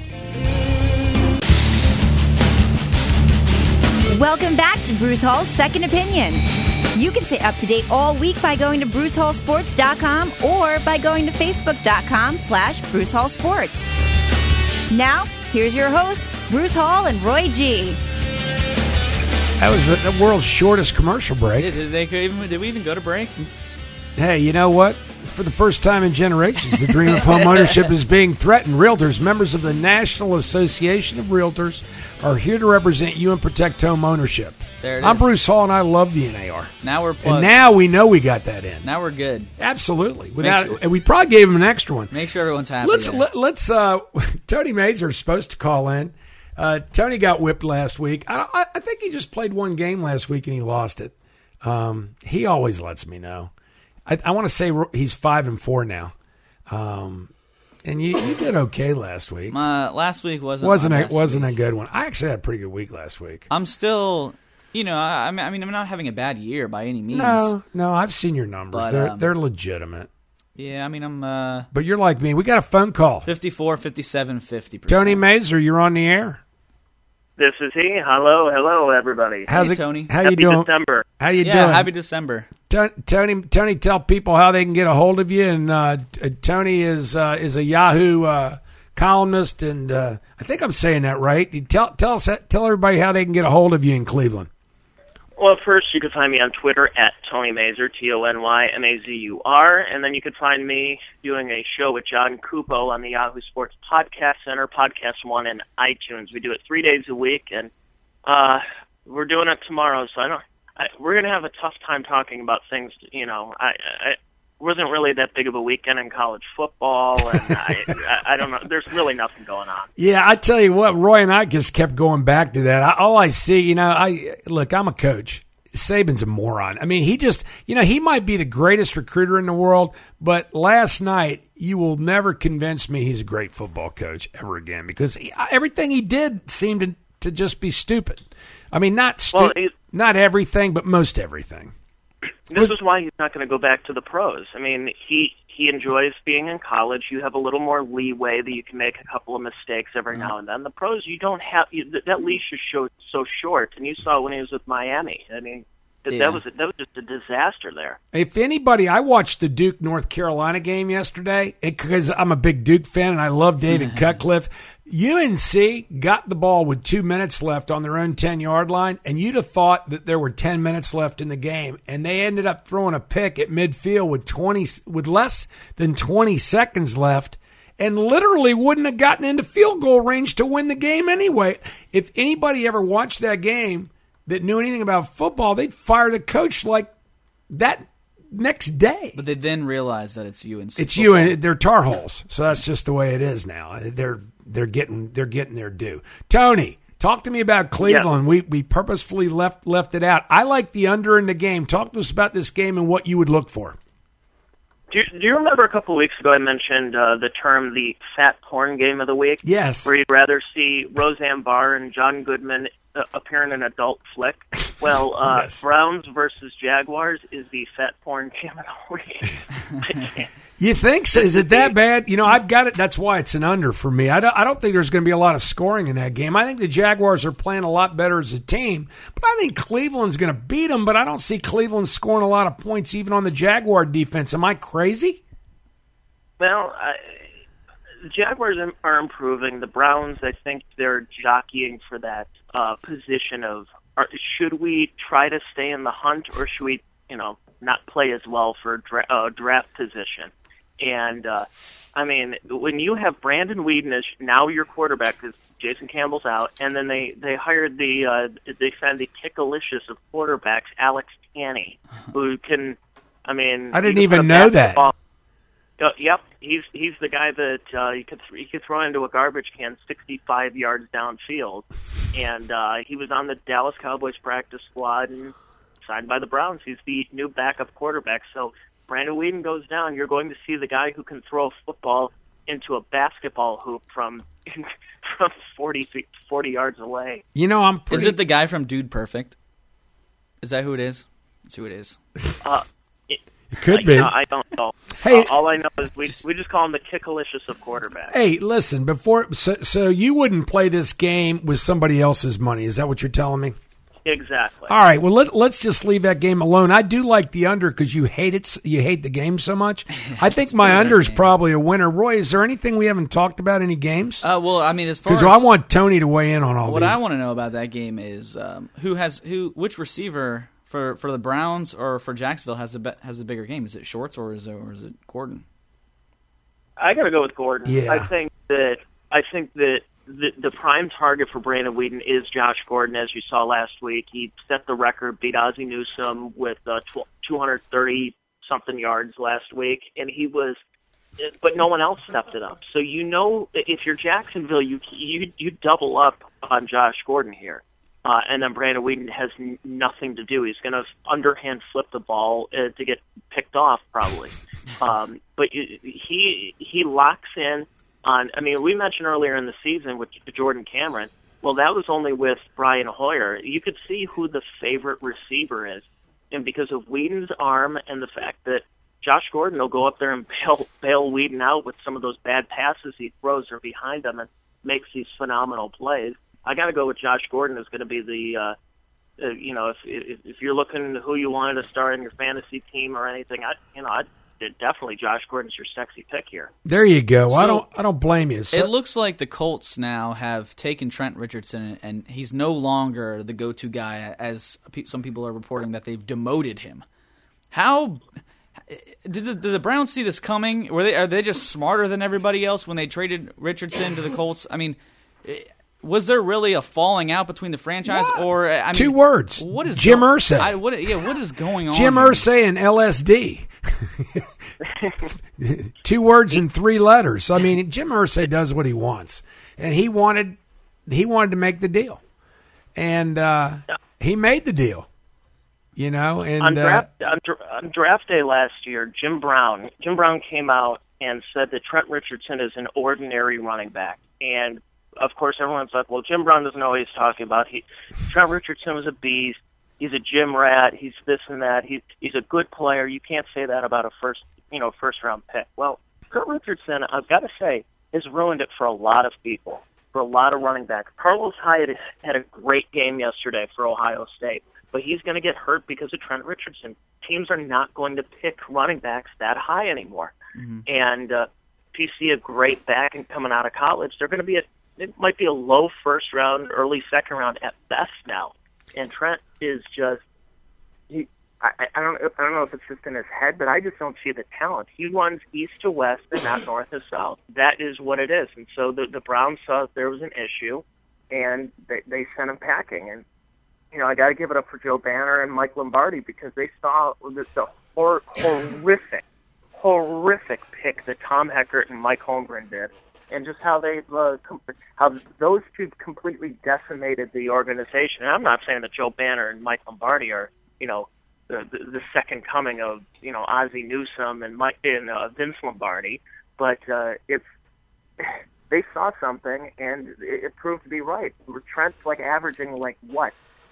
S1: Welcome back to Bruce Hall's Second Opinion. You can stay up to date all week by going to bruce hall sports dot com or by going to facebook dot com slash bruce hall sports. Now, here's your hosts, Bruce Hall and Roy G.
S6: That was the, the world's shortest commercial break.
S5: Did, did, they even, did we even go to break?
S6: Hey, you know what? For the first time in generations, the dream of home ownership is being threatened. Realtors, members of the National Association of Realtors, are here to represent you and protect home ownership.
S5: There it
S6: I'm
S5: is.
S6: Bruce Hall, and I love the N A R.
S5: Now we're plugged.
S6: And now we know we got that in.
S5: Now we're good.
S6: Absolutely. Without,
S5: sure.
S6: And we probably gave him an extra one.
S5: Make sure everyone's happy.
S6: Let's let, let's. Uh, Tony Mazur is supposed to call in. Uh, Tony got whipped last week. I, I, I think he just played one game last week and he lost it. Um, he always lets me know. I, I want to say he's five and four now. Um, and you, you did okay last week.
S5: Uh, last week wasn't
S6: wasn't
S5: my
S6: a,
S5: best
S6: wasn't
S5: week.
S6: a good one. I actually had a pretty good week last week.
S5: I'm still, you know, I, I mean, I'm not having a bad year by any means.
S6: No, no, I've seen your numbers.
S5: But,
S6: they're
S5: um,
S6: they're legitimate.
S5: Yeah, I mean, I'm uh,
S6: But you're like me. We got a phone call.
S5: fifty-four, fifty-seven, fifty percent.
S6: Tony Mazer, you're on the air.
S8: This is he. Hello, hello, everybody.
S6: How's
S5: Hey,
S6: it,
S5: Tony.
S6: How
S8: Happy
S6: you doing?
S8: December.
S6: How you
S5: Yeah,
S6: doing?
S5: happy December.
S6: Tony, Tony, Tony, tell people how they can get a hold of you. And uh, t- Tony is uh, is a Yahoo uh, columnist, and uh, I think I'm saying that right. You tell tell us tell everybody how they can get a hold of you in Cleveland.
S8: Well, first, you can find me on Twitter at Tony Mazur, T O N Y M A Z U R, and then you can find me doing a show with John Cupo on the Yahoo Sports Podcast Center, Podcast One, and iTunes. We do it three days a week, and uh, we're doing it tomorrow, so I don't. I, we're going to have a tough time talking about things, you know. I, I wasn't really that big of a weekend in college football, and I, I, I don't know. There's really nothing going on.
S6: Yeah, I tell you what, Roy and I just kept going back to that. I, all I see, you know, I look, I'm a coach. Saban's a moron. I mean, he just, you know, he might be the greatest recruiter in the world, but last night, you will never convince me he's a great football coach ever again, because he, everything he did seemed to, to just be stupid. I mean, not stu-
S8: Well, he-
S6: not everything, but most everything.
S8: This was, is why he's not going to go back to the pros. I mean, he he enjoys being in college. You have a little more leeway that you can make a couple of mistakes every mm-hmm. now and then. The pros, you don't have you, that leash is so, so short, and you saw when he was with Miami. I mean, that, yeah. that was that was just a disaster there.
S6: If anybody, I watched the Duke North Carolina game yesterday because I'm a big Duke fan and I love David Cutcliffe. U N C got the ball with two minutes left on their own ten-yard line, and you'd have thought that there were ten minutes left in the game, and they ended up throwing a pick at midfield with twenty with less than twenty seconds left, and literally wouldn't have gotten into field goal range to win the game anyway. If anybody ever watched that game that knew anything about football, they'd fire the coach like that next day.
S5: But they then realize that it's U N C.
S6: It's you and they're Tar Heels, so that's just the way it is now. They're they're getting they're getting their due. Tony, talk to me about Cleveland. Yeah. We we purposefully left left it out. I like the under in the game. Talk to us about this game and what you would look for.
S8: Do you, do you remember a couple of weeks ago I mentioned uh, the term the fat porn game of the week?
S6: Yes.
S8: Where you'd rather see Roseanne Barr and John Goodman uh, appear in an adult flick. Well, uh, yes. Browns versus Jaguars is the fat porn game of the week.
S6: You think so? Is it that bad? You know, I've got it. That's why it's an under for me. I don't, I don't think there's going to be a lot of scoring in that game. I think the Jaguars are playing a lot better as a team, but I think Cleveland's going to beat them, but I don't see Cleveland scoring a lot of points even on the Jaguar defense. Am I crazy?
S8: Well, I, the Jaguars are improving. The Browns, I think they're jockeying for that uh, position of, are, should we try to stay in the hunt or should we, you know, not play as well for dra- uh, draft position? And, uh, I mean, when you have Brandon Weeden as now your quarterback because Jason Campbell's out, and then they, they hired the, uh, they found the kickalicious of quarterbacks, Alex Tanney, who can, I mean...
S6: I didn't even know that.
S8: Uh, yep, he's he's the guy that uh, you could you could throw into a garbage can sixty-five yards downfield, and uh, he was on the Dallas Cowboys practice squad and signed by the Browns. He's the new backup quarterback. So Brandon Weeden goes down. You're going to see the guy who can throw a football into a basketball hoop from from forty feet, forty yards away.
S6: You know, I'm. Pretty...
S5: Is it the guy from Dude Perfect? Is that who it is? That's who it is.
S8: Uh, it,
S6: It could
S8: I,
S6: be.
S8: You know, I don't know.
S6: Hey,
S8: uh, all I know is we we just call him the kickalicious of quarterbacks.
S6: Hey, listen, before so, so you wouldn't play this game with somebody else's money. Is that what you're telling me?
S8: Exactly.
S6: All right. Well, let, let's just leave that game alone. I do like the under because you hate it. You hate the game so much. I think my under is probably a winner. Roy, is there anything we haven't talked about? Any games?
S5: Uh, well, I mean, as far as
S6: because I want Tony to weigh in on all
S5: what
S6: these.
S5: I want to know about that game is um, who has who, which receiver for, for the Browns or for Jacksonville has a be, has a bigger game. Is it Shorts or is it or is it Gordon?
S8: I got to go with Gordon.
S6: Yeah.
S8: I think that I think that. The, the prime target for Brandon Weeden is Josh Gordon, as you saw last week. He set the record, beat Ozzie Newsome with uh, two hundred thirty-something yards last week, and he was, but no one else stepped it up. So you know, if you're Jacksonville, you you you double up on Josh Gordon here. Uh, and then Brandon Whedon has n- nothing to do. He's going to underhand flip the ball uh, to get picked off, probably. um, but you, he he locks in on. I mean, we mentioned earlier in the season with Jordan Cameron. Well, that was only with Brian Hoyer. You could see who the favorite receiver is, and because of Whedon's arm and the fact that Josh Gordon will go up there and bail, bail Whedon out with some of those bad passes he throws or behind him and makes these phenomenal plays. I got to go with Josh Gordon, who's going to be the, uh, uh, you know, if, if if you're looking who you wanted to start in your fantasy team or anything, I, you know, I definitely Josh Gordon's your sexy pick here.
S6: There you go.
S5: So,
S6: I don't, I don't blame you. So,
S5: it looks like the Colts now have taken Trent Richardson, and he's no longer the go-to guy, as some people are reporting that they've demoted him. How did the, did the Browns see this coming? Were they are they just smarter than everybody else when they traded Richardson to the Colts? I mean. Was there really a falling out between the franchise,
S6: what?
S5: or I mean,
S6: two words?
S5: What is
S6: Jim
S5: go-
S6: Irsay?
S5: I, what, yeah, what is going on?
S6: Jim
S5: here?
S6: Irsay and L S D. Two words and three letters. I mean, Jim Irsay does what he wants, and he wanted he wanted to make the deal, and uh, he made the deal. You know, and
S8: on draft,
S6: uh,
S8: on, on draft day last year, Jim Brown Jim Brown came out and said that Trent Richardson is an ordinary running back, and of course, everyone's like, well, Jim Brown doesn't know what he's talking about. He, Trent Richardson was a beast. He's a gym rat. He's this and that. He, he's a good player. You can't say that about a first, you know, first round pick. Well, Trent Richardson, I've got to say, has ruined it for a lot of people, for a lot of running backs. Carlos Hyde had a great game yesterday for Ohio State, but he's going to get hurt because of Trent Richardson. Teams are not going to pick running backs that high anymore. Mm-hmm. And uh, if you see a great back and coming out of college, they're going to be a It might be a low first round, early second round at best now, and Trent is just. He, I, I don't. I don't know if it's just in his head, but I just don't see the talent. He runs east to west and not north to south. That is what it is, and so the the Browns saw that there was an issue, and they they sent him packing. And you know, I got to give it up for Joe Banner and Mike Lombardi because they saw the, the hor- horrific, horrific pick that Tom Heckert and Mike Holmgren did. And just how they uh, com- how those two completely decimated the organization. And I'm not saying that Joe Banner and Mike Lombardi are, you know, the the, the second coming of, you know, Ozzie Newsome and Mike and uh, Vince Lombardi, but uh, it's they saw something and it, it proved to be right. Trent's like averaging like what?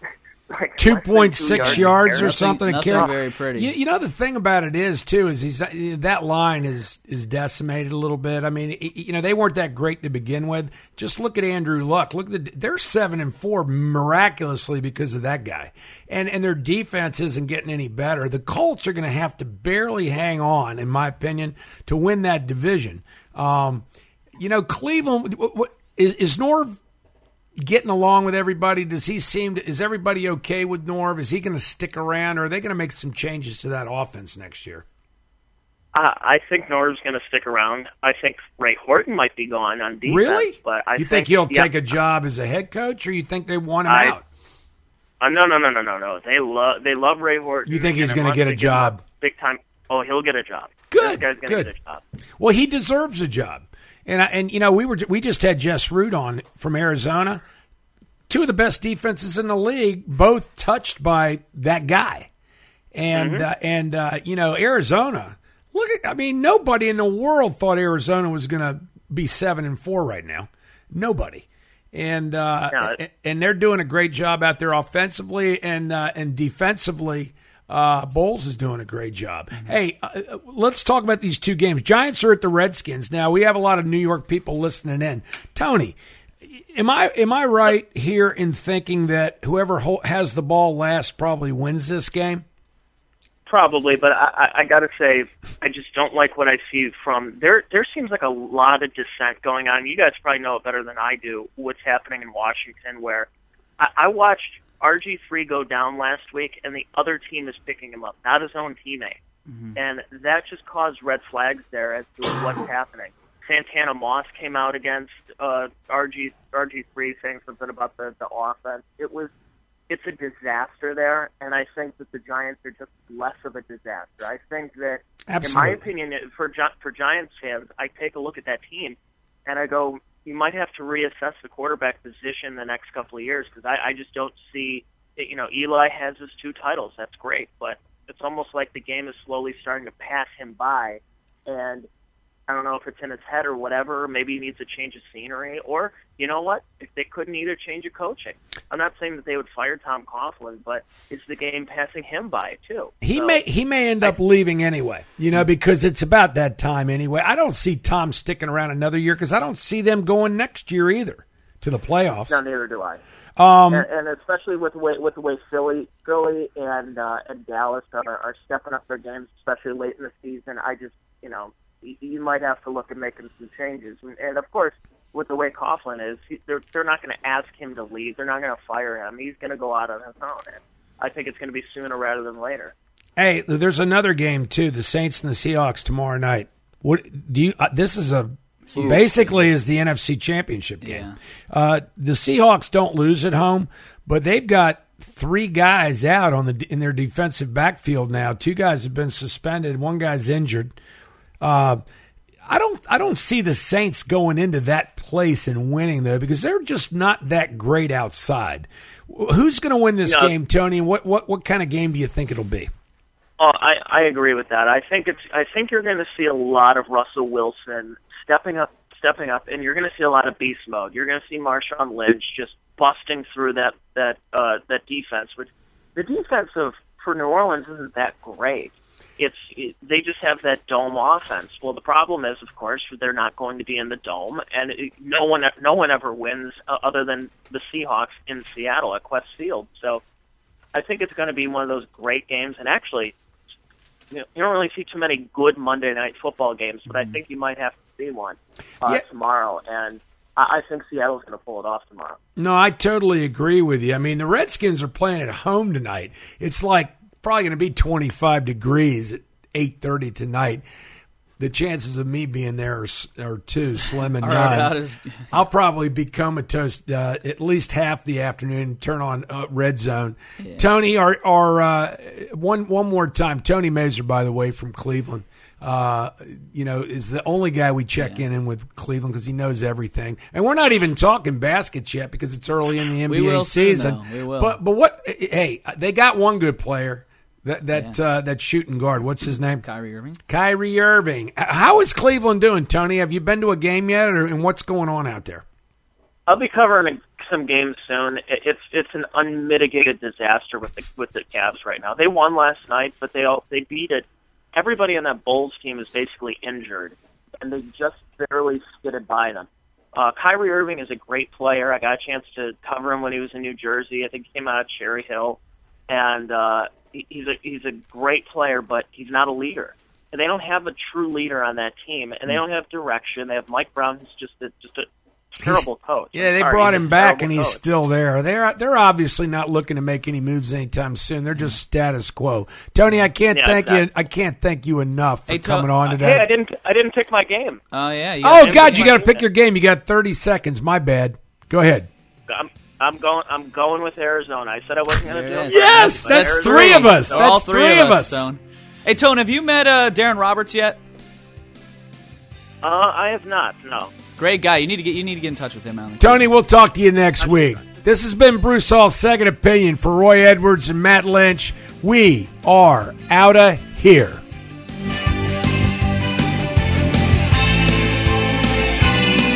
S8: Like
S6: two point six yards, yards or
S5: nothing,
S6: something.
S5: Nothing
S6: Carol.
S5: very pretty.
S6: You, you know, the thing about it is, too, is he's that line is is decimated a little bit. I mean, you know, they weren't that great to begin with. Just look at Andrew Luck. Look at the they're seven and four miraculously because of that guy, and and their defense isn't getting any better. The Colts are going to have to barely hang on, in my opinion, to win that division. Um, you know, Cleveland what, what, is is Norv getting along with everybody? Does he seem to, is everybody okay with Norv? Is he going to stick around, or are they going to make some changes to that offense next year?
S8: Uh, I think Norv's going to stick around. I think Ray Horton might be gone on defense.
S6: Really?
S8: But I
S6: you think,
S8: think
S6: he'll
S8: yeah,
S6: take a job as a head coach, or you think they want him
S8: I,
S6: out?
S8: Uh, no, no, no, no, no, no. They love they love Ray Horton.
S6: You think he's going to get a job?
S8: Big time. Oh, he'll get a job.
S6: Good.
S8: This guy's going to
S6: good.
S8: get a job.
S6: Well, he deserves a job. And I, and you know, we were we just had Jess Root on from Arizona. Two of the best defenses in the league, both touched by that guy. And
S8: Mm-hmm.
S6: uh, and uh, you know, Arizona. Look at, I mean, nobody in the world thought Arizona was going to be seven and four right now. Nobody. And uh,
S8: No.
S6: and they're doing a great job out there offensively and uh, and defensively. Uh, Bowles is doing a great job. Mm-hmm. Hey, uh, let's talk about these two games. Giants are at the Redskins. Now, we have a lot of New York people listening in. Tony, am I am I right here in thinking that whoever ho- has the ball last probably wins this game?
S8: Probably, but I, I, I got to say, I just don't like what I see from there. There seems like a lot of dissent going on. You guys probably know it better than I do. What's happening in Washington? Where I, I watched R G three go down last week, and the other team is picking him up, not his own teammate. Mm-hmm. And that just caused red flags there as to what's happening. Santana Moss came out against uh, R G R G three saying something about the, the offense. It was it's a disaster there, and I think that the Giants are just less of a disaster. I think that,
S6: Absolutely.
S8: in my opinion, for for Giants fans, I take a look at that team, and I go, you might have to reassess the quarterback position the next couple of years because I, I just don't see, you know, Eli has his two titles. That's great, but it's almost like the game is slowly starting to pass him by, and I don't know if it's in his head or whatever. Maybe he needs a change of scenery, or you know what? If they couldn't either change of coaching, I'm not saying that they would fire Tom Coughlin, but is the game passing him by too?
S6: He
S8: so,
S6: may he may end up I, leaving anyway, you know, because it's about that time anyway. I don't see Tom sticking around another year because I don't see them going next year either to the playoffs.
S8: No, neither do I.
S6: Um,
S8: and, and especially with the way with the way Philly, Philly and uh, and Dallas are, are stepping up their games, especially late in the season. I just you know. You might have to look at making some changes. And, and of course, with the way Coughlin is, he, they're, they're not going to ask him to leave. They're not going to fire him. He's going to go out on his own. And I think it's going to be sooner rather than later.
S6: Hey, there's another game, too, the Saints and the Seahawks tomorrow night. What do you? Uh, this is a Huge. basically is the N F C Championship game. Yeah. Uh, the Seahawks don't lose at home, but they've got three guys out on the in their defensive backfield now. Two guys have been suspended. One guy's injured. Uh, I don't. I don't see the Saints going into that place and winning though, because they're just not that great outside. Who's going to win this no. game, Tony? And what, what what kind of game do you think it'll be?
S8: Oh, I, I agree with that. I think it's. I think you're going to see a lot of Russell Wilson stepping up, stepping up, and you're going to see a lot of beast mode. You're going to see Marshawn Lynch just busting through that that uh, that defense. Which the defense of for New Orleans isn't that great. It's it, they just have that dome offense. Well, the problem is, of course, they're not going to be in the dome, and it, no one no one ever wins uh, other than the Seahawks in Seattle at Qwest Field. So, I think it's going to be one of those great games. And actually, you know, you don't really see too many good Monday night football games, but I think you might have to see one uh, yeah. tomorrow. And I, I think Seattle's going to pull it off tomorrow.
S6: No, I totally agree with you. I mean, the Redskins are playing at home tonight. It's like probably going to be twenty-five degrees at eight thirty tonight. The chances of me being there are, are too slim and none. Is... I'll probably be comatose uh, at least half the afternoon, turn on uh, Red Zone. Yeah. Tony, our, our, uh, one one more time, Tony Mazer, by the way, from Cleveland, uh, you know, is the only guy we check yeah. in, in with Cleveland because he knows everything. And we're not even talking baskets yet because it's early in the N B A
S5: we will
S6: season.
S5: Soon, though. We will.
S6: But, but what, hey, they got one good player. That that yeah. uh, that shooting guard, what's his name?
S5: Kyrie Irving.
S6: Kyrie Irving. How is Cleveland doing, Tony? Have you been to a game yet, or, and what's going on out there?
S8: I'll be covering some games soon. It's it's an unmitigated disaster with the with the Cavs right now. They won last night, but they all they beat it. Everybody on that Bulls team is basically injured, and they just barely skidded by them. Uh, Kyrie Irving is a great player. I got a chance to cover him when he was in New Jersey. I think he came out of Cherry Hill, and uh, he's a he's a great player, but he's not a leader. And they don't have a true leader on that team, and they don't have direction. They have Mike Brown, who's just a, just a terrible
S6: he's,
S8: coach.
S6: Yeah, they Sorry, brought him back, and he's coach. still there. They're they're obviously not looking to make any moves anytime soon. They're just status quo. Tony, I can't yeah, thank you. I can't thank you enough for hey, coming on today.
S8: Hey, I didn't I didn't pick my game.
S5: Oh yeah.
S6: Oh God, you got to pick your game. You got thirty seconds. My bad. Go ahead.
S8: I'm, I'm going. I'm going with Arizona. I said I wasn't going to do it.
S6: Yes, that's Arizona. three of us.
S5: So
S6: that's
S5: all three,
S6: three of us.
S5: us. Hey, Tone, have you met uh, Darren Roberts yet?
S8: Uh, I have not. No.
S5: Great guy. You need to get. You need to get in touch with him, Alan.
S6: Tony, we'll talk to you next week. This has been Bruce Hall's Second Opinion for Roy Edwards and Matt Lynch. We are out of here.